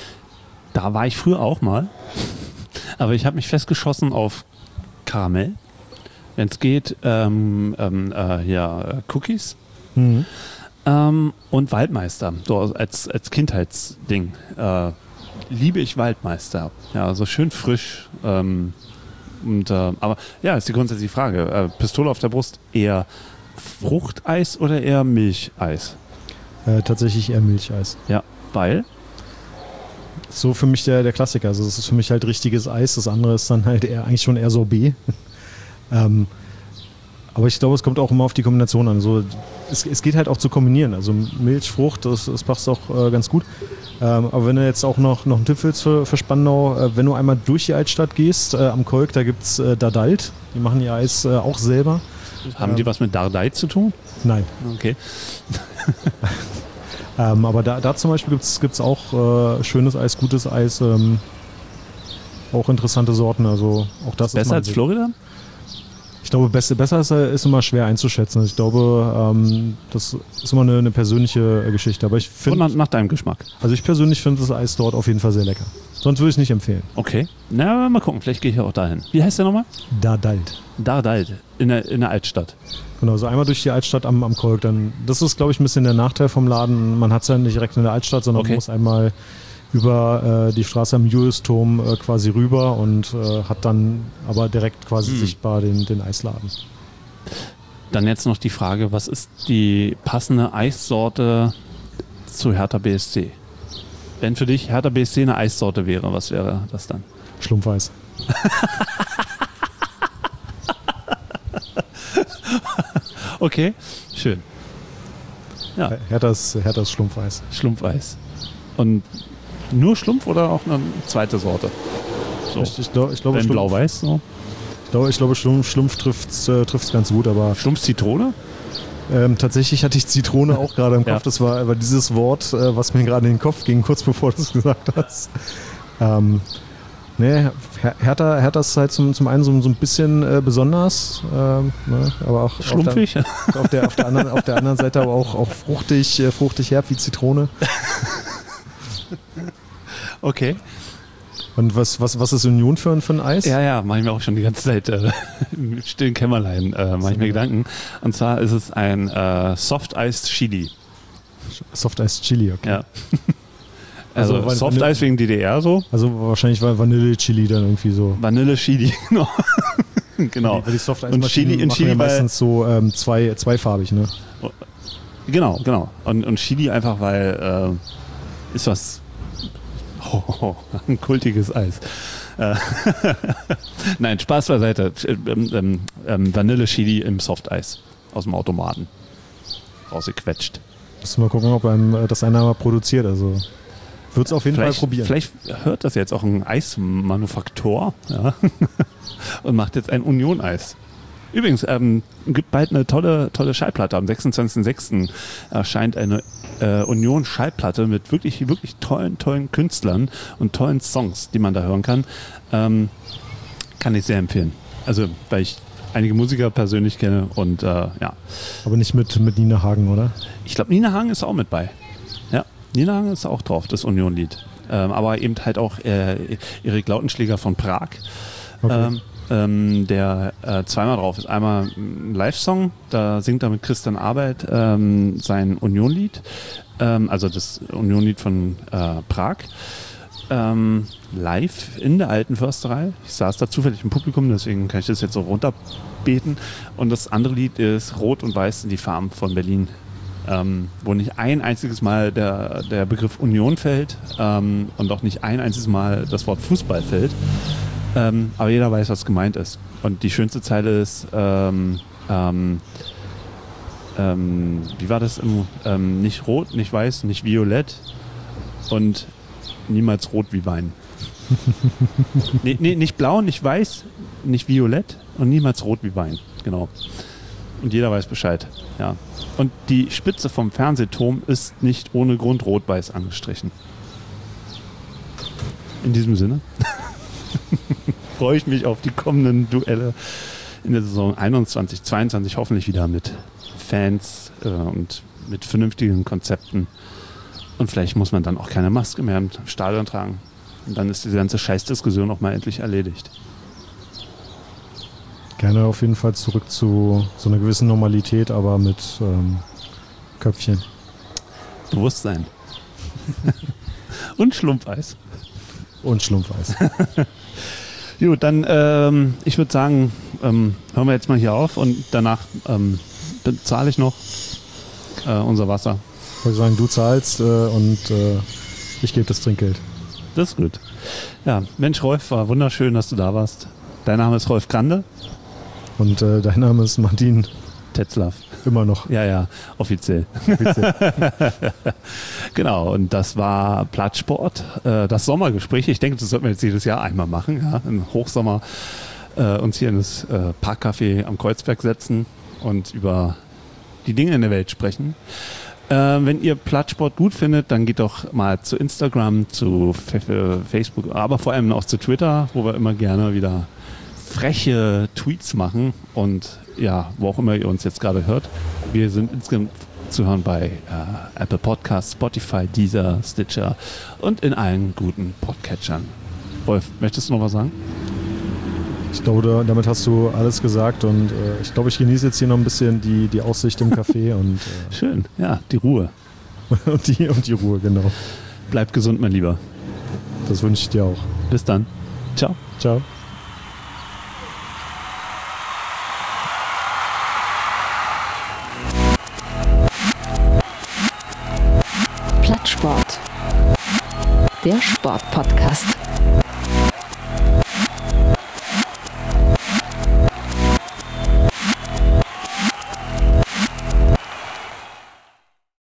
Da war ich früher auch mal. Aber ich habe mich festgeschossen auf Karamell. Wenn es geht, ähm, ähm, äh, ja, Cookies. Mhm. Ähm, und Waldmeister, so als, als Kindheitsding. Äh, liebe ich Waldmeister. Ja, so schön frisch. Ähm, und, äh, aber ja, ist die grundsätzliche Frage. Äh, Pistole auf der Brust, eher Fruchteis oder eher Milcheis? Äh, tatsächlich eher Milcheis. Ja, weil? So für mich der, der Klassiker. Also das ist für mich halt richtiges Eis. Das andere ist dann halt eher, eigentlich schon eher Sorbet. ähm, aber ich glaube, es kommt auch immer auf die Kombination an. So, es, es geht halt auch zu kombinieren. Also Milch, Frucht, das, das passt auch äh, ganz gut. Ähm, aber wenn du jetzt auch noch, noch einen Tipp willst für, für Spandau, äh, wenn du einmal durch die Altstadt gehst, äh, am Kolk, da gibt es äh, Dadalt. Die machen ihr Eis äh, auch selber. Haben ähm, die was mit Dardai zu tun? Nein. Okay. ähm, aber da, da zum Beispiel gibt es auch äh, schönes Eis, gutes Eis. Ähm, auch interessante Sorten. Also auch das ist Besser mal als Florida? Ich glaube, besser, besser ist, ist immer schwer einzuschätzen. Also ich glaube, ähm, das ist immer eine, eine persönliche Geschichte. Aber ich Und finde, nach, nach deinem Geschmack. also ich persönlich finde das Eis dort auf jeden Fall sehr lecker. Sonst würde ich es nicht empfehlen. Okay. Na, mal gucken, vielleicht gehe ich auch dahin. Wie heißt der nochmal? Dadalt. Dardai, in der, in der Altstadt. Genau, so einmal durch die Altstadt am, am Kolk. Dann, das ist, glaube ich, ein bisschen der Nachteil vom Laden. Man hat es ja nicht direkt in der Altstadt, sondern Okay. man muss einmal über äh, die Straße am Juliusturm äh, quasi rüber und äh, hat dann aber direkt quasi Hm. sichtbar den, den Eisladen. Dann jetzt noch die Frage, was ist die passende Eissorte zu Hertha B S C? Wenn für dich Hertha B S C eine Eissorte wäre, was wäre das dann? Schlumpfeis. Okay, schön. Ja, Herthas, Herthas Schlumpfeis. Schlumpfeis. Und nur Schlumpf oder auch eine zweite Sorte? So. Ich, ich, glaub, ich glaube, Wenn Schlumpf, blau-weiß, so. ich glaube, ich glaube Schlumpf, Schlumpf trifft es äh, ganz gut, aber Schlumpf-Zitrone? ähm, tatsächlich hatte ich Zitrone auch gerade im Kopf. Ja. Das war aber dieses Wort, äh, was mir gerade in den Kopf ging, kurz bevor du es gesagt hast. Ähm, nee, Her- Hertha, Hertha ist halt zum, zum einen so, so ein bisschen äh, besonders, ähm, ne, aber auch Schlumpfig? Auf der, auf der, auf der, anderen, auf der anderen Seite aber auch, auch fruchtig, äh, fruchtig herb wie Zitrone. Okay. Und was, was, was ist Union für, ein- für ein Eis? Ja, ja, mache ich mir auch schon die ganze Zeit äh, im stillen Kämmerlein, äh, mache ich mir Gedanken. Und zwar ist es ein äh, Soft-Iced Chili. Soft Ice Chili, okay. Ja. Also, Also, weil- Soft-Eis wegen D D R so, Also wahrscheinlich war Vanille-Chili dann irgendwie so. Vanille-Chili, genau. genau. Weil die Soft Ice Und Chili in machen Chili, ja weil, meistens so ähm, zwei, zweifarbig, ne? genau, genau. Und, und Chili einfach, weil äh, ist was, oh, oh, ein kultiges Eis. Äh, Nein, Spaß beiseite. Ähm, ähm, ähm, Vanille-Chili im Softeis aus dem Automaten. Rausgequetscht. Müssen wir mal gucken, ob einem äh, das einer mal produziert. Also würde es auf jeden Vielleicht, Fall probieren. vielleicht hört das jetzt auch ein Eismanufaktor, ja, und macht jetzt ein Union-Eis. Übrigens, ähm, gibt bald eine tolle, tolle Schallplatte. Am sechsundzwanzigsten sechsten erscheint eine äh, Union-Schallplatte mit wirklich, wirklich tollen, tollen Künstlern und tollen Songs, die man da hören kann. Ähm, kann ich sehr empfehlen. Also, weil ich einige Musiker persönlich kenne und äh, ja. Aber nicht mit, mit Nina Hagen, oder? Ich glaube, Nina Hagen ist auch mit bei. Ja, Nina Hagen ist auch drauf, das Union-Lied. Ähm, aber eben halt auch äh, Erik Lautenschläger von Prag. Okay. Ähm, ähm, der äh, zweimal drauf ist. Einmal ein Live-Song, da singt er mit Christian Arbeit ähm, sein Union-Lied, ähm, also das Union-Lied von äh, Prag. Ähm, live in der Alten Försterei. Ich saß da zufällig im Publikum, deswegen kann ich das jetzt so runterbeten. Und das andere Lied ist Rot und Weiß sind die Farben von Berlin. Ähm, wo nicht ein einziges Mal der, der Begriff Union fällt ähm, und auch nicht ein einziges Mal das Wort Fußball fällt. Ähm, aber jeder weiß, was gemeint ist. Und die schönste Zeile ist, ähm, ähm, ähm, wie war das? Im, ähm, nicht rot, nicht weiß, nicht violett und niemals rot wie Wein. nee, nee, nicht blau, nicht weiß, nicht violett und niemals rot wie Wein. Genau. Und jeder weiß Bescheid. Ja. Und die Spitze vom Fernsehturm ist nicht ohne Grund rot-weiß angestrichen. In diesem Sinne freue ich mich auf die kommenden Duelle in der Saison einundzwanzig zweiundzwanzig, hoffentlich wieder mit Fans äh, und mit vernünftigen Konzepten. Und vielleicht muss man dann auch keine Maske mehr im Stadion tragen. Und dann ist diese ganze Scheißdiskussion auch mal endlich erledigt. Gerne auf jeden Fall zurück zu so einer gewissen Normalität, aber mit ähm, Köpfchen. Bewusstsein. Und Schlumpfeis. Und Schlumpfeis. Gut, dann ähm, ich würde sagen, ähm, hören wir jetzt mal hier auf und danach ähm, bezahle ich noch äh, unser Wasser. Ich würde sagen, du zahlst äh, und äh, ich gebe das Trinkgeld. Das ist gut. Ja, Mensch, Rolf, war wunderschön, dass du da warst. Dein Name ist Rolf Grande. Und äh, dein Name ist Martin. Tetzlaff. Immer noch. Ja, ja, offiziell. Offiziell. Genau, und das war Plattsport, äh, das Sommergespräch. Ich denke, das sollten wir jetzt jedes Jahr einmal machen. Ja? Im Hochsommer äh, uns hier in das äh, Parkcafé am Kreuzberg setzen und über die Dinge in der Welt sprechen. Äh, wenn ihr Plattsport gut findet, dann geht doch mal zu Instagram, zu F- Facebook, aber vor allem auch zu Twitter, wo wir immer gerne wieder freche Tweets machen und ja, wo auch immer ihr uns jetzt gerade hört. Wir sind insgesamt zu hören bei äh, Apple Podcasts, Spotify, Deezer, Stitcher und in allen guten Podcatchern. Wolf, möchtest du noch was sagen? Ich glaube, da, damit hast du alles gesagt und äh, ich glaube, ich genieße jetzt hier noch ein bisschen die, die Aussicht im Café und, äh, Schön, ja, die Ruhe. und, die, und die Ruhe, genau. Bleib gesund, mein Lieber. Das wünsche ich dir auch. Bis dann. Ciao. Ciao. Plattsport. Der Sportpodcast.